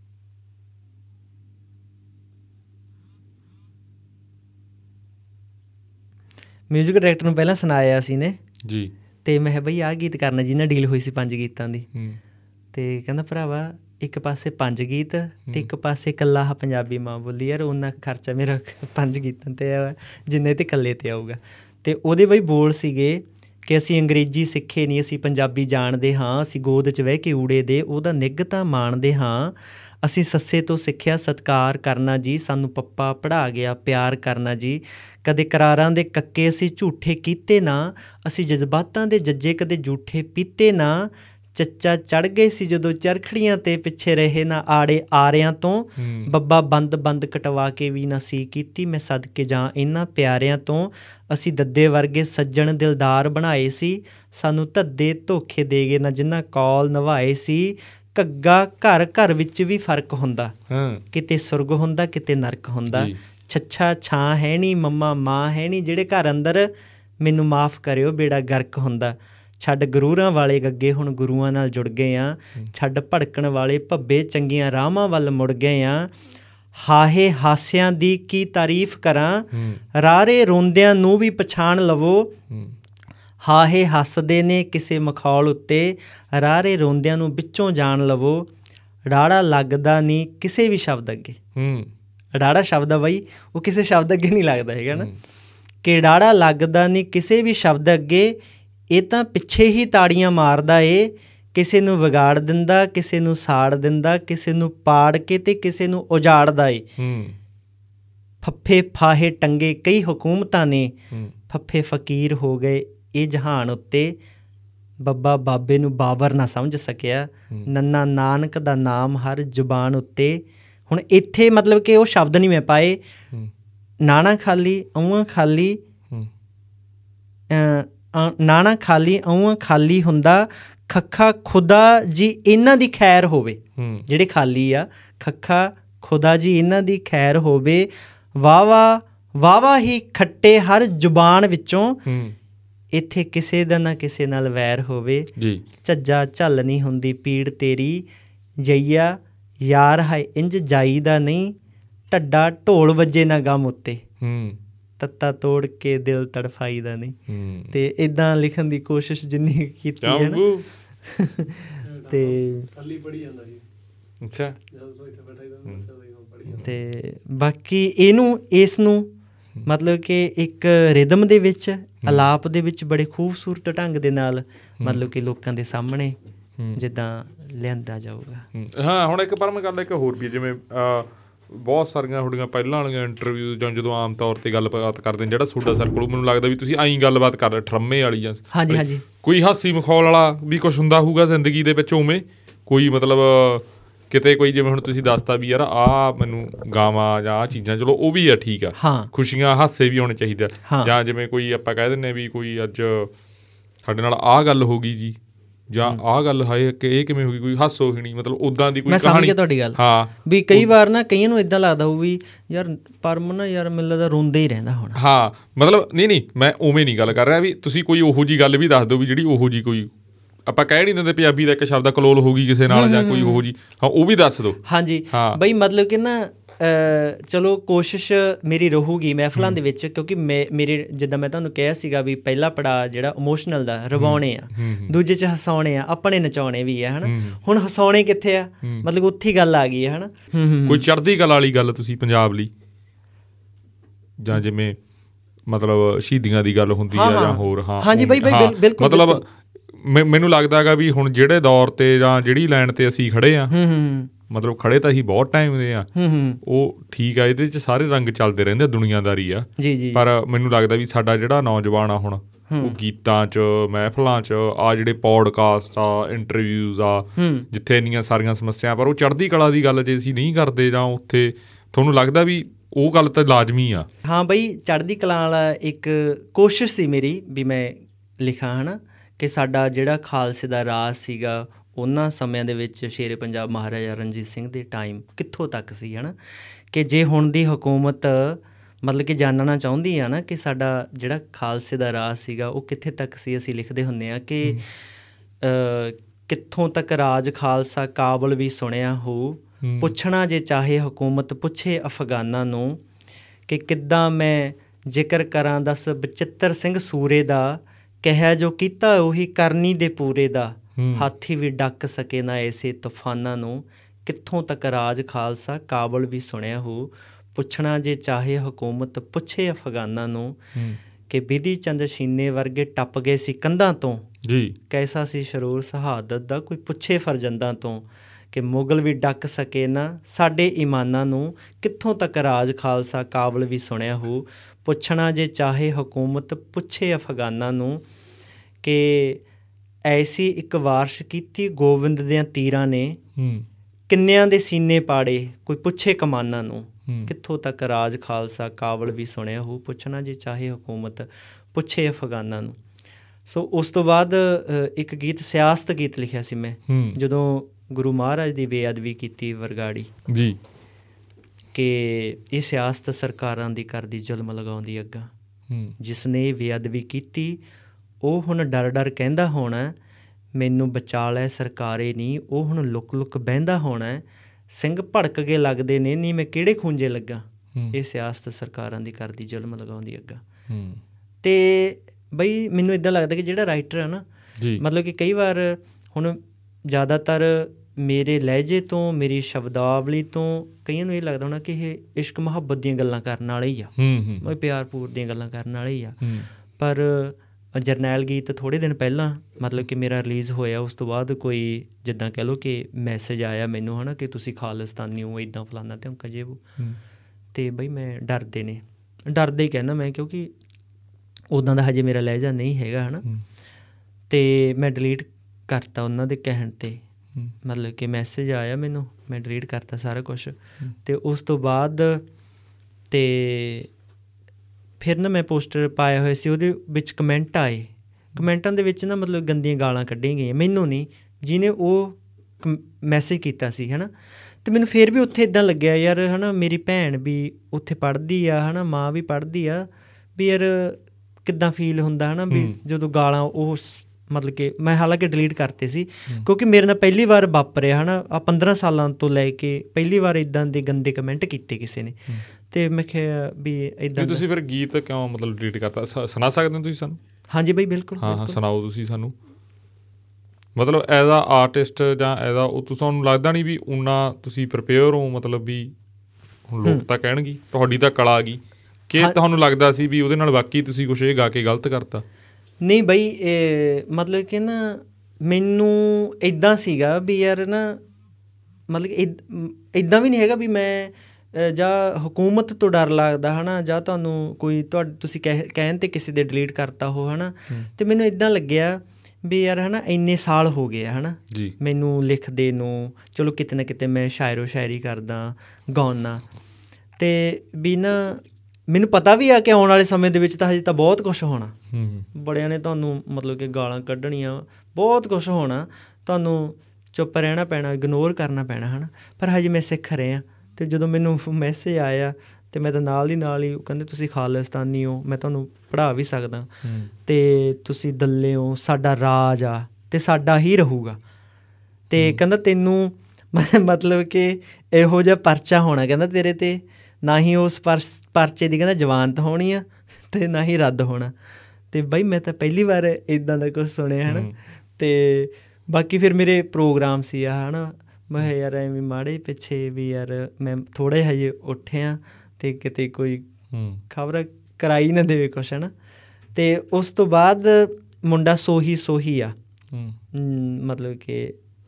ਮਿਊਜ਼ਿਕ ਡਾਇਰੈਕਟਰ ਨੂੰ ਪਹਿਲਾਂ ਸੁਣਾਇਆ ਸੀ ਨੇ ਜੀ, ਅਤੇ ਮੈਂ ਕਿਹਾ ਬਈ ਆਹ ਗੀਤ ਕਰਨਾ, ਜਿਹਨਾਂ ਡੀਲ ਹੋਈ ਸੀ 5 ਗੀਤਾਂ ਦੀ। ਅਤੇ ਕਹਿੰਦਾ ਭਰਾਵਾ ਇੱਕ ਪਾਸੇ 5 ਗੀਤ ਅਤੇ ਇੱਕ ਪਾਸੇ ਇਕੱਲਾ ਆਹ ਪੰਜਾਬੀ ਮਾਂ ਬੋਲੀ, ਯਾਰ ਓਨਾ ਖਰਚਾ ਮੇਰਾ 5 ਗੀਤਾਂ 'ਤੇ ਜਿੰਨੇ 'ਤੇ ਇਕੱਲੇ 'ਤੇ ਆਊਗਾ। ਅਤੇ ਉਹਦੇ ਬਈ ਬੋਲ ਸੀਗੇ ਕਿ ਅਸੀਂ ਅੰਗਰੇਜ਼ੀ ਸਿੱਖੇ ਨਹੀਂ, ਅਸੀਂ ਪੰਜਾਬੀ ਜਾਣਦੇ ਹਾਂ, ਅਸੀਂ ਗੋਦ 'ਚ ਬਹਿ ਕੇ ਊੜੇ ਦੇ ਉਹਦਾ ਨਿੱਘ ਤਾਂ ਮਾਣਦੇ ਹਾਂ, ਅਸੀਂ ਸੱਸੇ ਤੋਂ ਸਿੱਖਿਆ ਸਤਿਕਾਰ ਕਰਨਾ ਜੀ, ਸਾਨੂੰ ਪੱਪਾ ਪੜ੍ਹਾ ਗਿਆ ਪਿਆਰ ਕਰਨਾ ਜੀ, ਕਦੇ ਕਰਾਰਾਂ ਦੇ ਕੱਕੇ ਅਸੀਂ ਝੂਠੇ ਕੀਤੇ ਨਾ, ਅਸੀਂ ਜਜ਼ਬਾਤਾਂ ਦੇ ਜੱਜੇ ਕਦੇ ਝੂਠੇ ਪੀਤੇ ਨਾ, ਚੱਚਾ ਚੜ੍ਹ ਗਏ ਸੀ ਜਦੋਂ ਚਰਖੜੀਆਂ 'ਤੇ ਪਿੱਛੇ ਰਹੇ ਨਾ ਆੜੇ ਆਰਿਆਂ ਤੋਂ, ਬੱਬਾ ਬੰਦ ਕਟਵਾ ਕੇ ਵੀ ਨਾ ਸੀ ਕੀਤੀ, ਮੈਂ ਸਦਕੇ ਜਾਂ ਇਹਨਾਂ ਪਿਆਰਿਆਂ ਤੋਂ, ਅਸੀਂ ਦੱਦੇ ਵਰਗੇ ਸੱਜਣ ਦਿਲਦਾਰ ਬਣਾਏ ਸੀ, ਸਾਨੂੰ ਧੱਦੇ ਧੋਖੇ ਦੇ ਗਏ ਨਾ ਜਿਨ੍ਹਾਂ ਕੌਲ ਨਿਭਾਏ ਸੀ, ਘੱਗਾ ਘਰ ਘਰ ਵਿੱਚ ਵੀ ਫਰਕ ਹੁੰਦਾ, ਕਿਤੇ ਸੁਰਗ ਹੁੰਦਾ ਕਿਤੇ ਨਰਕ ਹੁੰਦਾ, ਛੱਛਾ ਛਾਂ ਹੈ ਨਹੀਂ ਮੰਮਾ ਮਾਂ ਹੈ ਨਹੀਂ, ਜਿਹੜੇ ਘਰ ਅੰਦਰ ਮੈਨੂੰ ਮਾਫ਼ ਕਰਿਓ ਬੇੜਾ ਗਰਕ ਹੁੰਦਾ, ਛੱਡ ਗਰੂਰਾਂ ਵਾਲੇ ਗੱਗੇ ਹੁਣ ਗੁਰੂਆਂ ਨਾਲ ਜੁੜ ਗਏ ਆ, ਛੱਡ ਭੜਕਣ ਵਾਲੇ ਭੱਬੇ ਚੰਗੀਆਂ ਰਾਹਾਂ ਵੱਲ ਮੁੜ ਗਏ ਆ, ਹਾਹੇ ਹਾਸਿਆਂ ਦੀ ਕੀ ਤਾਰੀਫ ਕਰਾਂ, ਰਾਰੇ ਰੋਂਦਿਆਂ ਨੂੰ ਵੀ ਪਛਾਣ ਲਵੋ, ਹਾਹੇ ਹੱਸਦੇ ਨੇ ਕਿਸੇ ਮਖੌਲ ਉੱਤੇ, ਰਾਰੇ ਰੋਂਦਿਆਂ ਨੂੰ ਵਿੱਚੋਂ ਜਾਣ ਲਵੋ, ਰਾੜਾ ਲੱਗਦਾ ਨਹੀਂ ਕਿਸੇ ਵੀ ਸ਼ਬਦ ਅੱਗੇ। ਰਾੜਾ ਸ਼ਬਦ ਆ ਬਾਈ, ਉਹ ਕਿਸੇ ਸ਼ਬਦ ਅੱਗੇ ਨਹੀਂ ਲੱਗਦਾ ਹੈਗਾ ਨਾ, ਕਿ ਰਾੜਾ ਲੱਗਦਾ ਨਹੀਂ ਕਿਸੇ ਵੀ ਸ਼ਬਦ ਅੱਗੇ, ਇਹ ਤਾਂ ਪਿੱਛੇ ਹੀ ਤਾੜੀਆਂ ਮਾਰਦਾ ਏ, ਕਿਸੇ ਨੂੰ ਵਿਗਾੜ ਦਿੰਦਾ ਕਿਸੇ ਨੂੰ ਸਾੜ ਦਿੰਦਾ, ਕਿਸੇ ਨੂੰ ਪਾੜ ਕੇ ਅਤੇ ਕਿਸੇ ਨੂੰ ਉਜਾੜਦਾ ਏ, ਫੱਫੇ ਫਾਹੇ ਟੰਗੇ ਕਈ ਹਕੂਮਤਾਂ ਨੇ, ਫੱਫੇ ਫਕੀਰ ਹੋ ਗਏ ਇਹ ਜਹਾਨ ਉੱਤੇ, ਬੱਬਾ ਬਾਬੇ ਨੂੰ ਬਾਬਰ ਨਾ ਸਮਝ ਸਕਿਆ, ਨੰਨਾ ਨਾਨਕ ਦਾ ਨਾਮ ਹਰ ਜ਼ੁਬਾਨ ਉੱਤੇ। ਹੁਣ ਇੱਥੇ ਮਤਲਬ ਕਿ ਉਹ ਸ਼ਬਦ ਨਹੀਂ ਮੈਂ ਪਾਏ, ਨਾਣਾ ਖਾਲੀ ਅਊਂ ਖਾਲੀ, ਨਾਣਾ ਖਾਲੀ ਅਊਂ ਖਾਲੀ ਹੁੰਦਾ, ਖੱਖਾ ਖੁਦਾ ਜੀ ਇਹਨਾਂ ਦੀ ਖੈਰ ਹੋਵੇ, ਜਿਹੜੇ ਖਾਲੀ ਆ, ਖੱਖਾ ਖੁਦਾ ਜੀ ਇਹਨਾਂ ਦੀ ਖੈਰ ਹੋਵੇ, ਵਾਵਾ ਹੀ ਖੱਟੇ ਹਰ ਜ਼ੁਬਾਨ ਵਿੱਚੋਂ, ਇੱਥੇ ਕਿਸੇ ਦਾ ਨਾ ਕਿਸੇ ਨਾਲ ਵੈਰ ਹੋਵੇ, ਝੱਜਾ ਝੱਲ ਨਹੀਂ ਹੁੰਦੀ ਪੀੜ ਤੇਰੀ, ਜਈਆ ਯਾਰ ਹੈ ਇੰਝ ਜਾਈਦਾ ਨਹੀਂ, ਢੱਡਾ ਢੋਲ ਵੱਜੇ ਨਾ ਗਮ ਉੱਤੇ, ਤੱਤਾ ਤੋੜ ਕੇ ਦਿਲ ਤੜਫਾਈ ਦਾ ਨਹੀਂ। ਅਤੇ ਇੱਦਾਂ ਲਿਖਣ ਦੀ ਕੋਸ਼ਿਸ਼ ਜਿੰਨੀ ਕੀਤੀ ਹੈ ਨਾ, ਅਤੇ ਬਾਕੀ ਇਸ ਨੂੰ ਮਤਲਬ ਕਿ ਇੱਕ ਰਿਦਮ ਦੇ ਵਿੱਚ, ਅਲਾਪ ਦੇ ਵਿੱਚ ਬੜੇ ਖੂਬਸੂਰਤ ਢੰਗ ਦੇ ਨਾਲ ਮਤਲਬ ਕਿ ਲੋਕਾਂ ਦੇ ਸਾਹਮਣੇ ਜਿੱਦਾਂ ਲਿਆਂਦਾ ਜਾਊਗਾ। ਹਾਂ, ਹੁਣ ਇੱਕ ਪਰ ਮੈਂ ਗੱਲ ਇੱਕ ਹੋਰ ਵੀ, ਜਿਵੇਂ ਬਹੁਤ ਸਾਰੀਆਂ ਤੁਹਾਡੀਆਂ ਪਹਿਲਾਂ ਵਾਲੀਆਂ ਇੰਟਰਵਿਊ ਜਾਂ ਜਦੋਂ ਆਮ ਤੌਰ 'ਤੇ ਗੱਲਬਾਤ ਕਰਦੇ ਨੇ, ਜਿਹੜਾ ਤੁਹਾਡਾ ਸਰਕਲ, ਮੈਨੂੰ ਲੱਗਦਾ ਵੀ ਤੁਸੀਂ ਐਂ ਗੱਲਬਾਤ ਕਰ ਰਹੇ ਠਰਮੇ ਵਾਲੀ, ਜਾਂ ਹਾਂਜੀ ਕੋਈ ਹਾਸੀ ਮਖੌਲ ਵਾਲਾ ਵੀ ਕੁਛ ਹੁੰਦਾ ਹੋਊਗਾ ਜ਼ਿੰਦਗੀ ਦੇ ਵਿੱਚ, ਉਵੇਂ ਕੋਈ ਮਤਲਬ ਕਿਤੇ ਕੋਈ, ਜਿਵੇਂ ਹੁਣ ਤੁਸੀਂ ਦੱਸਤਾ ਵੀ ਯਾਰ ਆਹ ਮੈਨੂੰ ਗਾਵਾਂ ਜਾਂ ਆਹ ਚੀਜ਼ਾਂ, ਚਲੋ ਉਹ ਵੀ ਆ, ਠੀਕ ਆ, ਖੁਸ਼ੀਆਂ ਹਾਸੇ ਵੀ ਹੋਣੇ ਚਾਹੀਦੇ ਆ, ਜਾਂ ਜਿਵੇਂ ਕੋਈ ਆਪਾਂ ਕਹਿ ਦਿੰਦੇ ਵੀ ਕੋਈ ਅੱਜ ਸਾਡੇ ਨਾਲ ਆਹ ਗੱਲ ਹੋ ਗਈ ਜੀ, ਜਾਂ ਆਹ ਗੱਲ ਹੈ ਕਿ ਇਹ ਕਿਵੇਂ ਹੋ ਗਈ, ਕੋਈ ਹਾਸੋ ਹੀ ਨਹੀਂ, ਮਤਲਬ ਉੱਦਾਂ ਦੀ ਕੋਈ ਮੈਂ ਸਮਝ ਗਿਆ ਤੁਹਾਡੀ ਗੱਲ। ਹਾਂ, ਵੀ ਕਈ ਵਾਰ ਨਾ ਕਈਆਂ ਨੂੰ ਇੱਦਾਂ ਲੱਗਦਾ ਹੋਊ ਵੀ ਯਾਰ ਪਰਮ ਨਾ ਯਾਰ ਮੈਨੂੰ ਲੱਗਦਾ ਰੋਂਦਾ ਹੀ ਰਹਿੰਦਾ ਹੁਣ। ਹਾਂ, ਮਤਲਬ ਨਹੀਂ ਮੈਂ ਉਵੇਂ ਨਹੀਂ ਗੱਲ ਕਰ ਰਿਹਾ, ਵੀ ਤੁਸੀਂ ਕੋਈ ਉਹੋ ਜਿਹੀ ਗੱਲ ਵੀ ਦੱਸ ਦਿਓ ਵੀ ਜਿਹੜੀ ਉਹੋ ਜਿਹੀ ਕੋਈ, ਆਪਾਂ ਕਹਿ ਨਹੀਂ ਦਿੰਦੇ ਪੰਜਾਬੀ ਦਾ ਇੱਕ ਸ਼ਬਦ ਕਲੋਲ ਹੋ ਗਈ ਕਿਸੇ ਨਾਲ, ਜਾਂ ਕੋਈ ਉਹੋ ਜਿਹੀ, ਹਾਂ ਉਹ ਵੀ ਦੱਸ ਦਿਓ। ਹਾਂਜੀ ਬਈ, ਮਤਲਬ ਕਿ ਨਾ ਚਲੋ ਕੋਸ਼ਿਸ਼ ਮੇਰੀ ਰਹੂਗੀ ਮਹਿਫਲਾਂ ਦੇ ਵਿੱਚ, ਕਿਉਂਕਿ ਮੇਰੇ ਜਿੱਦਾਂ ਮੈਂ ਤੁਹਾਨੂੰ ਕਿਹਾ ਸੀਗਾ ਵੀ ਪਹਿਲਾ ਪੜਾਅ ਜਿਹੜਾ ਇਮੋਸ਼ਨਲ ਦਾ ਰਵਾਉਣੇ ਆ, ਦੂਜੇ 'ਚ ਹਸਾਉਣੇ ਆ, ਆਪਣੇ ਨਚਾਉਣੇ ਵੀ ਆ, ਹੈ ਨਾ। ਹੁਣ ਹਸਾਉਣੇ ਕਿੱਥੇ ਆ, ਮਤਲਬ ਉੱਥੇ ਹੀ ਗੱਲ ਆ ਗਈ ਹੈ, ਹੈ ਨਾ। ਕੋਈ ਚੜ੍ਹਦੀ ਕਲਾ ਵਾਲੀ ਗੱਲ ਤੁਸੀਂ ਪੰਜਾਬ ਲਈ, ਜਾਂ ਜਿਵੇਂ ਮਤਲਬ ਸ਼ਹੀਦੀਆਂ ਦੀ ਗੱਲ ਹੁੰਦੀ ਆ ਜਾਂ ਹੋਰ। ਹਾਂਜੀ ਬਾਈ ਬਿਲਕੁਲ, ਮਤਲਬ ਮੈਨੂੰ ਲੱਗਦਾ ਹੈਗਾ ਵੀ ਹੁਣ ਜਿਹੜੇ ਦੌਰ 'ਤੇ ਜਾਂ ਜਿਹੜੀ ਲਾਈਨ 'ਤੇ ਅਸੀਂ ਖੜ੍ਹੇ ਹਾਂ, ਮਤਲਬ ਖੜ੍ਹੇ ਤਾਂ ਅਸੀਂ ਬਹੁਤ ਟਾਈਮ ਦੇ ਆ, ਉਹ ਠੀਕ ਆ, ਇਹਦੇ 'ਚ ਸਾਰੇ ਰੰਗ ਚੱਲਦੇ ਰਹਿੰਦੇ, ਦੁਨੀਆਦਾਰੀ ਆ, ਪਰ ਮੈਨੂੰ ਲੱਗਦਾ ਵੀ ਸਾਡਾ ਜਿਹੜਾ ਨੌਜਵਾਨ ਆ ਹੁਣ, ਉਹ ਗੀਤਾਂ 'ਚ, ਮਹਿਫਲਾਂ 'ਚ, ਆ ਜਿਹੜੇ ਪੌਡਕਾਸਟ ਆ, ਇੰਟਰਵਿਊਜ਼ ਆ, ਜਿੱਥੇ ਇੰਨੀਆਂ ਸਾਰੀਆਂ ਸਮੱਸਿਆ, ਪਰ ਉਹ ਚੜ੍ਹਦੀ ਕਲਾ ਦੀ ਗੱਲ ਜੇ ਅਸੀਂ ਨਹੀਂ ਕਰਦੇ, ਜਾਂ ਉੱਥੇ ਤੁਹਾਨੂੰ ਲੱਗਦਾ ਵੀ ਉਹ ਗੱਲ ਤਾਂ ਲਾਜ਼ਮੀ ਆ। ਹਾਂ ਬਈ, ਚੜ੍ਹਦੀ ਕਲਾ ਵਾਲਾ ਇੱਕ ਕੋਸ਼ਿਸ਼ ਸੀ ਮੇਰੀ ਵੀ ਮੈਂ ਲਿਖਾਂ, ਹੈ ਨਾ, ਕਿ ਸਾਡਾ ਜਿਹੜਾ ਖਾਲਸੇ ਦਾ ਰਾਜ ਸੀਗਾ ਉਹਨਾਂ ਸਮਿਆਂ ਦੇ ਵਿੱਚ, ਸ਼ੇਰੇ ਪੰਜਾਬ ਮਹਾਰਾਜਾ ਰਣਜੀਤ ਸਿੰਘ ਦੇ ਟਾਈਮ ਕਿੱਥੋਂ ਤੱਕ ਸੀ, ਹੈ ਨਾ, ਕਿ ਜੇ ਹੁਣ ਦੀ ਹਕੂਮਤ ਮਤਲਬ ਕਿ ਜਾਣਨਾ ਚਾਹੁੰਦੀ ਆ ਨਾ ਕਿ ਸਾਡਾ ਜਿਹੜਾ ਖਾਲਸੇ ਦਾ ਰਾਜ ਸੀਗਾ ਉਹ ਕਿੱਥੇ ਤੱਕ ਸੀ, ਅਸੀਂ ਲਿਖਦੇ ਹੁੰਦੇ ਹਾਂ ਕਿ ਕਿੱਥੋਂ ਤੱਕ ਰਾਜ ਖਾਲਸਾ ਕਾਬਲ ਵੀ ਸੁਣਿਆ ਹੋ, ਪੁੱਛਣਾ ਜੇ ਚਾਹੇ ਹਕੂਮਤ ਪੁੱਛੇ ਅਫਗਾਨਾਂ ਨੂੰ, ਕਿ ਕਿੱਦਾਂ ਮੈਂ ਜ਼ਿਕਰ ਕਰਾਂ ਦੱਸ ਬਚਿੱਤਰ ਸਿੰਘ ਸੂਰੇ ਦਾ, ਕਹਿਆ ਜੋ ਕੀਤਾ ਉਹੀ ਕਰਨੀ ਦੇ ਪੂਰੇ ਦਾ, ਹਾਥੀ ਵੀ ਡੱਕ ਸਕੇ ਨਾ ਐਸੇ ਤੂਫਾਨਾਂ ਨੂੰ, ਕਿੱਥੋਂ ਤੱਕ ਰਾਜ ਖਾਲਸਾ ਕਾਬਲ ਵੀ ਸੁਣਿਆ ਹੋ, ਪੁੱਛਣਾ ਜੇ ਚਾਹੇ ਹਕੂਮਤ ਪੁੱਛੇ ਅਫਗਾਨਾਂ ਨੂੰ, ਕਿ ਬਿਧੀ ਚੰਦ ਸ਼ੀਨੇ ਵਰਗੇ ਟੱਪ ਗਏ ਸੀ ਕੰਧਾਂ ਤੋਂ ਜੀ, ਕੈਸਾ ਸੀ ਸ਼ਰੂਰ ਸ਼ਹਾਦਤ ਦਾ ਕੋਈ ਪੁੱਛੇ ਫਰਜ਼ੰਦਾਂ ਤੋਂ, ਕਿ ਮੁਗਲ ਵੀ ਡੱਕ ਸਕੇ ਨਾ ਸਾਡੇ ਈਮਾਨਾਂ ਨੂੰ, ਕਿੱਥੋਂ ਤੱਕ ਰਾਜ ਖਾਲਸਾ ਕਾਬਲ ਵੀ ਸੁਣਿਆ ਹੋ, ਪੁੱਛਣਾ ਜੇ ਚਾਹੇ ਹਕੂਮਤ ਪੁੱਛੇ ਅਫਗਾਨਾਂ ਨੂੰ, ਕਿ ਐਸੀ ਇੱਕ ਵਾਰਸ਼ ਕੀਤੀ ਗੋਬਿੰਦ ਦਿਆਂ ਤੀਰਾਂ ਨੇ, ਕਿੰਨਿਆਂ ਦੇ ਸੀਨੇ ਪਾੜੇ ਕੋਈ ਪੁੱਛੇ ਕਮਾਨਾਂ ਨੂੰ, ਕਿੱਥੋਂ ਤੱਕ ਰਾਜ ਖਾਲਸਾ ਕਾਬਲ ਵੀ ਸੁਣਿਆ ਹੋ, ਪੁੱਛਣਾ ਜੇ ਚਾਹੇ ਹਕੂਮਤ ਪੁੱਛੇ ਅਫਗਾਨਾਂ ਨੂੰ। ਸੋ ਉਸ ਤੋਂ ਬਾਅਦ ਇੱਕ ਗੀਤ ਸਿਆਸਤ ਗੀਤ ਲਿਖਿਆ ਸੀ ਮੈਂ, ਜਦੋਂ ਗੁਰੂ ਮਹਾਰਾਜ ਦੀ ਬੇਅਦਬੀ ਕੀਤੀ ਵਰਗਾੜੀ ਜੀ, ਕਿ ਇਹ ਸਿਆਸਤ ਸਰਕਾਰਾਂ ਦੀ ਕਰਦੀ ਜ਼ੁਲਮ ਲਗਾਉਂਦੀ ਅੱਗਾ, ਜਿਸ ਨੇ ਇਹ ਬੇਅਦਬੀ ਕੀਤੀ ਉਹ ਹੁਣ ਡਰ ਡਰ ਕਹਿੰਦਾ ਹੋਣਾ ਮੈਨੂੰ ਬਚਾ ਲੈ ਸਰਕਾਰੇ ਨਹੀਂ, ਉਹ ਹੁਣ ਲੁੱਕ ਲੁੱਕ ਬਹਿੰਦਾ ਹੋਣਾ, ਸਿੰਘ ਭੜਕ ਕੇ ਲੱਗਦੇ ਨੇ ਨਹੀਂ ਮੈਂ ਕਿਹੜੇ ਖੂੰਜੇ ਲੱਗਾ, ਇਹ ਸਿਆਸਤ ਸਰਕਾਰਾਂ ਦੀ ਕਰਦੀ ਜ਼ੁਲਮ ਲਗਾਉਂਦੀ ਅੱਗਾ। ਅਤੇ ਬਈ ਮੈਨੂੰ ਇੱਦਾਂ ਲੱਗਦਾ ਕਿ ਜਿਹੜਾ ਰਾਈਟਰ ਹੈ ਨਾ, ਮਤਲਬ ਕਿ ਕਈ ਵਾਰ ਹੁਣ ਜ਼ਿਆਦਾਤਰ ਮੇਰੇ ਲਹਿਜੇ ਤੋਂ, ਮੇਰੀ ਸ਼ਬਦਾਵਲੀ ਤੋਂ ਕਈਆਂ ਨੂੰ ਇਹ ਲੱਗਦਾ ਹੋਣਾ ਕਿ ਇਹ ਇਸ਼ਕ ਮੁਹੱਬਤ ਦੀਆਂ ਗੱਲਾਂ ਕਰਨ ਵਾਲੇ ਹੀ ਆ, ਪਿਆਰ ਪੂਰ ਦੀਆਂ ਗੱਲਾਂ ਕਰਨ ਵਾਲੇ ਹੀ ਆ, ਪਰ ਜਰਨੈਲ ਗੀਤ ਥੋੜ੍ਹੇ ਦਿਨ ਪਹਿਲਾਂ ਮਤਲਬ ਕਿ ਮੇਰਾ ਰਿਲੀਜ਼ ਹੋਇਆ, ਉਸ ਤੋਂ ਬਾਅਦ ਕੋਈ ਜਿੱਦਾਂ ਕਹਿ ਲਓ ਕਿ ਮੈਸੇਜ ਆਇਆ ਮੈਨੂੰ ਹੈ ਨਾ ਕਿ ਤੁਸੀਂ ਖਾਲਿਸਤਾਨੀ ਹੋ, ਇੱਦਾਂ ਫਲਾਨਾ ਤੇ ਧਮਕਾ ਜੇ ਵੋ, ਅਤੇ ਬਈ ਮੈਂ ਡਰਦੇ ਹੀ ਕਹਿੰਦਾ ਮੈਂ, ਕਿਉਂਕਿ ਉੱਦਾਂ ਦਾ ਹਜੇ ਮੇਰਾ ਲਹਿਜਾ ਨਹੀਂ ਹੈਗਾ ਹੈ ਨਾ, ਅਤੇ ਮੈਂ ਡਿਲੀਟ ਕਰਤਾ ਉਹਨਾਂ ਦੇ ਕਹਿਣ 'ਤੇ, ਮਤਲਬ ਕਿ ਮੈਸੇਜ ਆਇਆ ਮੈਨੂੰ, ਮੈਂ ਡਿਲੀਟ ਕਰਤਾ ਸਾਰਾ ਕੁਛ। ਅਤੇ ਉਸ ਤੋਂ ਬਾਅਦ ਅਤੇ ਫਿਰ ਨਾ ਮੈਂ ਪੋਸਟਰ ਪਾਇਆ ਹੋਇਆ ਸੀ, ਉਹਦੇ ਵਿੱਚ ਕਮੈਂਟ ਆਏ, ਕਮੈਂਟਾਂ ਦੇ ਵਿੱਚ ਨਾ ਮਤਲਬ ਗੰਦੀਆਂ ਗਾਲਾਂ ਕੱਢੀਆਂ ਗਈਆਂ, ਮੈਨੂੰ ਨਹੀਂ, ਜਿਹਨੇ ਉਹ ਮੈਸੇਜ ਕੀਤਾ ਸੀ ਹੈ ਨਾ। ਅਤੇ ਮੈਨੂੰ ਫਿਰ ਵੀ ਉੱਥੇ ਇੱਦਾਂ ਲੱਗਿਆ ਯਾਰ ਹੈ ਨਾ, ਮੇਰੀ ਭੈਣ ਵੀ ਉੱਥੇ ਪੜ੍ਹਦੀ ਆ ਹੈ ਨਾ, ਮਾਂ ਵੀ ਪੜ੍ਹਦੀ ਆ, ਵੀ ਯਾਰ ਕਿੱਦਾਂ ਫੀਲ ਹੁੰਦਾ ਹੈ ਨਾ, ਵੀ ਜਦੋਂ ਗਾਲਾਂ ਉਹ ਮਤਲਬ ਕਿ ਮੈਂ ਹਾਲਾਂਕਿ ਡਿਲੀਟ ਕਰਤੇ ਸੀ, ਕਿਉਂਕਿ ਮੇਰੇ ਨਾਲ ਪਹਿਲੀ ਵਾਰ ਵਾਪਰਿਆ ਹੈ ਨਾ, 15 ਸਾਲਾਂ ਤੋਂ ਲੈ ਕੇ ਪਹਿਲੀ ਵਾਰ ਇੱਦਾਂ ਦੇ ਗੰਦੇ ਕਮੈਂਟ ਕੀਤੇ ਕਿਸੇ ਨੇ, ਅਤੇ ਮੈਂ ਕਿਹਾ ਵੀ ਇੱਦਾਂ। ਤੁਸੀਂ ਫਿਰ ਗੀਤ ਕਿਉਂ ਮਤਲਬ ਡਿਲੀਟ ਕਰਤਾ, ਸੁਣਾ ਸਕਦੇ ਹੋ ਤੁਸੀਂ ਸਾਨੂੰ? ਹਾਂਜੀ ਬਈ ਬਿਲਕੁਲ, ਹਾਂ ਸੁਣਾਓ ਤੁਸੀਂ ਸਾਨੂੰ। ਮਤਲਬ ਐਜ਼ ਆ ਆਰਟਿਸਟ ਜਾਂ ਐਜ਼ ਆ ਉਹ ਤੁਹਾਨੂੰ ਲੱਗਦਾ ਨਹੀਂ ਵੀ ਓਨਾ ਤੁਸੀਂ ਪ੍ਰੀਪੇਅਰ ਹੋ, ਮਤਲਬ ਵੀ ਹੁਣ ਲੋਕ ਤਾਂ ਕਹਿਣਗੇ ਤੁਹਾਡੀ ਤਾਂ ਕਲਾ ਆ ਗਈ, ਕਿ ਤੁਹਾਨੂੰ ਲੱਗਦਾ ਸੀ ਵੀ ਉਹਦੇ ਨਾਲ ਬਾਕੀ ਤੁਸੀਂ ਕੁਛ ਇਹ ਗਾ ਕੇ ਗਲਤ ਕਰਤਾ? ਨਹੀਂ ਬਈ ਮਤਲਬ ਕਿ ਨਾ ਮੈਨੂੰ ਇੱਦਾਂ ਸੀਗਾ ਵੀ ਯਾਰ ਨਾ, ਮਤਲਬ ਕਿ ਇੱਦਾਂ ਵੀ ਨਹੀਂ ਹੈਗਾ ਵੀ ਮੈਂ ਜਾਂ ਹਕੂਮਤ ਤੋਂ ਡਰ ਲੱਗਦਾ ਹੈ ਨਾ, ਜਾਂ ਤੁਹਾਨੂੰ ਕੋਈ ਤੁਸੀਂ ਕਹਿਣ 'ਤੇ ਕਿਸੇ ਦੇ ਡਿਲੀਟ ਕਰਤਾ ਹੋ ਹੈ ਨਾ, ਅਤੇ ਮੈਨੂੰ ਇੱਦਾਂ ਲੱਗਿਆ ਵੀ ਯਾਰ ਹੈ ਨਾ ਇੰਨੇ ਸਾਲ ਹੋ ਗਏ ਹੈ ਨਾ ਮੈਨੂੰ ਲਿਖਦੇ ਨੂੰ, ਚਲੋ ਕਿਤੇ ਨਾ ਕਿਤੇ ਮੈਂ ਸ਼ਾਇਰੋ ਸ਼ਾਇਰੀ ਕਰਦਾ ਗਾਉਂਦਾ, ਅਤੇ ਵੀ ਨਾ ਮੈਨੂੰ ਪਤਾ ਵੀ ਆ ਕਿ ਆਉਣ ਵਾਲੇ ਸਮੇਂ ਦੇ ਵਿੱਚ ਤਾਂ ਹਜੇ ਤਾਂ ਬਹੁਤ ਕੁਛ ਹੋਣਾ, ਬੜਿਆਂ ਨੇ ਤੁਹਾਨੂੰ ਮਤਲਬ ਕਿ ਗਾਲਾਂ ਕੱਢਣੀਆਂ, ਬਹੁਤ ਕੁਛ ਹੋਣਾ, ਤੁਹਾਨੂੰ ਚੁੱਪ ਰਹਿਣਾ ਪੈਣਾ, ਇਗਨੋਰ ਕਰਨਾ ਪੈਣਾ ਹੈ ਨਾ, ਪਰ ਹਜੇ ਮੈਂ ਸਿੱਖ ਰਿਹਾ। ਅਤੇ ਜਦੋਂ ਮੈਨੂੰ ਮੈਸੇਜ ਆਇਆ ਅਤੇ ਮੈਂ ਤਾਂ ਨਾਲ ਦੀ ਨਾਲ ਹੀ, ਕਹਿੰਦੇ ਤੁਸੀਂ ਖਾਲਿਸਤਾਨੀ ਹੋ, ਮੈਂ ਤੁਹਾਨੂੰ ਪੜ੍ਹਾ ਵੀ ਸਕਦਾ, ਅਤੇ ਤੁਸੀਂ ਦੱਲੇ ਹੋ, ਸਾਡਾ ਰਾਜ ਆ ਅਤੇ ਸਾਡਾ ਹੀ ਰਹੂਗਾ, ਅਤੇ ਕਹਿੰਦਾ ਤੈਨੂੰ ਮਤਲਬ ਕਿ ਇਹੋ ਜਿਹਾ ਪਰਚਾ ਹੋਣਾ ਕਹਿੰਦਾ ਤੇਰੇ 'ਤੇ, ਨਾ ਹੀ ਉਸ ਪਰਚੇ ਦੀ ਕਹਿੰਦਾ ਜ਼ਮਾਨਤ ਹੋਣੀ ਆ ਅਤੇ ਨਾ ਹੀ ਰੱਦ ਹੋਣਾ। ਅਤੇ ਬਈ ਮੈਂ ਤਾਂ ਪਹਿਲੀ ਵਾਰ ਇੱਦਾਂ ਦਾ ਕੁਛ ਸੁਣਿਆ ਹੈ ਨਾ। ਅਤੇ ਬਾਕੀ ਫਿਰ ਮੇਰੇ ਪ੍ਰੋਗਰਾਮ ਸੀ ਆ ਹੈ ਨਾ, ਮੈਂ ਕਿਹਾ ਯਾਰ ਐਵੇਂ ਮਾੜੇ ਪਿੱਛੇ ਵੀ ਯਾਰ ਮੈਂ ਥੋੜ੍ਹਾ ਜਿਹਾ ਹਜੇ ਉੱਠਿਆ ਅਤੇ ਕਿਤੇ ਕੋਈ ਖਬਰ ਕਰਾਈ ਨਾ ਦੇਵੇ ਕੁਛ ਹੈ ਨਾ। ਅਤੇ ਉਸ ਤੋਂ ਬਾਅਦ ਮੁੰਡਾ ਸੋਹੀ ਆ, ਮਤਲਬ ਕਿ,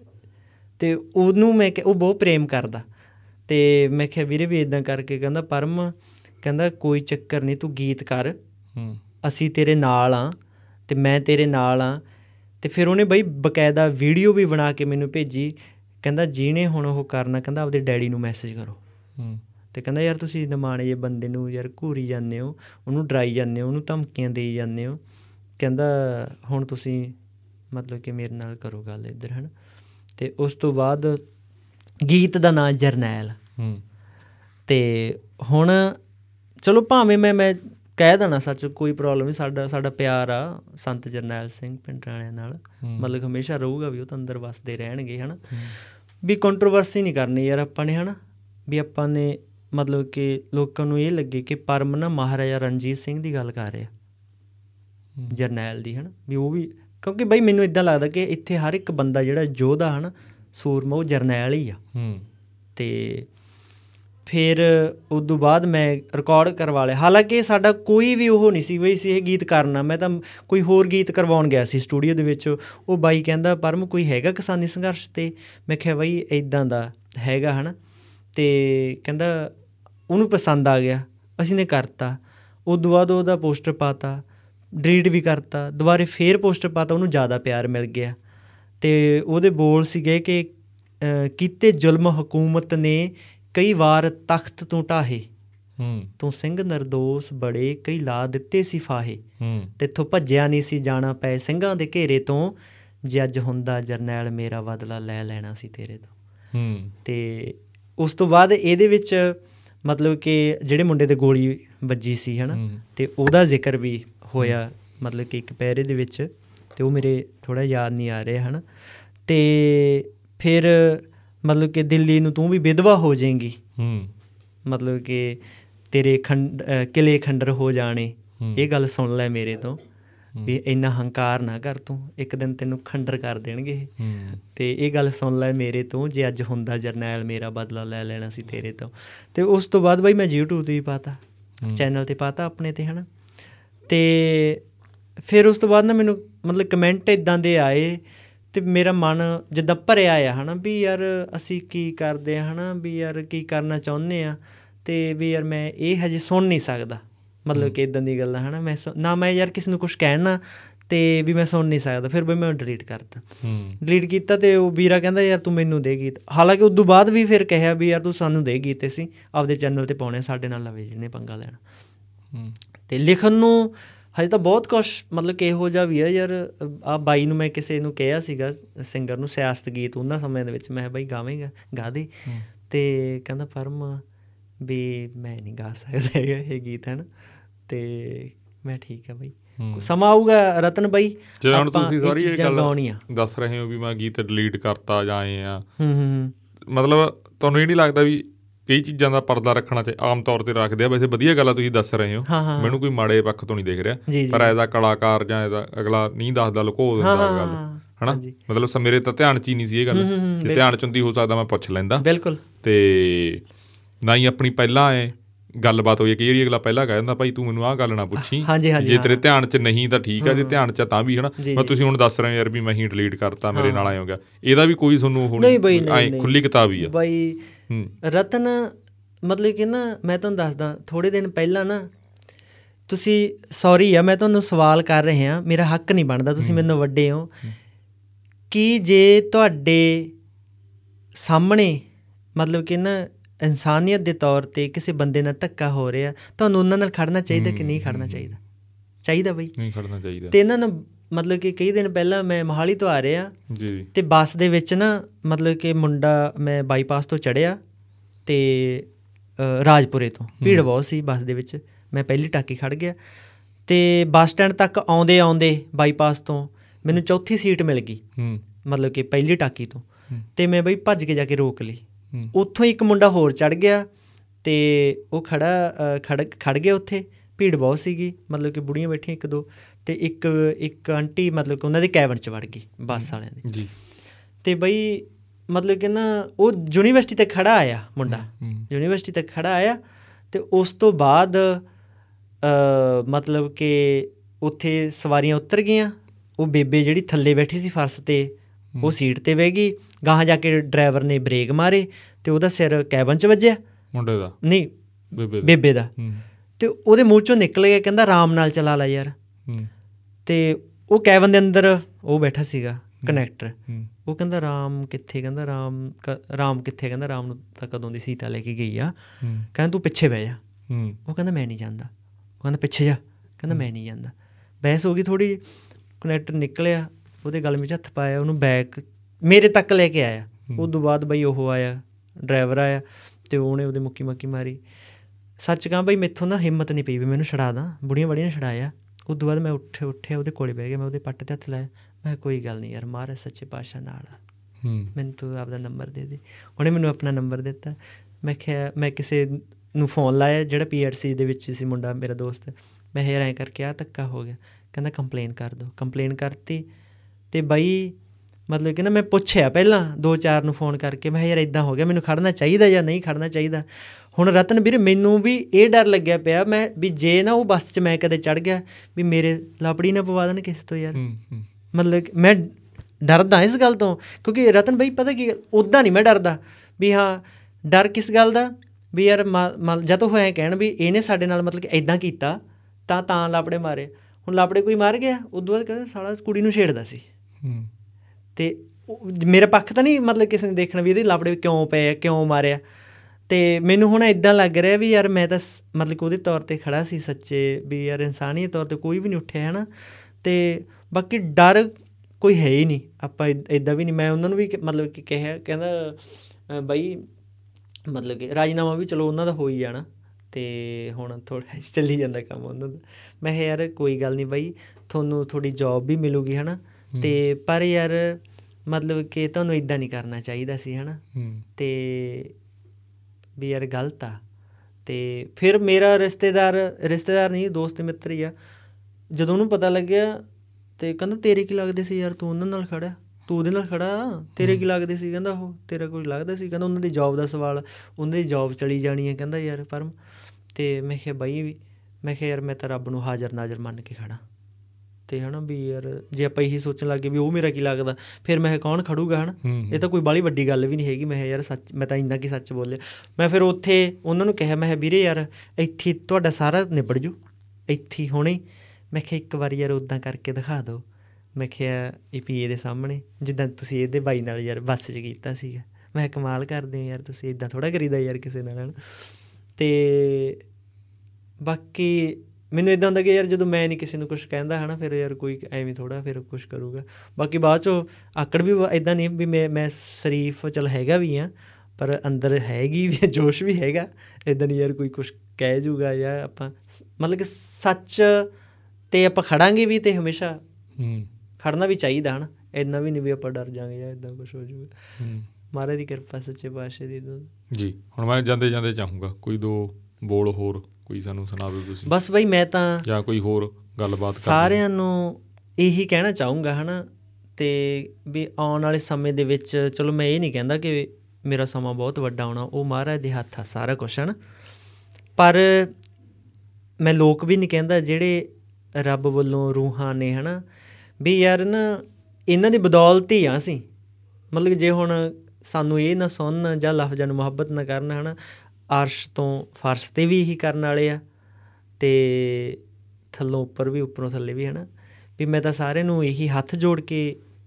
ਅਤੇ ਉਹਨੂੰ ਮੈਂ ਉਹ ਬਹੁਤ ਪ੍ਰੇਮ ਕਰਦਾ, ਅਤੇ ਮੈਂ ਕਿਹਾ ਵੀਰੇ ਵੀ ਇੱਦਾਂ ਕਰਕੇ, ਕਹਿੰਦਾ ਪਰਮ ਕਹਿੰਦਾ ਕੋਈ ਚੱਕਰ ਨਹੀਂ, ਤੂੰ ਗੀਤ ਕਰ, ਅਸੀਂ ਤੇਰੇ ਨਾਲ ਹਾਂ ਅਤੇ ਮੈਂ ਤੇਰੇ ਨਾਲ ਹਾਂ। ਅਤੇ ਫਿਰ ਉਹਨੇ ਬਈ ਬਕਾਇਦਾ ਵੀਡੀਓ ਵੀ ਬਣਾ ਕੇ ਮੈਨੂੰ ਭੇਜੀ, ਕਹਿੰਦਾ ਜਿਹਨੇ ਹੁਣ ਉਹ ਕਰਨਾ ਕਹਿੰਦਾ ਆਪਦੇ ਡੈਡੀ ਨੂੰ ਮੈਸੇਜ ਕਰੋ, ਅਤੇ ਕਹਿੰਦਾ ਯਾਰ ਤੁਸੀਂ ਨਿਮਾਣੇ ਜਿਹੇ ਬੰਦੇ ਨੂੰ ਯਾਰ ਘੂਰੀ ਜਾਂਦੇ ਹੋ, ਉਹਨੂੰ ਡਰਾਈ ਜਾਂਦੇ ਹੋ, ਉਹਨੂੰ ਧਮਕੀਆਂ ਦੇਈ ਜਾਂਦੇ ਹੋ, ਕਹਿੰਦਾ ਹੁਣ ਤੁਸੀਂ ਮਤਲਬ ਕਿ ਮੇਰੇ ਨਾਲ ਕਰੋ ਗੱਲ ਇੱਧਰ ਹੈ ਨਾ। ਅਤੇ ਉਸ ਤੋਂ ਬਾਅਦ ਗੀਤ ਦਾ ਨਾਂ ਜਰਨੈਲ, ਅਤੇ ਹੁਣ ਚਲੋ ਭਾਵੇਂ ਮੈਂ ਕਹਿ ਦੇਣਾ ਸੱਚ, ਕੋਈ ਪ੍ਰੋਬਲਮ ਨਹੀਂ, ਸਾਡਾ ਪਿਆਰ ਆ ਸੰਤ ਜਰਨੈਲ ਸਿੰਘ ਪਿੰਡ ਵਾਲਿਆਂ ਨਾਲ, ਮਤਲਬ ਹਮੇਸ਼ਾ ਰਹੂਗਾ ਵੀ, ਉਹ ਤਾਂ ਅੰਦਰ ਵਸਦੇ ਰਹਿਣਗੇ ਹੈ ਨਾ। ਵੀ ਕੰਟਰੋਵਰਸੀ ਨਹੀਂ ਕਰਨੀ ਯਾਰ ਆਪਾਂ ਨੇ, ਹੈ ਨਾ, ਵੀ ਆਪਾਂ ਨੇ ਮਤਲਬ ਕਿ ਲੋਕਾਂ ਨੂੰ ਇਹ ਲੱਗੇ ਕਿ ਪਰਮ ਨਾ ਮਹਾਰਾਜਾ ਰਣਜੀਤ ਸਿੰਘ ਦੀ ਗੱਲ ਕਰ ਰਿਹਾ, ਜਰਨੈਲ ਦੀ, ਹੈ ਨਾ, ਵੀ ਉਹ ਵੀ, ਕਿਉਂਕਿ ਬਈ ਮੈਨੂੰ ਇੱਦਾਂ ਲੱਗਦਾ ਕਿ ਇੱਥੇ ਹਰ ਇੱਕ ਬੰਦਾ ਜਿਹੜਾ ਯੋਧਾ ਹੈ ਨਾ ਸੂਰਮਾ, ਉਹ ਜਰਨੈਲ ਹੀ ਆ। ਅਤੇ ਫਿਰ ਉਦੋਂ ਬਾਅਦ ਮੈਂ ਰਿਕਾਰਡ ਕਰਵਾ ਲਿਆ, ਹਾਲਾਂਕਿ ਸਾਡਾ ਕੋਈ ਵੀ ਉਹ ਨਹੀਂ ਸੀ ਬਈ ਸੀ ਇਹ ਗੀਤ ਕਰਨਾ, ਮੈਂ ਤਾਂ ਕੋਈ ਹੋਰ ਗੀਤ ਕਰਵਾਉਣ ਗਿਆ ਸੀ ਸਟੂਡੀਓ ਦੇ ਵਿੱਚ। ਉਹ ਬਾਈ ਕਹਿੰਦਾ ਪਰਮ ਕੋਈ ਹੈਗਾ ਕਿਸਾਨੀ ਸੰਘਰਸ਼ 'ਤੇ, ਮੈਂ ਕਿਹਾ ਬਾਈ ਇੱਦਾਂ ਦਾ ਹੈਗਾ ਹੈ ਨਾ, ਅਤੇ ਕਹਿੰਦਾ ਉਹਨੂੰ ਪਸੰਦ ਆ ਗਿਆ, ਅਸੀਂ ਨੇ ਕਰਤਾ। ਉਦੋਂ ਬਾਅਦ ਉਹਦਾ ਪੋਸਟਰ ਪਾਤਾ, ਡਿਲੀਟ ਵੀ ਕਰਤਾ, ਦੁਬਾਰੇ ਫੇਰ ਪੋਸਟਰ ਪਾਤਾ, ਉਹਨੂੰ ਜ਼ਿਆਦਾ ਪਿਆਰ ਮਿਲ ਗਿਆ। ਅਤੇ ਉਹਦੇ ਬੋਲ ਸੀਗੇ ਕਿ ਕੀਤੇ ਜ਼ੁਲਮ ਹਕੂਮਤ ਨੇ ਕਈ ਵਾਰ ਤਖ਼ਤ ਤੋਂ ਢਾਹੇ, ਤੂੰ ਸਿੰਘ ਨਿਰਦੋਸ਼ ਬੜੇ ਕਈ ਲਾ ਦਿੱਤੇ ਸੀ ਫਾਹੇ, ਤੈਥੋਂ ਭੱਜਿਆ ਨਹੀਂ ਸੀ ਜਾਣਾ ਪਏ ਸਿੰਘਾਂ ਦੇ ਘੇਰੇ ਤੋਂ, ਜੇ ਅੱਜ ਹੁੰਦਾ ਜਰਨੈਲ ਮੇਰਾ ਬਦਲਾ ਲੈ ਲੈਣਾ ਸੀ ਤੇਰੇ ਤੋਂ। ਅਤੇ ਉਸ ਤੋਂ ਬਾਅਦ ਇਹਦੇ ਵਿੱਚ ਮਤਲਬ ਕਿ ਜਿਹੜੇ ਮੁੰਡੇ 'ਤੇ ਗੋਲੀ ਵੱਜੀ ਸੀ ਹੈ ਨਾ, ਅਤੇ ਉਹਦਾ ਜ਼ਿਕਰ ਵੀ ਹੋਇਆ ਮਤਲਬ ਕਿ ਇੱਕ ਪੈਰੇ ਦੇ ਵਿੱਚ, ਅਤੇ ਉਹ ਮੇਰੇ ਥੋੜ੍ਹਾ ਯਾਦ ਨਹੀਂ ਆ ਰਿਹਾ ਹੈ ਨਾ। ਅਤੇ ਫਿਰ ਮਤਲਬ ਕਿ ਦਿੱਲੀ ਨੂੰ ਤੂੰ ਵੀ ਵਿਧਵਾ ਹੋ ਜਾਏਂਗੀ, ਮਤਲਬ ਕਿ ਤੇਰੇ ਕਿਲੇ ਖੰਡਰ ਹੋ ਜਾਣੇ, ਇਹ ਗੱਲ ਸੁਣ ਲੈ ਮੇਰੇ ਤੋਂ, ਵੀ ਇੰਨਾ ਹੰਕਾਰ ਨਾ ਕਰ ਤੂੰ, ਇੱਕ ਦਿਨ ਤੈਨੂੰ ਖੰਡਰ ਕਰ ਦੇਣਗੇ। ਅਤੇ ਇਹ ਗੱਲ ਸੁਣ ਲੈ ਮੇਰੇ ਤੋਂ, ਜੇ ਅੱਜ ਹੁੰਦਾ ਜਰਨੈਲ ਮੇਰਾ ਬਦਲਾ ਲੈ ਲੈਣਾ ਸੀ ਤੇਰੇ ਤੋਂ। ਅਤੇ ਉਸ ਤੋਂ ਬਾਅਦ ਬਾਈ ਮੈਂ YouTube 'ਤੇ ਵੀ ਪਾਤਾ, ਚੈਨਲ 'ਤੇ ਪਾਤਾ ਆਪਣੇ 'ਤੇ ਹੈ ਨਾ। ਅਤੇ ਫਿਰ ਉਸ ਤੋਂ ਬਾਅਦ ਨਾ ਮੈਨੂੰ ਮਤਲਬ ਕਮੈਂਟ ਇੱਦਾਂ ਦੇ ਆਏ, ਅਤੇ ਮੇਰਾ ਮਨ ਜਿੱਦਾਂ ਭਰਿਆ ਆ ਹੈ ਨਾ, ਵੀ ਯਾਰ ਅਸੀਂ ਕੀ ਕਰਦੇ ਹਾਂ ਹੈ ਨਾ, ਵੀ ਯਾਰ ਕੀ ਕਰਨਾ ਚਾਹੁੰਦੇ ਹਾਂ, ਅਤੇ ਵੀ ਯਾਰ ਮੈਂ ਇਹ ਹਜੇ ਸੁਣ ਨਹੀਂ ਸਕਦਾ, ਮਤਲਬ ਕਿ ਇੱਦਾਂ ਦੀ ਗੱਲਾਂ ਹੈ ਨਾ, ਨਾ ਮੈਂ ਯਾਰ ਕਿਸੇ ਨੂੰ ਕੁਛ ਕਹਿਣਾ, ਅਤੇ ਵੀ ਮੈਂ ਸੁਣ ਨਹੀਂ ਸਕਦਾ। ਫਿਰ ਬਈ ਮੈਂ ਡਿਲੀਟ ਕਰਤਾ, ਡਿਲੀਟ ਕੀਤਾ। ਅਤੇ ਉਹ ਵੀਰਾ ਕਹਿੰਦਾ ਯਾਰ ਤੂੰ ਮੈਨੂੰ ਦੇ ਗੀਤ, ਹਾਲਾਂਕਿ ਉਦੋਂ ਬਾਅਦ ਵੀ ਫਿਰ ਕਿਹਾ ਵੀ ਯਾਰ ਤੂੰ ਸਾਨੂੰ ਦੇ ਗੀਤ, ਅਸੀਂ ਆਪਦੇ ਚੈਨਲ 'ਤੇ ਪਾਉਣੇ, ਸਾਡੇ ਨਾਲ ਲਵੇ ਜਿਹਨੇ ਪੰਗਾ ਲੈਣਾ। ਅਤੇ ਲਿਖਣ ਨੂੰ ਹਜੇ ਤਾਂ ਬਹੁਤ ਕੁਛ ਮਤਲਬ ਕਿ ਇਹੋ ਜਿਹਾ ਵੀ ਹੈ ਯਾਰ। ਆਹ ਬਾਈ ਨੂੰ ਮੈਂ ਕਿਸੇ ਨੂੰ ਕਿਹਾ ਸੀਗਾ, ਸਿੰਗਰ ਨੂੰ, ਸਿਆਸਤ ਗੀਤ ਉਹਨਾਂ ਸਮਿਆਂ ਦੇ ਵਿੱਚ, ਮੈਂ ਬਾਈ ਗਾਵੇਂਗਾ, ਗਾ ਦੇ, ਅਤੇ ਕਹਿੰਦਾ ਪਰਮ ਵੀ ਮੈਂ ਨਹੀਂ ਗਾ ਸਕਦਾ ਹੈਗਾ ਇਹ ਗੀਤ ਹੈ ਨਾ। ਅਤੇ ਮੈਂ ਠੀਕ ਹੈ ਬਾਈ, ਸਮਾਂ ਆਊਗਾ ਰਤਨ ਬਾਈ, ਜਿਵੇਂ ਹੁਣ ਤੁਸੀਂ ਸਾਰੀ ਇਹ ਗੱਲ ਦੱਸ ਰਹੇ ਹੋ ਵੀ ਮੈਂ ਗੀਤ ਡਿਲੀਟ ਕਰਤਾ ਜਾਂ ਆਏ ਆ, ਮਤਲਬ ਤੁਹਾਨੂੰ ਇਹ ਨਹੀਂ ਲੱਗਦਾ ਵੀ ਕਈ ਚੀਜ਼ਾਂ ਦਾ ਪਰਦਾ ਰੱਖਣਾ ਚਾਹੀਦਾ? ਆਮ ਤੌਰ 'ਤੇ ਰੱਖਦੇ ਆ, ਵੈਸੇ ਵਧੀਆ ਗੱਲ ਆ ਤੁਸੀਂ ਦੱਸ ਰਹੇ ਹੋ, ਮੈਨੂੰ ਕੋਈ ਮਾੜੇ ਪੱਖ ਤੋਂ ਨਹੀਂ ਦਿਖ ਰਿਹਾ, ਪਰ ਐਜ਼ ਆ ਕਲਾਕਾਰ ਜਾਂ ਇਹਦਾ ਅਗਲਾ ਨਹੀਂ ਦੱਸਦਾ, ਲੁਕੋ ਦਿੰਦਾ ਗੱਲ ਹੈ ਨਾ। ਮਤਲਬ ਮੇਰੇ ਤਾਂ ਧਿਆਨ 'ਚ ਹੀ ਨਹੀਂ ਸੀ ਇਹ ਗੱਲ, ਜੇ ਧਿਆਨ 'ਚ ਹੁੰਦੀ ਹੋ ਸਕਦਾ ਮੈਂ ਪੁੱਛ ਲੈਂਦਾ। ਬਿਲਕੁਲ। ਅਤੇ ਨਾ ਹੀ ਆਪਣੀ ਪਹਿਲਾਂ ਐ ਗੱਲਬਾਤ ਹੋਈ ਹੈ, ਕਈ ਵਾਰੀ ਅਗਲਾ ਪਹਿਲਾਂ ਕਹਿ ਦਿੰਦਾ ਭਾਈ ਤੂੰ ਮੈਨੂੰ ਆਹ ਗੱਲ ਨਾ ਪੁੱਛੀ, ਜੇ ਤੇਰੇ ਧਿਆਨ 'ਚ ਨਹੀਂ ਤਾਂ ਠੀਕ ਆ, ਜੇ ਧਿਆਨ 'ਚ ਤਾਂ ਵੀ ਹੈ ਨਾ। ਮੈਂ ਤੁਸੀਂ ਹੁਣ ਦੱਸ ਰਹੇ ਹੋ ਯਾਰ ਵੀ ਮੈਂ ਹੀ ਡਿਲੀਟ ਕਰਤਾ, ਮੇਰੇ ਨਾਲ ਆਏ ਹੋ ਗਿਆ, ਇਹਦਾ ਵੀ ਕੋਈ ਤੁਹਾਨੂੰ ਹੁਣ ਖੁੱਲ੍ਹੀ ਕਿਤਾਬ ਹੀ ਆ ਬਾਈ ਰਤਨ। ਮਤਲਬ ਕਿ ਨਾ ਮੈਂ ਤੁਹਾਨੂੰ ਦੱਸਦਾ, ਥੋੜ੍ਹੇ ਦਿਨ ਪਹਿਲਾਂ ਨਾ ਤੁਸੀਂ, ਸੌਰੀ ਆ ਮੈਂ ਤੁਹਾਨੂੰ ਸਵਾਲ ਕਰ ਰਹੇ ਹਾਂ, ਮੇਰਾ ਹੱਕ ਨਹੀਂ ਬਣਦਾ, ਤੁਸੀਂ ਮੈਨੂੰ ਵੱਡੇ ਹੋ, ਕਿ ਜੇ ਤੁਹਾਡੇ ਸਾਹਮਣੇ ਮਤਲਬ ਕਿ ਨਾ ਇਨਸਾਨੀਅਤ ਦੇ ਤੌਰ 'ਤੇ ਕਿਸੇ ਬੰਦੇ ਨਾਲ ਧੱਕਾ ਹੋ ਰਿਹਾ, ਤੁਹਾਨੂੰ ਉਹਨਾਂ ਨਾਲ ਖੜਨਾ ਚਾਹੀਦਾ ਕਿ ਨਹੀਂ ਖੜਨਾ ਚਾਹੀਦਾ? ਚਾਹੀਦਾ ਬਈ, ਨਹੀਂ ਖੜਨਾ ਚਾਹੀਦਾ। ਅਤੇ ਇਹਨਾਂ ਨੂੰ ਮਤਲਬ ਕਿ ਕਈ ਦਿਨ ਪਹਿਲਾਂ ਮੈਂ ਮੋਹਾਲੀ ਤੋਂ ਆ ਰਿਹਾ, ਅਤੇ ਬੱਸ ਦੇ ਵਿੱਚ ਨਾ ਮਤਲਬ ਕਿ ਮੁੰਡਾ, ਮੈਂ ਬਾਈਪਾਸ ਤੋਂ ਚੜ੍ਹਿਆ ਅਤੇ ਰਾਜਪੁਰੇ ਤੋਂ ਭੀੜ ਬਹੁਤ ਸੀ ਬੱਸ ਦੇ ਵਿੱਚ, ਮੈਂ ਪਹਿਲੀ ਟਾਕੀ ਖੜ੍ਹ ਗਿਆ, ਅਤੇ ਬੱਸ ਸਟੈਂਡ ਤੱਕ ਆਉਂਦੇ ਆਉਂਦੇ ਬਾਈਪਾਸ ਤੋਂ ਮੈਨੂੰ ਚੌਥੀ ਸੀਟ ਮਿਲ ਗਈ, ਮਤਲਬ ਕਿ ਪਹਿਲੀ ਟਾਕੀ ਤੋਂ, ਅਤੇ ਮੈਂ ਬਈ ਭੱਜ ਕੇ ਜਾ ਕੇ ਰੋਕ ਲਈ। ਉੱਥੋਂ ਇੱਕ ਮੁੰਡਾ ਹੋਰ ਚੜ੍ਹ ਗਿਆ, ਅਤੇ ਉਹ ਖੜ੍ਹ ਗਿਆ ਉੱਥੇ, ਭੀੜ ਬਹੁਤ ਸੀਗੀ, ਮਤਲਬ ਕਿ ਬੁੜੀਆਂ ਬੈਠੀਆਂ ਇੱਕ ਦੋ, ਅਤੇ ਇੱਕ ਆਂਟੀ ਮਤਲਬ ਕਿ ਉਹਨਾਂ ਦੇ ਕੈਬਨ 'ਚ ਵੜ ਗਈ ਬੱਸ ਵਾਲਿਆਂ ਦੇ। ਅਤੇ ਬਈ ਮਤਲਬ ਕਿ ਨਾ ਉਹ ਯੂਨੀਵਰਸਿਟੀ ਤੱਕ ਖੜ੍ਹਾ ਆਇਆ ਮੁੰਡਾ, ਯੂਨੀਵਰਸਿਟੀ ਤੱਕ ਖੜ੍ਹਾ ਆਇਆ, ਅਤੇ ਉਸ ਤੋਂ ਬਾਅਦ ਮਤਲਬ ਕਿ ਉੱਥੇ ਸਵਾਰੀਆਂ ਉਤਰ ਗਈਆਂ, ਉਹ ਬੇਬੇ ਜਿਹੜੀ ਥੱਲੇ ਬੈਠੀ ਸੀ ਫਰਸ਼ 'ਤੇ, ਉਹ ਸੀਟ 'ਤੇ ਬਹਿ ਗਈ, ਗਾਹਾਂ ਜਾ ਕੇ ਡਰਾਈਵਰ ਨੇ ਬ੍ਰੇਕ ਮਾਰੇ, ਅਤੇ ਉਹਦਾ ਸਿਰ ਕੈਬਨ 'ਚ ਵੱਜਿਆ, ਮੁੰਡੇ ਦਾ ਨਹੀਂ ਬੇਬੇ ਦਾ, ਅਤੇ ਉਹਦੇ ਮੂੰਹ 'ਚੋਂ ਨਿਕਲ ਗਿਆ, ਕਹਿੰਦਾ ਆਰਾਮ ਨਾਲ ਚਲਾ ਲੈ ਯਾਰ। ਅਤੇ ਉਹ ਕੈਬਨ ਦੇ ਅੰਦਰ ਉਹ ਬੈਠਾ ਸੀਗਾ ਕਨੈਕਟਰ, ਉਹ ਕਹਿੰਦਾ ਰਾਮ ਕਿੱਥੇ, ਕਹਿੰਦਾ ਰਾਮ ਕਿੱਥੇ, ਕਹਿੰਦਾ ਰਾਮ ਨੂੰ ਤਾਂ ਕਦੋਂ ਦੀ ਸੀਤਾ ਲੈ ਕੇ ਗਈ ਆ, ਕਹਿੰਦਾ ਤੂੰ ਪਿੱਛੇ ਬਹਿ ਜਾ। ਉਹ ਕਹਿੰਦਾ ਮੈਂ ਨਹੀਂ ਜਾਂਦਾ, ਉਹ ਕਹਿੰਦਾ ਪਿੱਛੇ ਜਾ, ਕਹਿੰਦਾ ਮੈਂ ਨਹੀਂ ਜਾਂਦਾ। ਬਹਿਸ ਹੋ ਗਈ ਥੋੜ੍ਹੀ, ਕਨੈਕਟਰ ਨਿਕਲਿਆ, ਉਹਦੇ ਗਲ ਵਿੱਚ ਹੱਥ ਪਾਇਆ, ਉਹਨੂੰ ਬੈਕ ਮੇਰੇ ਤੱਕ ਲੈ ਕੇ ਆਇਆ। ਉਦੋਂ ਬਾਅਦ ਬਈ ਉਹ ਆਇਆ, ਡਰਾਈਵਰ ਆਇਆ, ਅਤੇ ਉਹਨੇ ਉਹਦੇ ਮੁੱਕੀ ਮੱਕੀ ਮਾਰੀ। ਸੱਚ ਕਹਾਂ ਬਈ ਮੈਥੋਂ ਨਾ ਹਿੰਮਤ ਨਹੀਂ ਪਈ ਵੀ ਮੈਨੂੰ ਛੁਡਾ ਦਾਂ, ਬੁੜੀਆਂ ਬੜੀਆਂ ਨੇ ਛੁਡਾਇਆ। ਉਸ ਤੋਂ ਬਾਅਦ ਮੈਂ ਉੱਠਿਆ ਉਹਦੇ ਕੋਲ ਬਹਿ ਗਿਆ, ਮੈਂ ਉਹਦੇ ਪੱਟ 'ਤੇ ਹੱਥ ਲਾਇਆ, ਮੈਂ ਕਿਹਾ ਕੋਈ ਗੱਲ ਨਹੀਂ ਯਾਰ, ਮਹਾਰਾਜ ਸੱਚੇ ਪਾਤਸ਼ਾਹ ਨਾਲ ਆ, ਮੈਨੂੰ ਤੂੰ ਆਪਦਾ ਨੰਬਰ ਦੇ ਦੇ। ਉਹਨੇ ਮੈਨੂੰ ਆਪਣਾ ਨੰਬਰ ਦਿੱਤਾ। ਮੈਂ ਕਿਹਾ, ਮੈਂ ਕਿਸੇ ਨੂੰ ਫੋਨ ਲਾਇਆ ਜਿਹੜਾ PHC ਦੇ ਵਿੱਚ ਸੀ ਮੁੰਡਾ ਮੇਰਾ ਦੋਸਤ, ਮੈਂ ਯਾਰ ਐਂ ਕਰਕੇ ਆਹ ਧੱਕਾ ਹੋ ਗਿਆ। ਕਹਿੰਦਾ ਕੰਪਲੇਨ ਕਰ ਦਿਓ। ਕੰਪਲੇਨ ਕਰਤੀ ਅਤੇ ਬਾਈ ਮਤਲਬ ਕਿ ਨਾ ਮੈਂ ਪੁੱਛਿਆ ਪਹਿਲਾਂ 2-4 ਨੂੰ ਫ਼ੋਨ ਕਰਕੇ, ਮੈਂ ਕਿਹਾ ਯਾਰ ਇੱਦਾਂ ਹੋ ਗਿਆ, ਮੈਨੂੰ ਖੜ੍ਹਨਾ ਚਾਹੀਦਾ ਜਾਂ ਨਹੀਂ ਖੜ੍ਹਨਾ ਚਾਹੀਦਾ। ਹੁਣ ਰਤਨ ਵੀਰ ਮੈਨੂੰ ਵੀ ਇਹ ਡਰ ਲੱਗਿਆ ਪਿਆ ਮੈਂ ਵੀ ਜੇ ਨਾ ਉਹ ਬੱਸ 'ਚ ਮੈਂ ਕਦੇ ਚੜ੍ਹ ਗਿਆ ਵੀ ਮੇਰੇ ਲਾਪੜੀ ਨਾ ਪਵਾ ਦੇਣ ਕਿਸੇ ਤੋਂ ਯਾਰ। ਮਤਲਬ ਕਿ ਮੈਂ ਡਰਦਾ ਇਸ ਗੱਲ ਤੋਂ, ਕਿਉਂਕਿ ਰਤਨ ਬਾਈ ਪਤਾ ਕੀ ਉੱਦਾਂ ਨਹੀਂ ਮੈਂ ਡਰਦਾ ਵੀ ਹਾਂ, ਡਰ ਕਿਸ ਗੱਲ ਦਾ ਵੀ ਯਾਰ ਜਦ ਉਹ ਐਂ ਕਹਿਣ ਵੀ ਇਹਨੇ ਸਾਡੇ ਨਾਲ ਮਤਲਬ ਕਿ ਇੱਦਾਂ ਕੀਤਾ ਤਾਂ ਲਾਪੜੇ ਮਾਰੇ। ਹੁਣ ਲਾਪੜੇ ਕੋਈ ਮਾਰ ਗਿਆ, ਉਦੋਂ ਬਾਅਦ ਕਹਿੰਦਾ ਸਾਲਾ ਕੁੜੀ ਨੂੰ ਛੇੜਦਾ ਸੀ। ਅਤੇ ਮੇਰਾ ਪੱਖ ਤਾਂ ਨਹੀਂ ਮਤਲਬ ਕਿਸੇ ਨੇ ਦੇਖਣਾ ਵੀ ਇਹਦੇ ਲਾਪੜੇ ਕਿਉਂ ਪਏ ਆ, ਕਿਉਂ ਮਾਰਿਆ। ਅਤੇ ਮੈਨੂੰ ਹੁਣ ਇੱਦਾਂ ਲੱਗ ਰਿਹਾ ਵੀ ਯਾਰ ਮੈਂ ਤਾਂ ਮਤਲਬ ਕਿ ਉਹਦੇ ਤੌਰ 'ਤੇ ਖੜ੍ਹਾ ਸੀ ਸੱਚੇ, ਵੀ ਯਾਰ ਇਨਸਾਨੀਅਤ ਤੌਰ 'ਤੇ ਕੋਈ ਵੀ ਨਹੀਂ ਉੱਠਿਆ ਹੈ ਨਾ। ਅਤੇ ਬਾਕੀ ਡਰ ਕੋਈ ਹੈ ਹੀ ਨਹੀਂ, ਆਪਾਂ ਇੱਦਾਂ ਵੀ ਨਹੀਂ। ਮੈਂ ਉਹਨਾਂ ਨੂੰ ਵੀ ਮਤਲਬ ਕਿ ਕਿਹਾ, ਕਹਿੰਦਾ ਬਾਈ ਮਤਲਬ ਕਿ ਰਾਜੀਨਾਮਾ ਵੀ ਚਲੋ ਉਹਨਾਂ ਦਾ ਹੋ ਹੀ ਜਾਣਾ ਅਤੇ ਹੁਣ ਥੋੜ੍ਹਾ ਚੱਲੀ ਜਾਂਦਾ ਕੰਮ ਉਹਨਾਂ ਦਾ। ਮੈਂ ਕਿਹਾ ਯਾਰ ਕੋਈ ਗੱਲ ਨਹੀਂ ਬਾਈ, ਤੁਹਾਨੂੰ ਤੁਹਾਡੀ ਜੋਬ ਵੀ ਮਿਲੂਗੀ ਹੈ ਨਾ, ਅਤੇ ਪਰ ਯਾਰ ਮਤਲਬ ਕਿ ਤੁਹਾਨੂੰ ਇੱਦਾਂ ਨਹੀਂ ਕਰਨਾ ਚਾਹੀਦਾ ਸੀ ਹੈ ਨਾ, ਅਤੇ ਵੀ ਯਾਰ ਗਲਤ ਆ। ਅਤੇ ਫਿਰ ਮੇਰਾ ਰਿਸ਼ਤੇਦਾਰ ਨਹੀਂ, ਦੋਸਤ ਮਿੱਤਰ ਹੀ ਆ, ਜਦੋਂ ਉਹਨੂੰ ਪਤਾ ਲੱਗਿਆ ਅਤੇ ਕਹਿੰਦਾ ਤੇਰੇ ਕੀ ਲੱਗਦੇ ਸੀ ਯਾਰ, ਤੂੰ ਉਹਨਾਂ ਨਾਲ ਖੜ੍ਹਾ, ਤੂੰ ਉਹਦੇ ਨਾਲ ਖੜ੍ਹਾ, ਤੇਰੇ ਕੀ ਲੱਗਦੇ ਸੀ। ਕਹਿੰਦਾ ਉਹ ਤੇਰਾ ਕੋਈ ਲੱਗਦਾ ਸੀ। ਕਹਿੰਦਾ ਉਹਨਾਂ ਦੀ ਜੋਬ ਦਾ ਸਵਾਲ, ਉਹਨਾਂ ਦੀ ਜੋਬ ਚਲੀ ਜਾਣੀ ਹੈ ਕਹਿੰਦਾ ਯਾਰ ਪਰਮ। ਅਤੇ ਮੈਂ ਕਿਹਾ ਬਾਈ, ਮੈਂ ਕਿਹਾ ਯਾਰ ਮੈਂ ਤਾਂ ਰੱਬ ਨੂੰ ਹਾਜ਼ਰ ਨਾਜ਼ਰ ਮੰਨ ਕੇ ਖੜ੍ਹਾ, ਅਤੇ ਹੈ ਨਾ ਵੀ ਯਾਰ ਜੇ ਆਪਾਂ ਇਹੀ ਸੋਚਣ ਲੱਗ ਗਏ ਵੀ ਉਹ ਮੇਰਾ ਕੀ ਲੱਗਦਾ, ਫਿਰ ਮੈਂ ਕੌਣ ਖੜੂਗਾ ਹੈ ਨਾ। ਇਹ ਤਾਂ ਕੋਈ ਬਾਹਲੀ ਵੱਡੀ ਗੱਲ ਵੀ ਨਹੀਂ ਹੈਗੀ। ਮੈਂ ਕਿਹਾ ਯਾਰ ਸੱਚ, ਮੈਂ ਤਾਂ ਇੰਨਾ ਕੀ ਸੱਚ ਬੋਲਿਆ। ਮੈਂ ਫਿਰ ਉੱਥੇ ਉਹਨਾਂ ਨੂੰ ਕਿਹਾ, ਮੈਂ ਕਿਹਾ ਵੀਰੇ ਯਾਰ ਇੱਥੇ ਤੁਹਾਡਾ ਸਾਰਾ ਨਿਬੜ ਜੂ ਇੱਥੇ ਹੁਣੇ। ਮੈਂ ਕਿਹਾ ਇੱਕ ਵਾਰੀ ਯਾਰ ਉੱਦਾਂ ਕਰਕੇ ਦਿਖਾ ਦਿਓ। ਮੈਂ ਕਿਹਾ ਇਹ PA ਦੇ ਸਾਹਮਣੇ ਜਿੱਦਾਂ ਤੁਸੀਂ ਇਹਦੇ ਬਾਈ ਨਾਲ ਯਾਰ ਬੱਸ 'ਚ ਕੀਤਾ ਸੀਗਾ। ਮੈਂ ਕਿਹਾ ਕਮਾਲ ਕਰਦੇ ਹੋ ਯਾਰ ਤੁਸੀਂ, ਇੱਦਾਂ ਥੋੜ੍ਹਾ ਕਰੀਦਾ ਯਾਰ ਕਿਸੇ ਨਾਲ ਹੈ ਨਾ। ਅਤੇ ਬਾਕੀ ਮੈਨੂੰ ਇੱਦਾਂ ਹੁੰਦਾ ਕਿ ਯਾਰ ਜਦੋਂ ਮੈਂ ਨਹੀਂ ਕਿਸੇ ਨੂੰ ਕੁਛ ਕਹਿੰਦਾ ਹੈ ਨਾ, ਫਿਰ ਯਾਰ ਕੋਈ ਐਵੇਂ ਥੋੜ੍ਹਾ ਫਿਰ ਕੁਛ ਕਰੂਗਾ। ਬਾਕੀ ਬਾਅਦ 'ਚੋਂ ਆਕੜ ਵੀ ਇੱਦਾਂ ਨਹੀਂ ਵੀ ਮੈਂ ਸ਼ਰੀਫ ਚੱਲ ਹੈਗਾ ਵੀ ਹਾਂ, ਪਰ ਅੰਦਰ ਹੈਗੀ ਵੀ ਜੋਸ਼ ਵੀ ਹੈਗਾ। ਇੱਦਾਂ ਨਹੀਂ ਯਾਰ ਕੋਈ ਕੁਛ ਕਹਿ ਜੂਗਾ ਜਾਂ ਆਪਾਂ ਮਤਲਬ ਕਿ ਸੱਚ 'ਤੇ ਆਪਾਂ ਖੜਾਂਗੇ ਵੀ, ਅਤੇ ਹਮੇਸ਼ਾ ਖੜ੍ਹਨਾ ਵੀ ਚਾਹੀਦਾ ਹੈ ਨਾ। ਇੰਨਾ ਵੀ ਨਹੀਂ ਵੀ ਆਪਾਂ ਡਰ ਜਾਂਗੇ ਜਾਂ ਇੱਦਾਂ ਕੁਛ ਹੋ ਜੂਗਾ। ਮਹਾਰਾਜ ਦੀ ਕਿਰਪਾ ਸੱਚੇ ਪਾਤਸ਼ਾਹ ਦੀ ਜੀ। ਹੁਣ ਮੈਂ ਜਾਂਦੇ ਚਾਹੂੰਗਾ ਕੋਈ 2 ਬੋਲ ਹੋਰ ਕੋਈ ਸਾਨੂੰ ਸੁਣਾ ਦਿਓ ਤੁਸੀਂ। ਬਸ ਬਾਈ ਮੈਂ ਤਾਂ ਜਾਂ ਕੋਈ ਹੋਰ ਗੱਲਬਾਤ ਸਾਰਿਆਂ ਨੂੰ ਇਹੀ ਕਹਿਣਾ ਚਾਹੂੰਗਾ ਹੈ ਨਾ, ਅਤੇ ਵੀ ਆਉਣ ਵਾਲੇ ਸਮੇਂ ਦੇ ਵਿੱਚ ਚਲੋ ਮੈਂ ਇਹ ਨਹੀਂ ਕਹਿੰਦਾ ਕਿ ਮੇਰਾ ਸਮਾਂ ਬਹੁਤ ਵੱਡਾ ਆਉਣਾ, ਉਹ ਮਹਾਰਾਜ ਦੇ ਹੱਥ ਆ ਸਾਰਾ ਕੁਛ ਹੈ ਨਾ। ਪਰ ਮੈਂ ਲੋਕ ਵੀ ਨਹੀਂ ਕਹਿੰਦਾ ਜਿਹੜੇ ਰੱਬ ਵੱਲੋਂ ਰੂਹਾਂ ਨੇ ਹੈ ਨਾ, ਵੀ ਯਾਰ ਨਾ ਇਹਨਾਂ ਦੀ ਬਦੌਲਤ ਹੀ ਆ ਅਸੀਂ। ਮਤਲਬ ਕਿ ਜੇ ਹੁਣ ਸਾਨੂੰ ਇਹ ਨਾ ਸੁਣਨ ਜਾਂ ਲਫ਼ਜ਼ਾਂ ਨੂੰ ਮੁਹੱਬਤ ਨਾ ਕਰਨ ਹੈ ਨਾ, ਅਰਸ਼ ਤੋਂ ਫਰਸ਼ 'ਤੇ ਵੀ ਇਹੀ ਕਰਨ ਵਾਲੇ ਆ, ਅਤੇ ਥੱਲੋਂ ਉੱਪਰ ਵੀ, ਉੱਪਰੋਂ ਥੱਲੇ ਵੀ ਹੈ ਨਾ। ਵੀ ਮੈਂ ਤਾਂ ਸਾਰਿਆਂ ਨੂੰ ਇਹੀ ਹੱਥ ਜੋੜ ਕੇ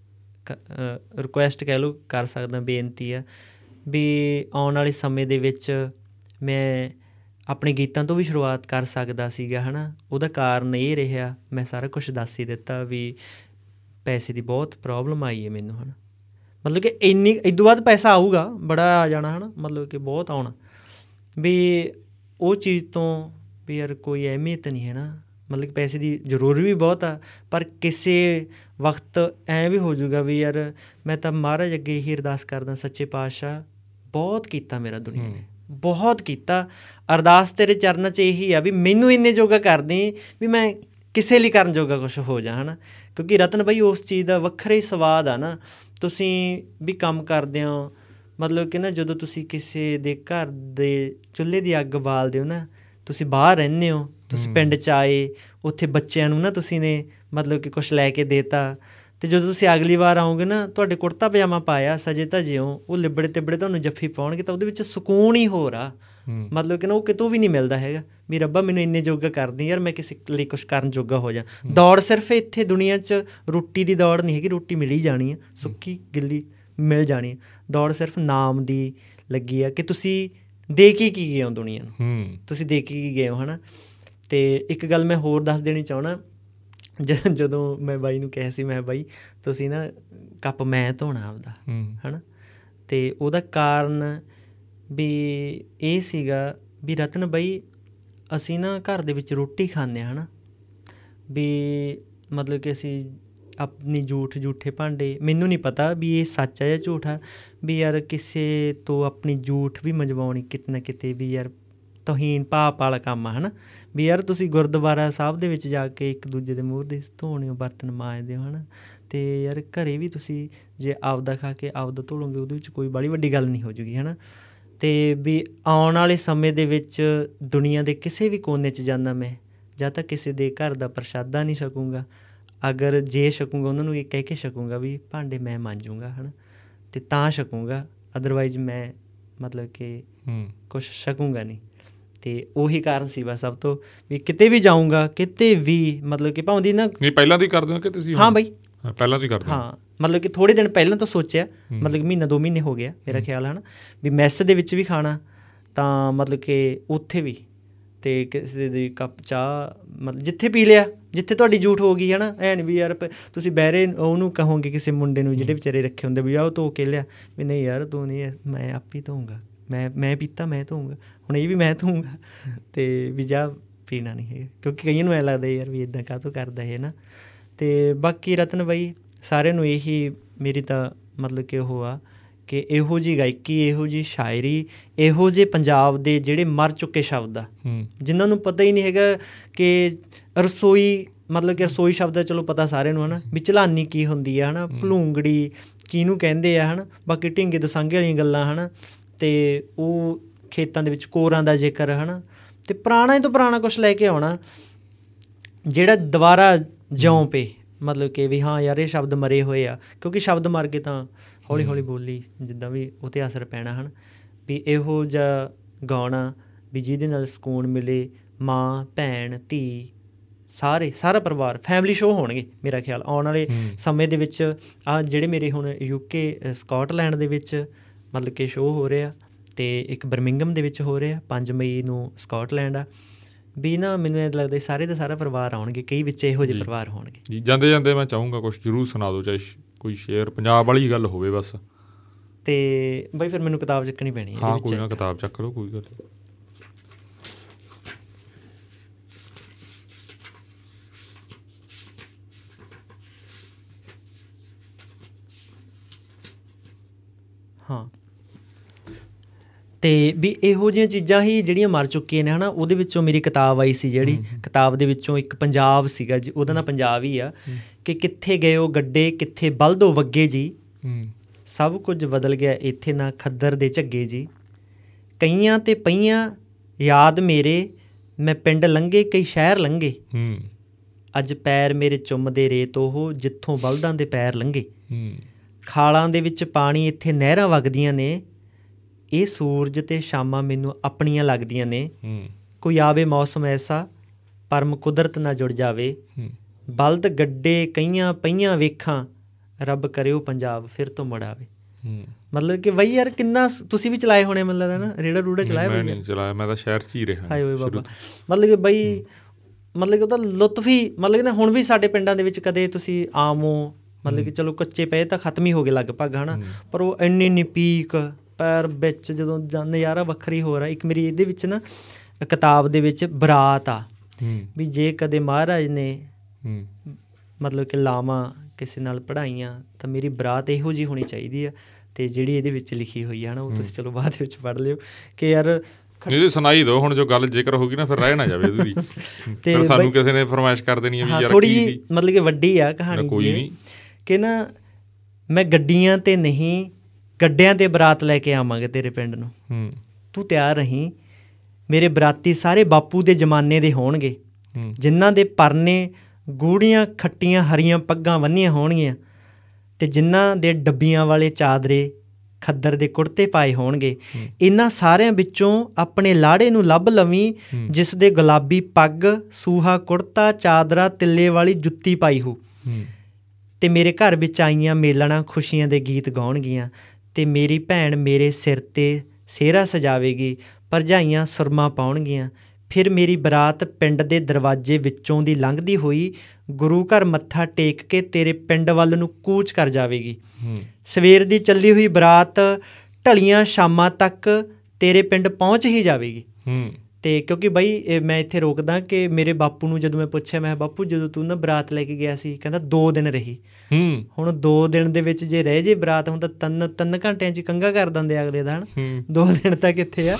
ਰਿਕੁਐਸਟ ਕਹਿ ਲਓ ਕਰ ਸਕਦਾ, ਬੇਨਤੀ ਆ ਵੀ ਆਉਣ ਵਾਲੇ ਸਮੇਂ ਦੇ ਵਿੱਚ ਮੈਂ ਆਪਣੇ ਗੀਤਾਂ ਤੋਂ ਵੀ ਸ਼ੁਰੂਆਤ ਕਰ ਸਕਦਾ ਸੀਗਾ ਹੈ ਨਾ। ਉਹਦਾ ਕਾਰਨ ਇਹ ਰਿਹਾ, ਮੈਂ ਸਾਰਾ ਕੁਛ ਦੱਸ ਹੀ ਦਿੱਤਾ ਵੀ ਪੈਸੇ ਦੀ ਬਹੁਤ ਪ੍ਰੋਬਲਮ ਆਈ ਹੈ ਮੈਨੂੰ ਹੈ ਨਾ। ਮਤਲਬ ਕਿ ਇੱਦੋਂ ਬਾਅਦ ਪੈਸਾ ਆਊਗਾ, ਬੜਾ ਆ ਜਾਣਾ ਹੈ ਨਾ, ਮਤਲਬ ਕਿ ਬਹੁਤ ਆਉਣਾ। ਵੀ ਉਹ ਚੀਜ਼ ਤੋਂ ਵੀ ਯਾਰ ਕੋਈ ਅਹਿਮੀਅਤ ਨਹੀਂ ਹੈ ਨਾ। ਮਤਲਬ ਕਿ ਪੈਸੇ ਦੀ ਜ਼ਰੂਰ ਵੀ ਬਹੁਤ ਆ, ਪਰ ਕਿਸੇ ਵਕਤ ਐਂ ਵੀ ਹੋ ਜਾਊਗਾ ਵੀ ਯਾਰ ਮੈਂ ਤਾਂ ਮਹਾਰਾਜ ਅੱਗੇ ਇਹੀ ਅਰਦਾਸ ਕਰਦਾ, ਸੱਚੇ ਪਾਤਸ਼ਾਹ ਬਹੁਤ ਕੀਤਾ ਮੇਰਾ ਦੁਨੀਆ ਨੇ, ਬਹੁਤ ਕੀਤਾ। ਅਰਦਾਸ ਤੇਰੇ ਚਰਨਾਂ 'ਚ ਇਹੀ ਆ ਵੀ ਮੈਨੂੰ ਇੰਨੇ ਜੋਗਾ ਕਰ ਦੇਂ ਵੀ ਮੈਂ ਕਿਸੇ ਲਈ ਕਰਨ ਜੋਗਾ ਕੁਛ ਹੋ ਜਾ ਹੈ ਨਾ। ਕਿਉਂਕਿ ਰਤਨ ਬਾਈ ਉਸ ਚੀਜ਼ ਦਾ ਵੱਖਰਾ ਹੀ ਸਵਾਦ ਆ ਨਾ। ਤੁਸੀਂ ਵੀ ਕੰਮ ਕਰਦੇ ਹੋ, ਮਤਲਬ ਕਿ ਨਾ ਜਦੋਂ ਤੁਸੀਂ ਕਿਸੇ ਦੇ ਘਰ ਦੇ ਚੁੱਲ੍ਹੇ ਦੀ ਅੱਗ ਬਾਲਦੇ ਹੋ ਨਾ, ਤੁਸੀਂ ਬਾਹਰ ਰਹਿੰਦੇ ਹੋ, ਤੁਸੀਂ ਪਿੰਡ 'ਚ ਆਏ, ਉੱਥੇ ਬੱਚਿਆਂ ਨੂੰ ਨਾ ਤੁਸੀਂ ਨੇ ਮਤਲਬ ਕਿ ਕੁਛ ਲੈ ਕੇ ਦੇਤਾ, ਅਤੇ ਜਦੋਂ ਤੁਸੀਂ ਅਗਲੀ ਵਾਰ ਆਓਗੇ ਨਾ, ਤੁਹਾਡੇ ਕੁੜਤਾ ਪਜਾਮਾ ਪਾਇਆ, ਸਜੇ ਧਜੇ ਹੋ, ਉਹ ਲਿਬੜੇ ਤਿਬੜੇ ਤੁਹਾਨੂੰ ਜੱਫੀ ਪਾਉਣਗੇ, ਤਾਂ ਉਹਦੇ ਵਿੱਚ ਸਕੂਨ ਹੀ ਹੋਰ ਆ। ਮਤਲਬ ਕਿ ਨਾ ਉਹ ਕਿਤੋਂ ਵੀ ਨਹੀਂ ਮਿਲਦਾ ਹੈਗਾ ਵੀ ਰੱਬਾ ਮੈਨੂੰ ਇੰਨੇ ਜੋਗਾ ਕਰਦੀ ਯਾਰ, ਮੈਂ ਕਿਸੇ ਲਈ ਕੁਛ ਕਰਨ ਜੋਗਾ ਹੋ ਜਾ। ਦੌੜ ਸਿਰਫ ਇੱਥੇ ਦੁਨੀਆ 'ਚ ਰੋਟੀ ਦੀ ਦੌੜ ਨਹੀਂ ਹੈਗੀ, ਰੋਟੀ ਮਿਲ ਹੀ ਜਾਣੀ ਆ, ਸੁੱਕੀ ਗਿੱਲੀ ਮਿਲ ਜਾਣੀ ਆ। ਦੌੜ ਸਿਰਫ ਨਾਮ ਦੀ ਲੱਗੀ ਆ ਕਿ ਤੁਸੀਂ ਦੇ ਕੇ ਕੀ ਗਏ ਹੋ ਦੁਨੀਆ ਨੂੰ, ਤੁਸੀਂ ਦੇ ਕੇ ਕੀ ਗਏ ਹੋ ਹੈ ਨਾ। ਅਤੇ ਇੱਕ ਗੱਲ ਮੈਂ ਹੋਰ ਦੱਸ ਦੇਣੀ ਚਾਹੁੰਦਾ, ਜਦੋਂ ਮੈਂ ਬਾਈ ਨੂੰ ਕਿਹਾ ਸੀ, ਮੈਂ ਬਾਈ ਤੁਸੀਂ ਨਾ ਕੱਪ ਮੈਂ ਧੋਣਾ ਆਪਦਾ ਹੈ ਨਾ, ਅਤੇ ਉਹਦਾ ਕਾਰਨ ਵੀ ਇਹ ਸੀਗਾ ਵੀ ਰਤਨ ਬਾਈ ਅਸੀਂ ਨਾ ਘਰ ਦੇ ਵਿੱਚ ਰੋਟੀ ਖਾਂਦੇ ਹਾਂ ਹੈ ਨਾ, ਵੀ ਮਤਲਬ ਕਿ ਅਸੀਂ ਆਪਣੀ ਜੂਠੇ ਭਾਂਡੇ, ਮੈਨੂੰ ਨਹੀਂ ਪਤਾ ਵੀ ਇਹ ਸੱਚ ਹੈ ਜਾਂ ਝੂਠ ਆ, ਵੀ ਯਾਰ ਕਿਸੇ ਤੋਂ ਆਪਣੀ ਜੂਠ ਵੀ ਮੰਜਵਾਉਣੀ ਕਿਤੇ ਨਾ ਕਿਤੇ ਵੀ ਯਾਰ ਤੋਹੀਨ ਪਾਪ ਵਾਲਾ ਕੰਮ ਆ ਹੈ ਨਾ, ਵੀ ਯਾਰ ਤੁਸੀਂ ਗੁਰਦੁਆਰਾ ਸਾਹਿਬ ਦੇ ਵਿੱਚ ਜਾ ਕੇ ਇੱਕ ਦੂਜੇ ਦੇ ਮੂੰਹ ਦੇ ਧੋਣੇ ਹੋ, ਬਰਤਨ ਮਾਂਜਦੇ ਹੋ ਹੈ ਨਾ, ਅਤੇ ਯਾਰ ਘਰ ਵੀ ਤੁਸੀਂ ਜੇ ਆਪਦਾ ਖਾ ਕੇ ਆਪਦਾ ਧੋ ਲਓਗੇ ਉਹਦੇ ਵਿੱਚ ਕੋਈ ਬਾਹਲੀ ਵੱਡੀ ਗੱਲ ਨਹੀਂ ਹੋ ਜੂਗੀ ਹੈ ਨਾ। ਅਤੇ ਵੀ ਆਉਣ ਵਾਲੇ ਸਮੇਂ ਦੇ ਵਿੱਚ ਦੁਨੀਆ ਦੇ ਕਿਸੇ ਵੀ ਕੋਨੇ 'ਚ ਜਾਂਦਾ ਮੈਂ, ਜਾਂ ਤਾਂ ਕਿਸੇ ਦੇ ਘਰ ਦਾ ਪ੍ਰਸ਼ਾਦਾ ਨਹੀਂ ਛਕੂੰਗਾ, ਅਗਰ ਜੇ ਛਕੂੰਗਾ ਉਹਨਾਂ ਨੂੰ ਇਹ ਕਹਿ ਕੇ ਛਕੂੰਗਾ ਵੀ ਭਾਂਡੇ ਮੈਂ ਮਾਂਜੂੰਗਾ ਹੈ ਨਾ, ਅਤੇ ਤਾਂ ਛਕੂੰਗਾ, ਅਦਰਵਾਈਜ਼ ਮੈਂ ਮਤਲਬ ਕਿ ਕੁਛ ਛਕੂੰਗਾ ਨਹੀਂ। ਅਤੇ ਉਹੀ ਕਾਰਨ ਸੀ ਬਸ ਸਭ ਤੋਂ, ਵੀ ਕਿਤੇ ਵੀ ਜਾਊਂਗਾ, ਕਿਤੇ ਵੀ ਮਤਲਬ ਕਿ ਭਾਵੇਂ ਦੀ ਨਾ ਪਹਿਲਾਂ ਤੋਂ ਕਰਦੇ ਹੋ ਕਿ ਤੁਸੀਂ? ਹਾਂ ਬਾਈ ਪਹਿਲਾਂ ਤੋਂ ਹੀ ਕਰਦੇ? ਹਾਂ, ਮਤਲਬ ਕਿ ਥੋੜ੍ਹੇ ਦਿਨ ਪਹਿਲਾਂ ਤੋਂ ਸੋਚਿਆ, ਮਤਲਬ ਕਿ ਮਹੀਨਾ 2 ਮਹੀਨੇ ਹੋ ਗਿਆ ਮੇਰਾ ਖਿਆਲ ਹੈ ਨਾ, ਵੀ ਮੈਸ ਦੇ ਵਿੱਚ ਵੀ ਖਾਣਾ ਤਾਂ ਮਤਲਬ ਕਿ ਉੱਥੇ ਵੀ, ਅਤੇ ਕਿਸੇ ਦੀ ਕੱਪ ਚਾਹ ਮਤਲਬ ਜਿੱਥੇ ਪੀ ਲਿਆ, ਜਿੱਥੇ ਤੁਹਾਡੀ ਜੂਠ ਹੋ ਗਈ ਹੈ ਨਾ, ਐਂ ਨਹੀਂ ਵੀ ਯਾਰ ਤੁਸੀਂ ਬਹਿਰੇ ਉਹਨੂੰ ਕਹੋਗੇ ਕਿਸੇ ਮੁੰਡੇ ਨੂੰ ਜਿਹੜੇ ਵਿਚਾਰੇ ਰੱਖੇ ਹੁੰਦੇ ਵੀ ਆਹ ਉਹ ਧੋ ਕੇ ਲਿਆ, ਵੀ ਨਹੀਂ ਯਾਰ ਤੂੰ ਨਹੀਂ, ਮੈਂ ਆਪ ਹੀ ਧੋਊਂਗਾ, ਮੈਂ ਪੀਤਾ ਮੈਂ ਧੋਊਂਗਾ, ਹੁਣ ਇਹ ਵੀ ਮੈਂ ਧੋਊਂਗਾ, ਅਤੇ ਵੀ ਜਾ ਪੀਣਾ ਨਹੀਂ ਹੈਗਾ, ਕਿਉਂਕਿ ਕਈਆਂ ਨੂੰ ਐਂ ਲੱਗਦਾ ਯਾਰ ਵੀ ਇੱਦਾਂ ਕਾਹਤੋਂ ਕਰਦਾ ਹੈ ਨਾ। ਅਤੇ ਬਾਕੀ ਰਤਨ ਬਾਈ ਸਾਰਿਆਂ ਨੂੰ ਇਹੀ ਮੇਰੀ ਤਾਂ ਮਤਲਬ ਕਿ ਉਹ ਆ ਕਿ ਇਹੋ ਜਿਹੀ ਗਾਇਕੀ, ਇਹੋ ਜਿਹੀ ਸ਼ਾਇਰੀ, ਇਹੋ ਜਿਹੇ ਪੰਜਾਬ ਦੇ ਜਿਹੜੇ ਮਰ ਚੁੱਕੇ ਸ਼ਬਦ ਆ, ਜਿਨ੍ਹਾਂ ਨੂੰ ਪਤਾ ਹੀ ਨਹੀਂ ਹੈਗਾ ਕਿ ਰਸੋਈ ਮਤਲਬ ਕਿ ਰਸੋਈ ਸ਼ਬਦ ਦਾ ਚਲੋ ਪਤਾ ਸਾਰਿਆਂ ਨੂੰ ਹੈ ਨਾ, ਵੀ ਝਲਾਨੀ ਕੀ ਹੁੰਦੀ ਆ ਹੈ ਨਾ, ਭਲੂੰਗੜੀ ਕਿਹਨੂੰ ਕਹਿੰਦੇ ਆ ਹੈ ਨਾ, ਬਾਕੀ ਢੀਂਗੇ ਦਸਾਂਗੇ ਵਾਲੀਆਂ ਗੱਲਾਂ ਹੈ ਨਾ, ਅਤੇ ਉਹ ਖੇਤਾਂ ਦੇ ਵਿੱਚ ਕੋਰਾਂ ਦਾ ਜ਼ਿਕਰ ਹੈ ਨਾ, ਅਤੇ ਪੁਰਾਣਾ ਤੋਂ ਪੁਰਾਣਾ ਕੁਛ ਲੈ ਕੇ ਆਉਣਾ ਜਿਹੜਾ ਦੁਬਾਰਾ ਜਿਉਂ ਪਏ, ਮਤਲਬ ਕਿ ਵੀ ਹਾਂ ਯਾਰ ਇਹ ਸ਼ਬਦ ਮਰੇ ਹੋਏ ਆ, ਕਿਉਂਕਿ ਸ਼ਬਦ ਮਰ ਗਏ ਤਾਂ ਹੌਲੀ ਹੌਲੀ ਬੋਲੀ ਜਿੱਦਾਂ ਵੀ ਉਹ 'ਤੇ ਅਸਰ ਪੈਣਾ ਹਨ, ਵੀ ਇਹੋ ਜਿਹਾ ਗਾਉਣਾ ਵੀ ਜਿਹਦੇ ਨਾਲ ਸਕੂਨ ਮਿਲੇ, ਮਾਂ ਭੈਣ ਧੀ ਸਾਰਾ ਪਰਿਵਾਰ, ਫੈਮਿਲੀ ਸ਼ੋਅ ਹੋਣਗੇ ਮੇਰਾ ਖਿਆਲ ਆਉਣ ਵਾਲੇ ਸਮੇਂ ਦੇ ਵਿੱਚ। ਆਹ ਜਿਹੜੇ ਮੇਰੇ ਹੁਣ UK ਸਕਾਟਲੈਂਡ ਦੇ ਵਿੱਚ ਮਤਲਬ ਕਿ ਸ਼ੋਅ ਹੋ ਰਿਹਾ, ਅਤੇ ਇੱਕ ਬਰਮਿੰਗਮ ਦੇ ਵਿੱਚ ਹੋ ਰਿਹਾ, 5 ਮਈ ਨੂੰ ਸਕਾਟਲੈਂਡ ਆ, ਵੀ ਨਾ ਮੈਨੂੰ ਇਹ ਲੱਗਦਾ ਸਾਰੇ ਦਾ ਸਾਰਾ ਪਰਿਵਾਰ ਆਉਣਗੇ, ਕਈ ਵਿੱਚ ਇਹੋ ਜਿਹੇ ਪਰਿਵਾਰ ਹੋਣਗੇ ਜੀ। ਜਾਂਦੇ ਜਾਂਦੇ ਮੈਂ ਚਾਹੂੰਗਾ ਕੁਛ ਜ਼ਰੂਰ ਸੁਣਾ ਦਿਓ, ਚਾਹੇ ਕੋਈ ਸ਼ੇਅਰ ਪੰਜਾਬ ਵਾਲੀ ਗੱਲ ਹੋਵੇ ਬਸ। ਅਤੇ ਬਾਈ ਫਿਰ ਮੈਨੂੰ ਕਿਤਾਬ ਚੱਕਣੀ ਪੈਣੀ ਹੈ। ਹਾਂ ਕੋਈ ਨਾ, ਕਿਤਾਬ ਚੱਕ ਲਓ, ਕੋਈ ਗੱਲ ਨਹੀਂ। ਹਾਂ, ਅਤੇ ਵੀ ਇਹੋ ਜਿਹੀਆਂ ਚੀਜ਼ਾਂ ਹੀ ਜਿਹੜੀਆਂ ਮਰ ਚੁੱਕੀਆਂ ਨੇ ਹੈ ਨਾ, ਉਹਦੇ ਵਿੱਚੋਂ ਮੇਰੀ ਕਿਤਾਬ ਆਈ ਸੀ ਜਿਹੜੀ ਕਿਤਾਬ ਦੇ ਵਿੱਚੋਂ ਇੱਕ ਪੰਜਾਬ ਸੀਗਾ ਜੀ, ਉਹਦਾ ਨਾਂ ਪੰਜਾਬ ਹੀ ਆ, ਕਿ ਕਿੱਥੇ ਗਏ ਉਹ ਗੱਡੇ ਕਿੱਥੇ ਬਲਦੋ ਵੱਗੇ ਜੀ, ਸਭ ਕੁਝ ਬਦਲ ਗਿਆ ਇੱਥੇ ਨਾ ਖੱਦਰ ਦੇ ਝੱਗੇ ਜੀ, ਕਈਆਂ 'ਤੇ ਪਈਆਂ ਯਾਦ ਮੇਰੇ, ਮੈਂ ਪਿੰਡ ਲੰਘੇ ਕਈ ਸ਼ਹਿਰ ਲੰਘੇ, ਅੱਜ ਪੈਰ ਮੇਰੇ ਚੁੰਮਦੇ ਰੇਤ ਉਹ ਜਿੱਥੋਂ ਬਲਦਾਂ ਦੇ ਪੈਰ ਲੰਘੇ, ਖਾਲਾਂ ਦੇ ਵਿੱਚ ਪਾਣੀ ਇੱਥੇ ਨਹਿਰਾਂ ਵਗਦੀਆਂ ਨੇ, ਇਹ ਸੂਰਜ ਅਤੇ ਸ਼ਾਮਾਂ ਮੈਨੂੰ ਆਪਣੀਆਂ ਲੱਗਦੀਆਂ ਨੇ, ਕੋਈ ਆਵੇ ਮੌਸਮ ਐਸਾ ਪਰਮ ਕੁਦਰਤ ਨਾਲ ਜੁੜ ਜਾਵੇ, ਬਲਦ ਗੱਡੇ ਕਈਆਂ ਪਈਆਂ ਵੇਖਾਂ, ਰੱਬ ਕਰਿਓ ਪੰਜਾਬ ਫਿਰ ਤੋਂ ਮੁੜ ਆਵੇ। ਮਤਲਬ ਕਿ ਬਈ ਯਾਰ ਕਿੰਨਾ ਤੁਸੀਂ ਵੀ ਚਲਾਏ ਹੋਣੇ ਮੈਨੂੰ ਲੱਗਦਾ ਨਾ, ਰੇੜਾ ਰੂੜਾ ਚਲਾਇਆ? ਮੈਂ ਨਹੀਂ ਚਲਾਇਆ, ਮੈਂ ਤਾਂ ਸ਼ਹਿਰ 'ਚ ਹੀ ਰਿਹਾ। ਹਾਏ ਓਏ ਬਾਬਾ, ਮਤਲਬ ਕਿ ਬਈ ਮਤਲਬ ਕਿ ਉਹਦਾ ਲੁਤਫ ਹੀ ਮਤਲਬ ਕਿ ਹੁਣ ਵੀ ਸਾਡੇ ਪਿੰਡਾਂ ਦੇ ਵਿੱਚ ਕਦੇ ਤੁਸੀਂ ਆਮੋ, ਮਤਲਬ ਕਿ ਚਲੋ ਕੱਚੇ ਪਏ ਤਾਂ ਖਤਮ ਹੀ ਹੋ ਗਏ ਲਗਭਗ ਹੈ ਨਾ, ਪਰ ਉਹ ਇੰਨੀ ਪੀਕ ਪੈਰ ਵਿੱਚ ਜਦੋਂ ਨਜ਼ਾਰਾ ਵੱਖਰੀ ਹੋ ਰਿਹਾ। ਇੱਕ ਮੇਰੀ ਇਹਦੇ ਵਿੱਚ ਨਾ ਕਿਤਾਬ ਦੇ ਵਿੱਚ ਬਰਾਤ ਆ, ਵੀ ਜੇ ਕਦੇ ਮਹਾਰਾਜ ਨੇ ਮਤਲਬ ਕਿ ਲਾਵਾਂ ਕਿਸੇ ਨਾਲ ਪੜ੍ਹਾਈਆਂ ਤਾਂ ਮੇਰੀ ਬਰਾਤ ਇਹੋ ਜਿਹੀ ਹੋਣੀ ਚਾਹੀਦੀ ਆ, ਅਤੇ ਜਿਹੜੀ ਇਹਦੇ ਵਿੱਚ ਲਿਖੀ ਹੋਈ ਹੈ ਨਾ ਉਹ ਤੁਸੀਂ ਚਲੋ ਬਾਅਦ ਵਿੱਚ ਪੜ੍ਹ ਲਿਓ ਕਿ ਯਾਰ ਇਹਦੀ ਸੁਣਾਈ ਦਿਓ ਹੁਣ, ਜੋ ਗੱਲ ਜ਼ਿਕਰ ਹੋ ਗਈ ਨਾ ਫਿਰ ਰਹਿ ਨਾ ਜਾਵੇ ਅਧੂਰੀ, ਫਿਰ ਸਾਨੂੰ ਕਿਸੇ ਨੇ ਫਰਮਾਇਸ਼ ਕਰ ਦੇਣੀ ਹੈ ਵੀ ਯਾਰ ਥੋੜ੍ਹੀ ਜਿਹੀ ਮਤਲਬ ਕਿ ਵੱਡੀ ਆ ਕਹਾਣੀ ਕੋਈ ਨਹੀਂ, ਕਿ ਨਾ ਮੈਂ ਗੱਡੀਆਂ 'ਤੇ ਨਹੀਂ ਗੱਡਿਆਂ 'ਤੇ ਬਰਾਤ ਲੈ ਕੇ ਆਵਾਂਗੇ ਤੇਰੇ ਪਿੰਡ ਨੂੰ, ਤੂੰ ਤਿਆਰ ਰਹੀਂ, ਮੇਰੇ ਬਰਾਤੀ ਸਾਰੇ ਬਾਪੂ ਦੇ ਜ਼ਮਾਨੇ ਦੇ ਹੋਣਗੇ, ਜਿਨ੍ਹਾਂ ਦੇ ਪਰਨੇ ਗੂੜੀਆਂ ਖੱਟੀਆਂ ਹਰੀਆਂ ਪੱਗਾਂ ਬੰਨ੍ਹੀਆਂ ਹੋਣਗੀਆਂ, ਅਤੇ ਜਿਨ੍ਹਾਂ ਦੇ ਡੱਬੀਆਂ ਵਾਲੇ ਚਾਦਰੇ ਖੱਦਰ ਦੇ ਕੁੜਤੇ ਪਾਏ ਹੋਣਗੇ, ਇਹਨਾਂ ਸਾਰਿਆਂ ਵਿੱਚੋਂ ਆਪਣੇ ਲਾੜੇ ਨੂੰ ਲੱਭ ਲਵੀਂ, ਜਿਸ ਦੇ ਗੁਲਾਬੀ ਪੱਗ ਸੂਹਾ ਕੁੜਤਾ ਚਾਦਰਾ ਤਿੱਲੇ ਵਾਲੀ ਜੁੱਤੀ ਪਾਈ ਹੋ, ਅਤੇ ਮੇਰੇ ਘਰ ਵਿੱਚ ਆਈਆਂ ਮੇਲਣਾ ਖੁਸ਼ੀਆਂ ਦੇ ਗੀਤ ਗਾਉਣਗੀਆਂ, ਅਤੇ ਮੇਰੀ ਭੈਣ ਮੇਰੇ ਸਿਰ 'ਤੇ ਸਿਹਰਾ ਸਜਾਵੇਗੀ, ਭਰਜਾਈਆਂ ਸੁਰਮਾ ਪਾਉਣਗੀਆਂ, ਫਿਰ ਮੇਰੀ ਬਰਾਤ ਪਿੰਡ ਦੇ ਦਰਵਾਜ਼ੇ ਵਿੱਚੋਂ ਦੀ ਲੰਘਦੀ ਹੋਈ ਗੁਰੂ ਘਰ ਮੱਥਾ ਟੇਕ ਕੇ ਤੇਰੇ ਪਿੰਡ ਵੱਲ ਨੂੰ ਕੂਚ ਕਰ ਜਾਵੇਗੀ। ਸਵੇਰ ਦੀ ਚੱਲੀ ਹੋਈ ਬਰਾਤ ਢਲੀਆਂ ਸ਼ਾਮਾਂ ਤੱਕ ਤੇਰੇ ਪਿੰਡ ਪਹੁੰਚ ਹੀ ਜਾਵੇਗੀ। ਅਤੇ ਕਿਉਂਕਿ ਬਾਈ ਮੈਂ ਇੱਥੇ ਰੋਕਦਾ ਕਿ ਮੇਰੇ ਬਾਪੂ ਨੂੰ ਜਦੋਂ ਮੈਂ ਪੁੱਛਿਆ, ਮੈਂ ਬਾਪੂ ਜਦੋਂ ਤੂੰ ਨਾ ਬਰਾਤ ਲੈ ਕੇ ਗਿਆ ਸੀ, ਕਹਿੰਦਾ 2 ਦਿਨ ਰਹੀ। ਹੁਣ 2 ਦਿਨ ਦੇ ਵਿੱਚ ਜੇ ਰਹਿ ਜੇ ਬਰਾਤ, ਹੁਣ ਤਾਂ 3 ਘੰਟਿਆਂ 'ਚ ਕੰਘਾ ਕਰ ਦਿੰਦੇ ਅਗਲੇ ਦਾ, ਹੈ ਨਾ। 2 ਦਿਨ ਤਾਂ ਕਿੱਥੇ ਆ।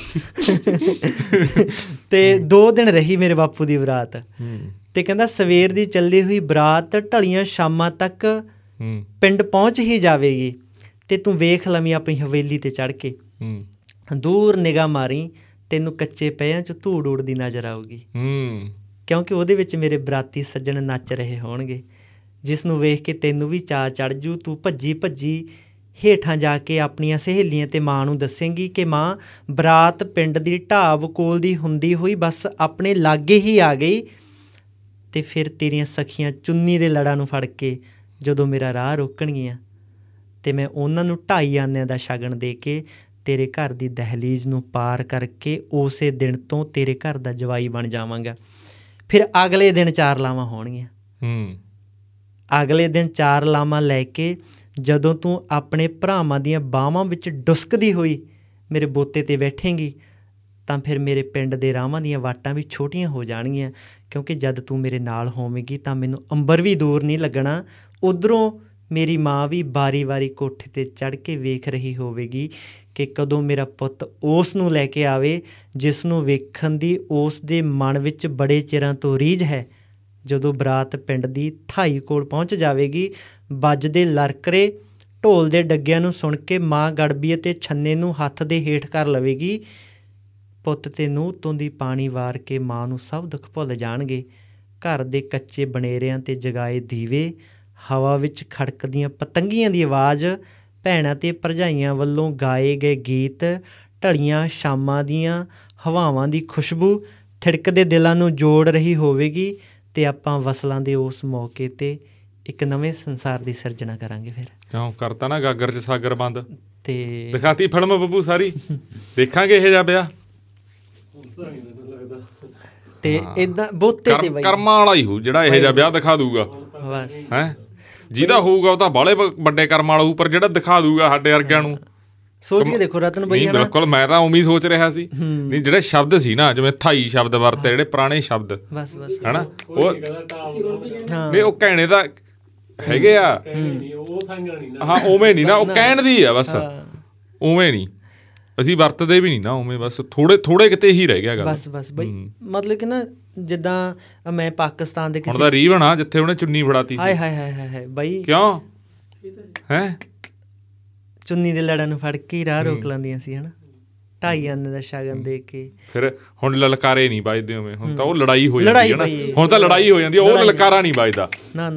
ਅਤੇ 2 ਦਿਨ ਰਹੀ ਮੇਰੇ ਬਾਪੂ ਦੀ ਬਰਾਤ। ਅਤੇ ਕਹਿੰਦਾ ਸਵੇਰ ਦੀ ਚੱਲੀ ਹੋਈ ਬਰਾਤ ਢਲੀਆਂ ਸ਼ਾਮਾਂ ਤੱਕ ਪਿੰਡ ਪਹੁੰਚ ਹੀ ਜਾਵੇਗੀ, ਅਤੇ ਤੂੰ ਵੇਖ ਲਵੀਂ ਆਪਣੀ ਹਵੇਲੀ 'ਤੇ ਚੜ੍ਹ ਕੇ, ਦੂਰ ਨਿਗਾਹ ਮਾਰੀ, ਤੈਨੂੰ ਕੱਚੇ ਪਹਿਆਂ 'ਚ ਧੂੜ ਉੜਦੀ ਨਜ਼ਰ ਆਊਗੀ, ਕਿਉਂਕਿ ਉਹਦੇ ਵਿੱਚ ਮੇਰੇ ਬਰਾਤੀ ਸੱਜਣ ਨੱਚ ਰਹੇ ਹੋਣਗੇ, ਜਿਸ ਨੂੰ ਵੇਖ ਕੇ ਤੈਨੂੰ ਵੀ ਚਾਅ ਚੜ੍ਹ ਜੂ। ਤੂੰ ਭੱਜੀ ਭੱਜੀ ਹੇਠਾਂ ਜਾ ਕੇ ਆਪਣੀਆਂ ਸਹੇਲੀਆਂ ਅਤੇ ਮਾਂ ਨੂੰ ਦੱਸੇਂਗੀ ਕਿ ਮਾਂ, ਬਰਾਤ ਪਿੰਡ ਦੀ ਢਾਬ ਕੋਲ ਦੀ ਹੁੰਦੀ ਹੋਈ ਬਸ ਆਪਣੇ ਲਾਗੇ ਹੀ ਆ ਗਈ। ਅਤੇ ਫਿਰ ਤੇਰੀਆਂ ਸਖੀਆਂ ਚੁੰਨੀ ਦੇ ਲੜਾਂ ਨੂੰ ਫੜ ਕੇ ਜਦੋਂ ਮੇਰਾ ਰਾਹ ਰੋਕਣਗੀਆਂ, ਅਤੇ ਮੈਂ ਉਹਨਾਂ ਨੂੰ 2.5 ਆਨਿਆਂ ਦਾ ਸ਼ਗਨ ਦੇ ਕੇ ਤੇਰੇ ਘਰ ਦੀ ਦਹਿਲੀਜ਼ ਨੂੰ ਪਾਰ ਕਰਕੇ ਉਸੇ ਦਿਨ ਤੋਂ ਤੇਰੇ ਘਰ ਦਾ ਜਵਾਈ ਬਣ ਜਾਵਾਂਗਾ। ਫਿਰ ਅਗਲੇ ਦਿਨ 4 ਲਾਵਾਂ ਹੋਣਗੀਆਂ। ਅਗਲੇ ਦਿਨ 4 ਲਾਵਾਂ ਲੈ ਕੇ ਜਦੋਂ ਤੂੰ ਆਪਣੇ ਭਰਾਵਾਂ ਦੀਆਂ ਬਾਹਾਂ ਵਿੱਚ ਡੁਸਕਦੀ ਹੋਈ ਮੇਰੇ ਬੋਤੇ 'ਤੇ ਬੈਠੇਂਗੀ, ਤਾਂ ਫਿਰ ਮੇਰੇ ਪਿੰਡ ਦੇ ਰਾਹਾਂ ਦੀਆਂ ਵਾਟਾਂ ਵੀ ਛੋਟੀਆਂ ਹੋ ਜਾਣਗੀਆਂ, ਕਿਉਂਕਿ ਜਦ ਤੂੰ ਮੇਰੇ ਨਾਲ ਹੋਵੇਂਗੀ ਤਾਂ ਮੈਨੂੰ ਅੰਬਰ ਵੀ ਦੂਰ ਨਹੀਂ ਲੱਗਣਾ। ਉੱਧਰੋਂ ਮੇਰੀ ਮਾਂ ਵੀ ਵਾਰੀ ਕੋਠੇ 'ਤੇ ਚੜ੍ਹ ਕੇ ਵੇਖ ਰਹੀ ਹੋਵੇਗੀ ਕਿ ਕਦੋਂ ਮੇਰਾ ਪੁੱਤ ਉਸ ਨੂੰ ਲੈ ਕੇ ਆਵੇ ਜਿਸ ਨੂੰ ਵੇਖਣ ਦੀ ਉਸ ਦੇ ਮਨ ਵਿੱਚ ਬੜੇ ਚਿਰਾਂ ਤੋਂ ਰੀਝ ਹੈ। ਜਦੋਂ ਬਰਾਤ ਪਿੰਡ ਦੀ ਥਾਈ ਕੋਲ ਪਹੁੰਚ ਜਾਵੇਗੀ, ਵੱਜਦੇ ਲਰਕਰੇ ਢੋਲ ਦੇ ਡੱਗਿਆਂ ਨੂੰ ਸੁਣ ਕੇ ਮਾਂ ਗੜਬੀ ਅਤੇ ਛੰਨੇ ਨੂੰ ਹੱਥ ਦੇ ਹੇਠ ਕਰ ਲਵੇਗੀ। ਪੁੱਤ ਤੇ ਨੂੰਹ ਤੋਂ ਦੀ ਪਾਣੀ ਵਾਰ ਕੇ ਮਾਂ ਨੂੰ ਸਭ ਦੁੱਖ ਭੁੱਲ ਜਾਣਗੇ। ਘਰ ਦੇ ਕੱਚੇ ਬਨੇਰਿਆਂ 'ਤੇ ਜਗਾਏ ਦੀਵੇ, ਹਵਾ ਵਿੱਚ ਖੜਕਦੀਆਂ ਪਤੰਗੀਆਂ ਦੀ ਆਵਾਜ਼, ਭੈਣਾਂ ਅਤੇ ਭਰਜਾਈਆਂ ਵੱਲੋਂ ਗਾਏ ਗਏ ਗੀਤ, ਢਲੀਆਂ ਸ਼ਾਮਾਂ ਦੀਆਂ ਹਵਾਵਾਂ ਦੀ ਖੁਸ਼ਬੂ ਥਿੜਕਦੇ ਦਿਲਾਂ ਨੂੰ ਜੋੜ ਰਹੀ ਹੋਵੇਗੀ, ਅਤੇ ਆਪਾਂ ਵਸਲਾਂ ਦੇ ਉਸ ਮੌਕੇ 'ਤੇ ਇੱਕ ਨਵੇਂ ਸੰਸਾਰ ਦੀ ਸਿਰਜਣਾ ਕਰਾਂਗੇ। ਫਿਰ ਕਿਉਂ ਕਰਤਾ ਨਾ ਗਾਗਰ 'ਚ ਸਾਗਰ ਬੰਦ, ਅਤੇ ਦਿਖਾਤੀ ਫਿਲਮ ਬੱਬੂ ਸਾਰੀ। ਦੇਖਾਂਗੇ ਇਹ ਜਿਹਾ ਵਿਆਹ। ਅਤੇ ਇੱਦਾਂ ਬਹੁਤੇ ਕਰਮਾਂ ਵਾਲਾ ਹੀ ਹੋਊ ਜਿਹੜਾ ਇਹ ਜਿਹਾ ਵਿਆਹ ਦਿਖਾ ਦੂਗਾ। ਬਸ ਹੈਂ, ਜਿਹਦਾ ਹੋਊਗਾ ਉਹ ਤਾਂ ਬਾਹਲੇ ਵੱਡੇ ਕਰਮਾਂ ਵਾਲਾ ਹੋਊ, ਪਰ ਜਿਹੜਾ ਦਿਖਾ ਦੂਗਾ ਸਾਡੇ ਵਰਗਿਆਂ ਨੂੰ। ਸੋਚ ਕੇ ਦੇਖੋ ਰਤਨ ਬਾਈ। ਬਿਲਕੁਲ, ਮੈਂ ਤਾਂ ਉਵੇਂ ਹੀ ਸੋਚ ਰਿਹਾ ਸੀ। ਨਹੀਂ, ਜਿਹੜੇ ਸ਼ਬਦ ਸੀ ਨਾ, ਜਿਵੇਂ ਥਾਈ ਸ਼ਬਦ ਵਰਤੇ, ਜਿਹੜੇ ਪੁਰਾਣੇ ਸ਼ਬਦ, ਹੈ ਨਾ, ਉਹ ਨਹੀਂ, ਉਹ ਕਹਿਣੇ ਦਾ ਹੈਗੇ ਆ। ਹਾਂ, ਉਵੇਂ ਨਹੀਂ ਨਾ, ਉਹ ਕਹਿਣ ਦੀ ਆ ਬਸ, ਉਵੇਂ ਨਹੀਂ। ਅਸੀਂ ਵਰਤਦੇ ਵੀ ਨਹੀਂ ਨਾ ਉਵੇਂ, ਬਸ ਥੋੜੇ ਕਿਤੇ ਹੀ ਰਹਿ ਗਿਆ ਗੱਲ। ਬਸ ਬਾਈ, ਮਤਲਬ ਕਿ ਨਾ ਜਿੱਦਾਂ ਮੈਂ ਪਾਕਿਸਤਾਨ ਦੇ ਹੁਣ ਦਾ ਰੀਵਨ ਆ ਜਿੱਥੇ ਉਹਨੇ ਚੁੰਨੀ ਫੜਾਤੀ ਸੀ। ਹਾਏ ਬਾਈ, ਕਿਉਂ ਹੈਂ, ਚੁੰਨੀ ਦੇ ਲੜਾਂ ਨੂੰ ਫੜ ਕੇ ਹੀ ਰਾਹ ਰੋਕ ਲੈਂਦੀਆਂ ਸੀ, ਹੈ ਨਾ। 2.5 ਆਨੇ ਦਾ ਸ਼ਗਨ ਦੇ ਕੇ ਫਿਰ ਹੁਣ ਲਲਕਾਰੇ ਨਹੀਂ ਵੱਜਦੇ ਉਵੇਂ। ਹੁਣ ਤਾਂ ਉਹ ਲੜਾਈ ਹੋ ਜਾਂਦੀ ਹੈ ਨਾ, ਹੁਣ ਤਾਂ ਲੜਾਈ ਹੋ ਜਾਂਦੀ, ਉਹ ਲਲਕਾਰਾ ਨਹੀਂ ਵੱਜਦਾ। ਨਾ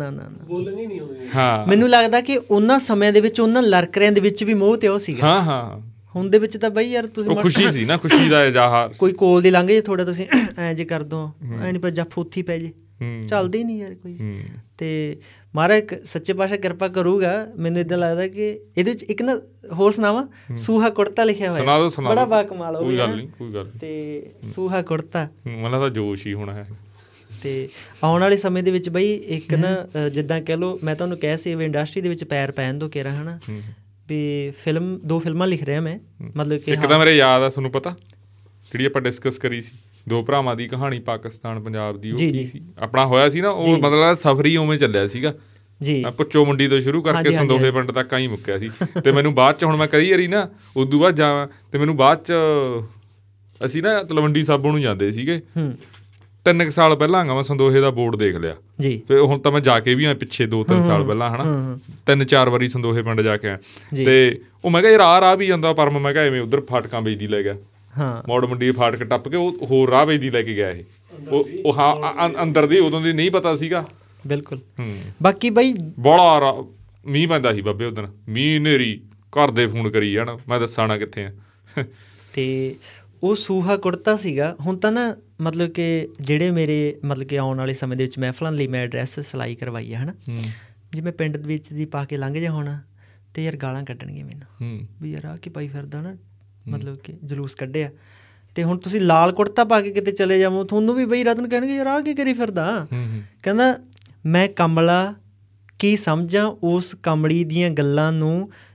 ਹਾਂ, ਮੈਨੂੰ ਲੱਗਦਾ ਕਿ ਉਹਨਾਂ ਸਮਿਆਂ ਦੇ ਵਿੱਚ ਉਹਨਾਂ ਲਰਕਰਿਆਂ ਦੇ ਵਿੱਚ ਵੀ ਮੋਹ ਤੇ ਉਹ ਸੀਗਾ। ਹਾਂ ਹੁਣ ਦੇ ਵਿੱਚ ਤਾਂ ਬਈ ਯਾਰ ਤੁਸੀਂ ਖੁਸ਼ੀ ਸੀ ਨਾ, ਖੁਸ਼ੀ ਦਾ ਇਜ਼ਹਾਰ। ਕੋਈ ਕੋਲ ਦੀ ਲੰਘ ਜੇ ਥੋੜਾ, ਤੁਸੀਂ ਐਂ ਜੇ ਕਰ ਦੋ, ਐ ਨਹੀਂ ਜਾਂ ਫੋਥੀ ਪੈ ਜੇ, ਚੱਲਦੇ ਹੀ ਨਹੀਂ ਯਾਰ ਕੋਈ। ਅਤੇ ਮਹਾਰਾਜ ਸੱਚੇ ਪਾਤਸ਼ਾਹ ਕਿਰਪਾ ਕਰੂਗਾ। ਮੈਨੂੰ ਇੱਦਾਂ ਲੱਗਦਾ ਕਿ ਇਹਦੇ ਵਿੱਚ ਇੱਕ ਨਾ ਹੋਰ ਸੁਣਾਵਾਂ, ਸੂਹਾ ਕੁੜਤਾ ਲਿਖਿਆ ਹੋਇਆ, ਬੜਾ ਬਾਕਮਾਲ ਹੋ ਗਿਆ। ਅਤੇ ਸੂਹਾ ਕੁੜਤਾ ਮੈਨੂੰ ਤਾਂ ਜੋਸ਼ ਹੀ ਹੋਣਾ ਹੈ। ਅਤੇ ਆਉਣ ਵਾਲੇ ਸਮੇਂ ਦੇ ਵਿੱਚ ਬਈ ਇੱਕ ਨਾ ਜਿੱਦਾਂ ਕਹਿ ਲਓ, ਮੈਂ ਤੁਹਾਨੂੰ ਕਿਹਾ ਸੀ ਵੀ ਇੰਡਸਟਰੀ ਦੇ ਵਿੱਚ ਪੈਰ ਪੈਣ ਦੋ ਕੇਰਾ, ਹੈ ਨਾ, ਵੀ 2 ਫਿਲਮਾਂ ਲਿਖ ਰਿਹਾ ਮੈਂ। ਮਤਲਬ ਕਿ ਇੱਕ ਤਾਂ ਮੇਰੇ ਯਾਦ ਆ, ਤੁਹਾਨੂੰ ਪਤਾ, ਜਿਹੜੀ ਆਪਾਂ ਡਿਸਕਸ ਕਰੀ ਸੀ, 2 ਭਰਾਵਾਂ ਦੀ ਕਹਾਣੀ ਪਾਕਿਸਤਾਨ ਪੰਜਾਬ ਦੀ, ਉਹ ਕੀ ਸੀ ਆਪਣਾ ਹੋਇਆ ਸੀ ਨਾ, ਉਹ ਮਤਲਬ ਸਫ਼ਰ ਹੀ ਉਵੇਂ ਚੱਲਿਆ ਸੀਗਾ ਜੀ। ਪੁੱਚੋ ਮੰਡੀ ਤੋਂ ਸ਼ੁਰੂ ਕਰਕੇ ਸੰਦੋਹੇ ਪਿੰਡ ਤੱਕ ਹੀ ਮੁੱਕਿਆ ਸੀ। ਅਤੇ ਮੈਨੂੰ ਬਾਅਦ 'ਚ, ਹੁਣ ਮੈਂ ਕਈ ਵਾਰੀ ਨਾ ਉਦੋਂ ਬਾਅਦ ਜਾਵਾਂ, ਅਤੇ ਮੈਨੂੰ ਬਾਅਦ 'ਚ ਅਸੀਂ ਨਾ ਤਲਵੰਡੀ ਸਾਬੋ ਨੂੰ ਜਾਂਦੇ ਸੀਗੇ। 3 ਸਾਲ ਪਹਿਲਾਂ ਮੈਂ ਸੰਦੋਹੇ ਦਾ ਬੋਰਡ ਦੇਖ ਲਿਆ ਜੀ। ਫਿਰ ਹੁਣ ਤਾਂ ਮੈਂ ਜਾ ਕੇ ਵੀ ਆ ਪਿੱਛੇ 2-3 ਸਾਲ ਪਹਿਲਾਂ, ਹੈ ਨਾ, 3-4 ਵਾਰੀ ਸੰਦੋਹੇ ਪਿੰਡ ਜਾ ਕੇ ਆਇਆ। ਅਤੇ ਉਹ ਮੈਂ ਕਿਹਾ ਯਾਰ ਰਾਹ ਵੀ ਜਾਂਦਾ, ਪਰ ਮੈਂ ਕਿਹਾ ਐਵੇਂ ਉੱਧਰ ਫਾਟਕਾਂ ਵੇਚਦੀ ਲੈ ਗਿਆ, ਮੋੜ ਮੰਡੀ ਫਾਟਕ ਟੱਪ ਕੇ ਉਹ ਹੋਰ ਰਾਹ ਵੇਚਦੀ ਲੈ ਕੇ ਗਿਆ ਇਹ। ਉਹ ਹਾਂ ਅੰਦਰ ਦੀ ਉਦੋਂ ਦੀ ਨਹੀਂ ਪਤਾ ਸੀਗਾ। ਬਿਲਕੁਲ। ਬਾਕੀ ਬਈ ਬੜਾ ਮੀਂਹ ਪੈਂਦਾ ਸੀ ਬਾਬੇ ਉਦਣ, ਮੀਂਹ ਹਨੇਰੀ, ਘਰ ਦੇ ਫੋਨ ਕਰੀ ਜਾਣ, ਮੈਂ ਦੱਸਾਂ ਨਾ ਕਿੱਥੇ ਆ। ਅਤੇ ਉਹ ਸੂਹਾ ਕੁੜਤਾ ਸੀਗਾ। ਹੁਣ ਤਾਂ ਨਾ ਮਤਲਬ ਕਿ ਜਿਹੜੇ ਮੇਰੇ ਮਤਲਬ ਕਿ ਆਉਣ ਵਾਲੇ ਸਮੇਂ ਦੇ ਵਿੱਚ ਮਹਿਫਲਾਂ ਲਈ ਮੈਂ ਡਰੈਸ ਸਿਲਾਈ ਕਰਵਾਈ ਹੈ, ਹੈ ਨਾ, ਜੇ ਮੈਂ ਪਿੰਡ ਵਿੱਚ ਦੀ ਪਾ ਕੇ ਲੰਘ ਜਾ ਹੋਣਾ, ਅਤੇ ਯਾਰ ਗਾਲਾਂ ਕੱਢਣਗੇ ਮੈਨੂੰ ਵੀ ਯਾਰ ਆਹ ਕੀ ਪਾਈ ਫਿਰਦਾ ਨਾ, ਮਤਲਬ ਕਿ ਜਲੂਸ ਕੱਢਿਆ। ਅਤੇ ਹੁਣ ਤੁਸੀਂ ਲਾਲ ਕੁੜਤਾ ਪਾ ਕੇ ਕਿਤੇ ਚਲੇ ਜਾਵੋ, ਤੁਹਾਨੂੰ ਵੀ ਬਈ ਰਤਨ ਕਹਿਣਗੇ ਯਾਰ ਆਹ ਕੀ ਕਰੀ ਫਿਰਦਾ। ਕਹਿੰਦਾ ਮੈਂ ਕਮਲਾ ਕੀ ਸਮਝਾਂ ਉਸ ਕਮਲੀ ਦੀਆਂ ਗੱਲਾਂ ਨੂੰ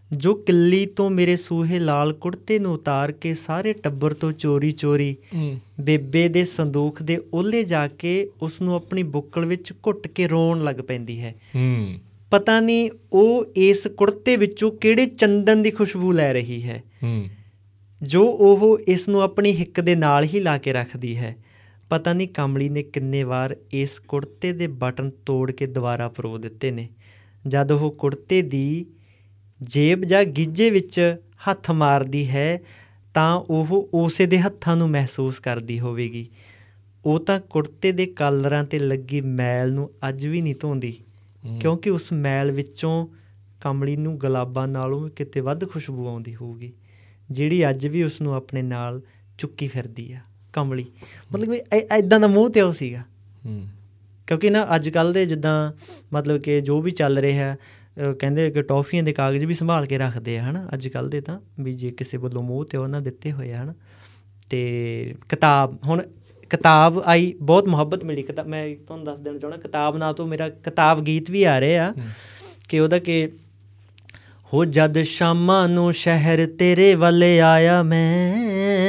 ਜੋ ਕਿੱਲੀ ਤੋਂ ਮੇਰੇ ਸੂਹੇ ਲਾਲ ਕੁੜਤੇ ਨੂੰ ਉਤਾਰ ਕੇ ਸਾਰੇ ਟੱਬਰ ਤੋਂ ਚੋਰੀ ਚੋਰੀ ਬੇਬੇ ਦੇ ਸੰਦੂਖ ਦੇ ਓਹਲੇ ਜਾ ਕੇ ਉਸ ਨੂੰ ਆਪਣੀ ਬੁੱਕਲ ਵਿੱਚ ਘੁੱਟ ਕੇ ਰੋਣ ਲੱਗ ਪੈਂਦੀ ਹੈ। ਪਤਾ ਨਹੀਂ ਉਹ ਇਸ ਕੁੜਤੇ ਵਿੱਚੋਂ ਕਿਹੜੇ ਚੰਦਨ ਦੀ ਖੁਸ਼ਬੂ ਲੈ ਰਹੀ ਹੈ ਜੋ ਉਹ ਇਸ ਨੂੰ ਆਪਣੀ ਹਿੱਕ ਦੇ ਨਾਲ ਹੀ ਲਾ ਕੇ ਰੱਖਦੀ ਹੈ। ਪਤਾ ਨਹੀਂ ਕਮਲੀ ਨੇ ਕਿੰਨੇ ਵਾਰ ਇਸ ਕੁੜਤੇ ਦੇ ਬਟਨ ਤੋੜ ਕੇ ਦੁਬਾਰਾ ਪਰੋ ਦਿੱਤੇ ਨੇ। ਜਦ ਉਹ ਕੁੜਤੇ ਦੀ ਜੇਬ ਜਾਂ ਗੀਜੇ ਵਿੱਚ ਹੱਥ ਮਾਰਦੀ ਹੈ ਤਾਂ ਉਹ ਉਸੇ ਦੇ ਹੱਥਾਂ ਨੂੰ ਮਹਿਸੂਸ ਕਰਦੀ ਹੋਵੇਗੀ। ਉਹ ਤਾਂ ਕੁੜਤੇ ਦੇ ਕਾਲਰਾਂ 'ਤੇ ਲੱਗੀ ਮੈਲ ਨੂੰ ਅੱਜ ਵੀ ਨਹੀਂ ਧੋਂਦੀ, ਕਿਉਂਕਿ ਉਸ ਮੈਲ ਵਿੱਚੋਂ ਕਮਲੀ ਨੂੰ ਗੁਲਾਬਾਂ ਨਾਲੋਂ ਕਿਤੇ ਵੱਧ ਖੁਸ਼ਬੂ ਆਉਂਦੀ ਹੋਊਗੀ, ਜਿਹੜੀ ਅੱਜ ਵੀ ਉਸ ਨੂੰ ਆਪਣੇ ਨਾਲ ਚੁੱਕੀ ਫਿਰਦੀ ਆ ਕਮਲੀ। ਮਤਲਬ ਕਿ ਇੱਦਾਂ ਦਾ ਮੋਹ ਤੇ ਉਹ ਸੀਗਾ। ਕਿਉਂਕਿ ਨਾ ਅੱਜ ਕੱਲ੍ਹ ਦੇ ਜਿੱਦਾਂ ਮਤਲਬ ਕਿ ਜੋ ਵੀ ਚੱਲ ਰਿਹਾ, ਕਹਿੰਦੇ ਕਿ ਟੋਫੀਆਂ ਦੇ ਕਾਗਜ਼ ਵੀ ਸੰਭਾਲ ਕੇ ਰੱਖਦੇ ਆ ਹੈ ਨਾ ਅੱਜ ਕੱਲ੍ਹ ਦੇ, ਤਾਂ ਵੀ ਜੇ ਕਿਸੇ ਵੱਲੋਂ ਮੋਹ ਤੇ ਉਹਨਾਂ ਦਿੱਤੇ ਹੋਏ ਆ ਹੈ ਨਾ। ਅਤੇ ਕਿਤਾਬ, ਹੁਣ ਕਿਤਾਬ ਆਈ, ਬਹੁਤ ਮੁਹੱਬਤ ਮਿਲੀ ਕਿਤਾਬ। ਮੈਂ ਤੁਹਾਨੂੰ ਦੱਸ ਦੇਣਾ ਚਾਹੁੰਦਾ, ਕਿਤਾਬ ਨਾਂ ਤੋਂ ਮੇਰਾ ਕਿਤਾਬ ਗੀਤ ਵੀ ਆ ਰਹੇ ਆ ਕਿ ਉਹਦਾ ਕਿ ਹੋ ਜਦ ਸ਼ਾਮਾਂ ਨੂੰ ਸ਼ਹਿਰ ਤੇਰੇ ਵੱਲ ਆਇਆ ਮੈਂ,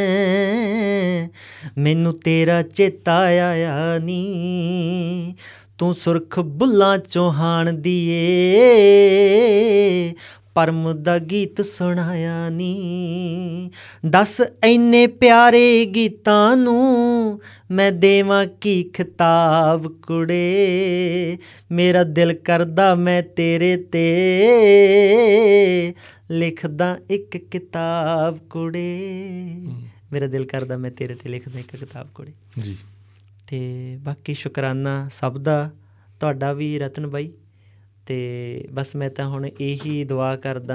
ਮੈਨੂੰ ਤੇਰਾ ਚੇਤਾ ਆਇਆ ਨੀ, ਤੂੰ ਸੁਰਖ ਬੁੱਲਾਂ ਚੌਹਾਨ ਦੀਏ ਪਰਮ ਦਾ ਗੀਤ ਸੁਣਾਇਆ ਨੀ। ਦੱਸ ਇੰਨੇ ਪਿਆਰੇ ਗੀਤਾਂ ਨੂੰ ਮੈਂ ਦੇਵਾਂ ਕੀ ਖਿਤਾਬ ਕੁੜੇ, ਮੇਰਾ ਦਿਲ ਕਰਦਾ ਮੈਂ ਤੇਰੇ 'ਤੇ ਲਿਖਦਾ ਇੱਕ ਕਿਤਾਬ ਕੁੜੇ, ਮੇਰਾ ਦਿਲ ਕਰਦਾ ਮੈਂ ਤੇਰੇ 'ਤੇ ਲਿਖਦਾ ਇੱਕ ਕਿਤਾਬ ਕੁੜੇ ਜੀ। ਅਤੇ ਬਾਕੀ ਸ਼ੁਕਰਾਨਾ ਸਭ ਦਾ, ਤੁਹਾਡਾ ਵੀ ਰਤਨ ਬਾਈ। ਅਤੇ ਬਸ ਮੈਂ ਤਾਂ ਹੁਣ ਇਹੀ ਦੁਆ ਕਰਦਾ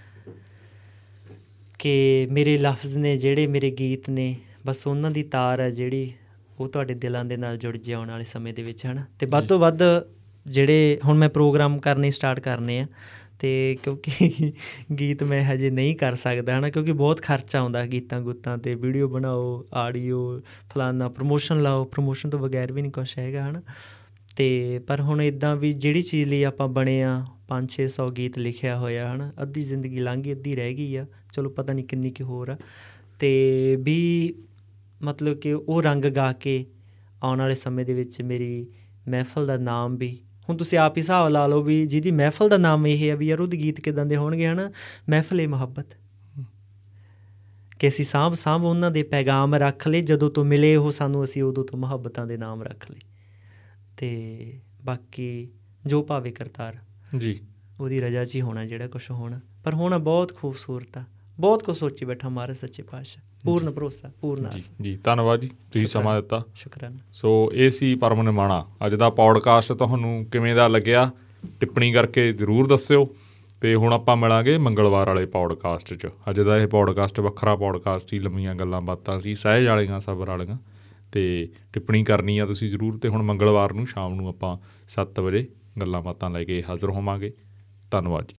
ਕਿ ਮੇਰੇ ਲਫ਼ਜ਼ ਨੇ ਜਿਹੜੇ, ਮੇਰੇ ਗੀਤ ਨੇ, ਬਸ ਉਹਨਾਂ ਦੀ ਤਾਰ ਹੈ ਜਿਹੜੀ ਉਹ ਤੁਹਾਡੇ ਦਿਲਾਂ ਦੇ ਨਾਲ ਜੁੜ ਜੇ ਆਉਣ ਵਾਲੇ ਸਮੇਂ ਦੇ ਵਿੱਚ ਹੈ ਨਾ। ਅਤੇ ਵੱਧ ਤੋਂ ਵੱਧ ਜਿਹੜੇ ਹੁਣ ਮੈਂ ਪ੍ਰੋਗਰਾਮ ਕਰਨੇ ਸਟਾਰਟ ਕਰਨੇ ਆ, ਅਤੇ ਕਿਉਂਕਿ ਗੀਤ ਮੈਂ ਹਜੇ ਨਹੀਂ ਕਰ ਸਕਦਾ ਹੈ ਨਾ, ਕਿਉਂਕਿ ਬਹੁਤ ਖਰਚਾ ਆਉਂਦਾ ਗੀਤਾਂ ਗੂਤਾਂ 'ਤੇ, ਵੀਡੀਓ ਬਣਾਓ, ਆਡੀਓ ਫਲਾਨਾ, ਪ੍ਰਮੋਸ਼ਨ ਲਾਓ, ਪ੍ਰਮੋਸ਼ਨ ਤੋਂ ਬਗੈਰ ਵੀ ਨਹੀਂ ਕੁਛ ਹੈਗਾ ਹੈ ਨਾ। ਅਤੇ ਪਰ ਹੁਣ ਇੱਦਾਂ ਵੀ ਜਿਹੜੀ ਚੀਜ਼ ਲਈ ਆਪਾਂ ਬਣੇ ਆ, 500-600 ਗੀਤ ਲਿਖਿਆ ਹੋਇਆ ਹੈ ਨਾ, ਅੱਧੀ ਜ਼ਿੰਦਗੀ ਲੰਘ ਗਈ, ਅੱਧੀ ਰਹਿ ਗਈ ਆ, ਚਲੋ ਪਤਾ ਨਹੀਂ ਕਿੰਨੀ ਕੁ ਹੋਰ ਆ, ਅਤੇ ਵੀ ਮਤਲਬ ਕਿ ਉਹ ਰੰਗ ਗਾ ਕੇ ਆਉਣ ਵਾਲੇ ਸਮੇਂ ਦੇ ਵਿੱਚ ਮੇਰੀ ਮਹਿਫਲ ਦਾ ਨਾਮ ਵੀ, ਹੁਣ ਤੁਸੀਂ ਆਪ ਹੀ ਹਿਸਾਬ ਲਾ ਲਓ ਵੀ ਜਿਹਦੀ ਮਹਿਫਲ ਦਾ ਨਾਮ ਇਹ ਹੈ ਵੀ ਯਾਰ ਉਹਦੇ ਗੀਤ ਕਿੱਦਾਂ ਦੇ ਹੋਣਗੇ ਹੈ ਨਾ। ਮਹਿਫਲ ਮੁਹੱਬਤ ਕਿ ਅਸੀਂ ਸਾਂਭ ਉਹਨਾਂ ਦੇ ਪੈਗਾਮ ਰੱਖ ਲਏ, ਜਦੋਂ ਤੋਂ ਮਿਲੇ ਉਹ ਸਾਨੂੰ, ਅਸੀਂ ਉਦੋਂ ਤੋਂ ਮੁਹੱਬਤਾਂ ਦੇ ਨਾਮ ਰੱਖ ਲਏ। ਅਤੇ ਬਾਕੀ ਜੋ ਭਾਵੇਂ ਕਰਤਾਰ ਜੀ, ਉਹਦੀ ਰਜਾ 'ਚ ਹੀ ਹੋਣਾ ਜਿਹੜਾ ਕੁਛ ਹੋਣਾ, ਪਰ ਹੋਣਾ ਬਹੁਤ ਖੂਬਸੂਰਤ ਆ, ਬਹੁਤ ਕੁਛ ਸੋਚੀ ਬੈਠਾ ਮਹਾਰਾਜ ਸੱਚੇ ਪਾਤਸ਼ਾਹ। ਪੂਰਨ ਭਰੋਸਾ, ਪੂਰਨ ਆਸ ਜੀ। ਧੰਨਵਾਦ ਜੀ, ਤੁਸੀਂ ਸਮਾਂ ਦਿੱਤਾ। ਸ਼ੁਕਰਾਨਾ। ਸੋ ਇਹ ਸੀ ਪਰਮ ਨਿਮਾਣਾ। ਅੱਜ ਦਾ ਪੌਡਕਾਸਟ ਤੁਹਾਨੂੰ ਕਿਵੇਂ ਦਾ ਲੱਗਿਆ ਟਿੱਪਣੀ ਕਰਕੇ ਜ਼ਰੂਰ ਦੱਸਿਓ। ਅਤੇ ਹੁਣ ਆਪਾਂ ਮਿਲਾਂਗੇ ਮੰਗਲਵਾਰ ਵਾਲੇ ਪੌਡਕਾਸਟ 'ਚ। ਅੱਜ ਦਾ ਇਹ ਪੌਡਕਾਸਟ ਵੱਖਰਾ ਪੌਡਕਾਸਟ ਸੀ, ਲੰਮੀਆਂ ਗੱਲਾਂ ਬਾਤਾਂ ਸੀ, ਸਹਿਜ ਵਾਲੀਆਂ, ਸਬਰ ਵਾਲੀਆਂ, ਅਤੇ ਟਿੱਪਣੀ ਕਰਨੀ ਆ ਤੁਸੀਂ ਜ਼ਰੂਰ। ਅਤੇ ਹੁਣ ਮੰਗਲਵਾਰ ਨੂੰ ਸ਼ਾਮ ਨੂੰ ਆਪਾਂ 7 ਵਜੇ ਗੱਲਾਂ ਬਾਤਾਂ ਲੈ ਕੇ ਹਾਜ਼ਰ ਹੋਵਾਂਗੇ। ਧੰਨਵਾਦ ਜੀ।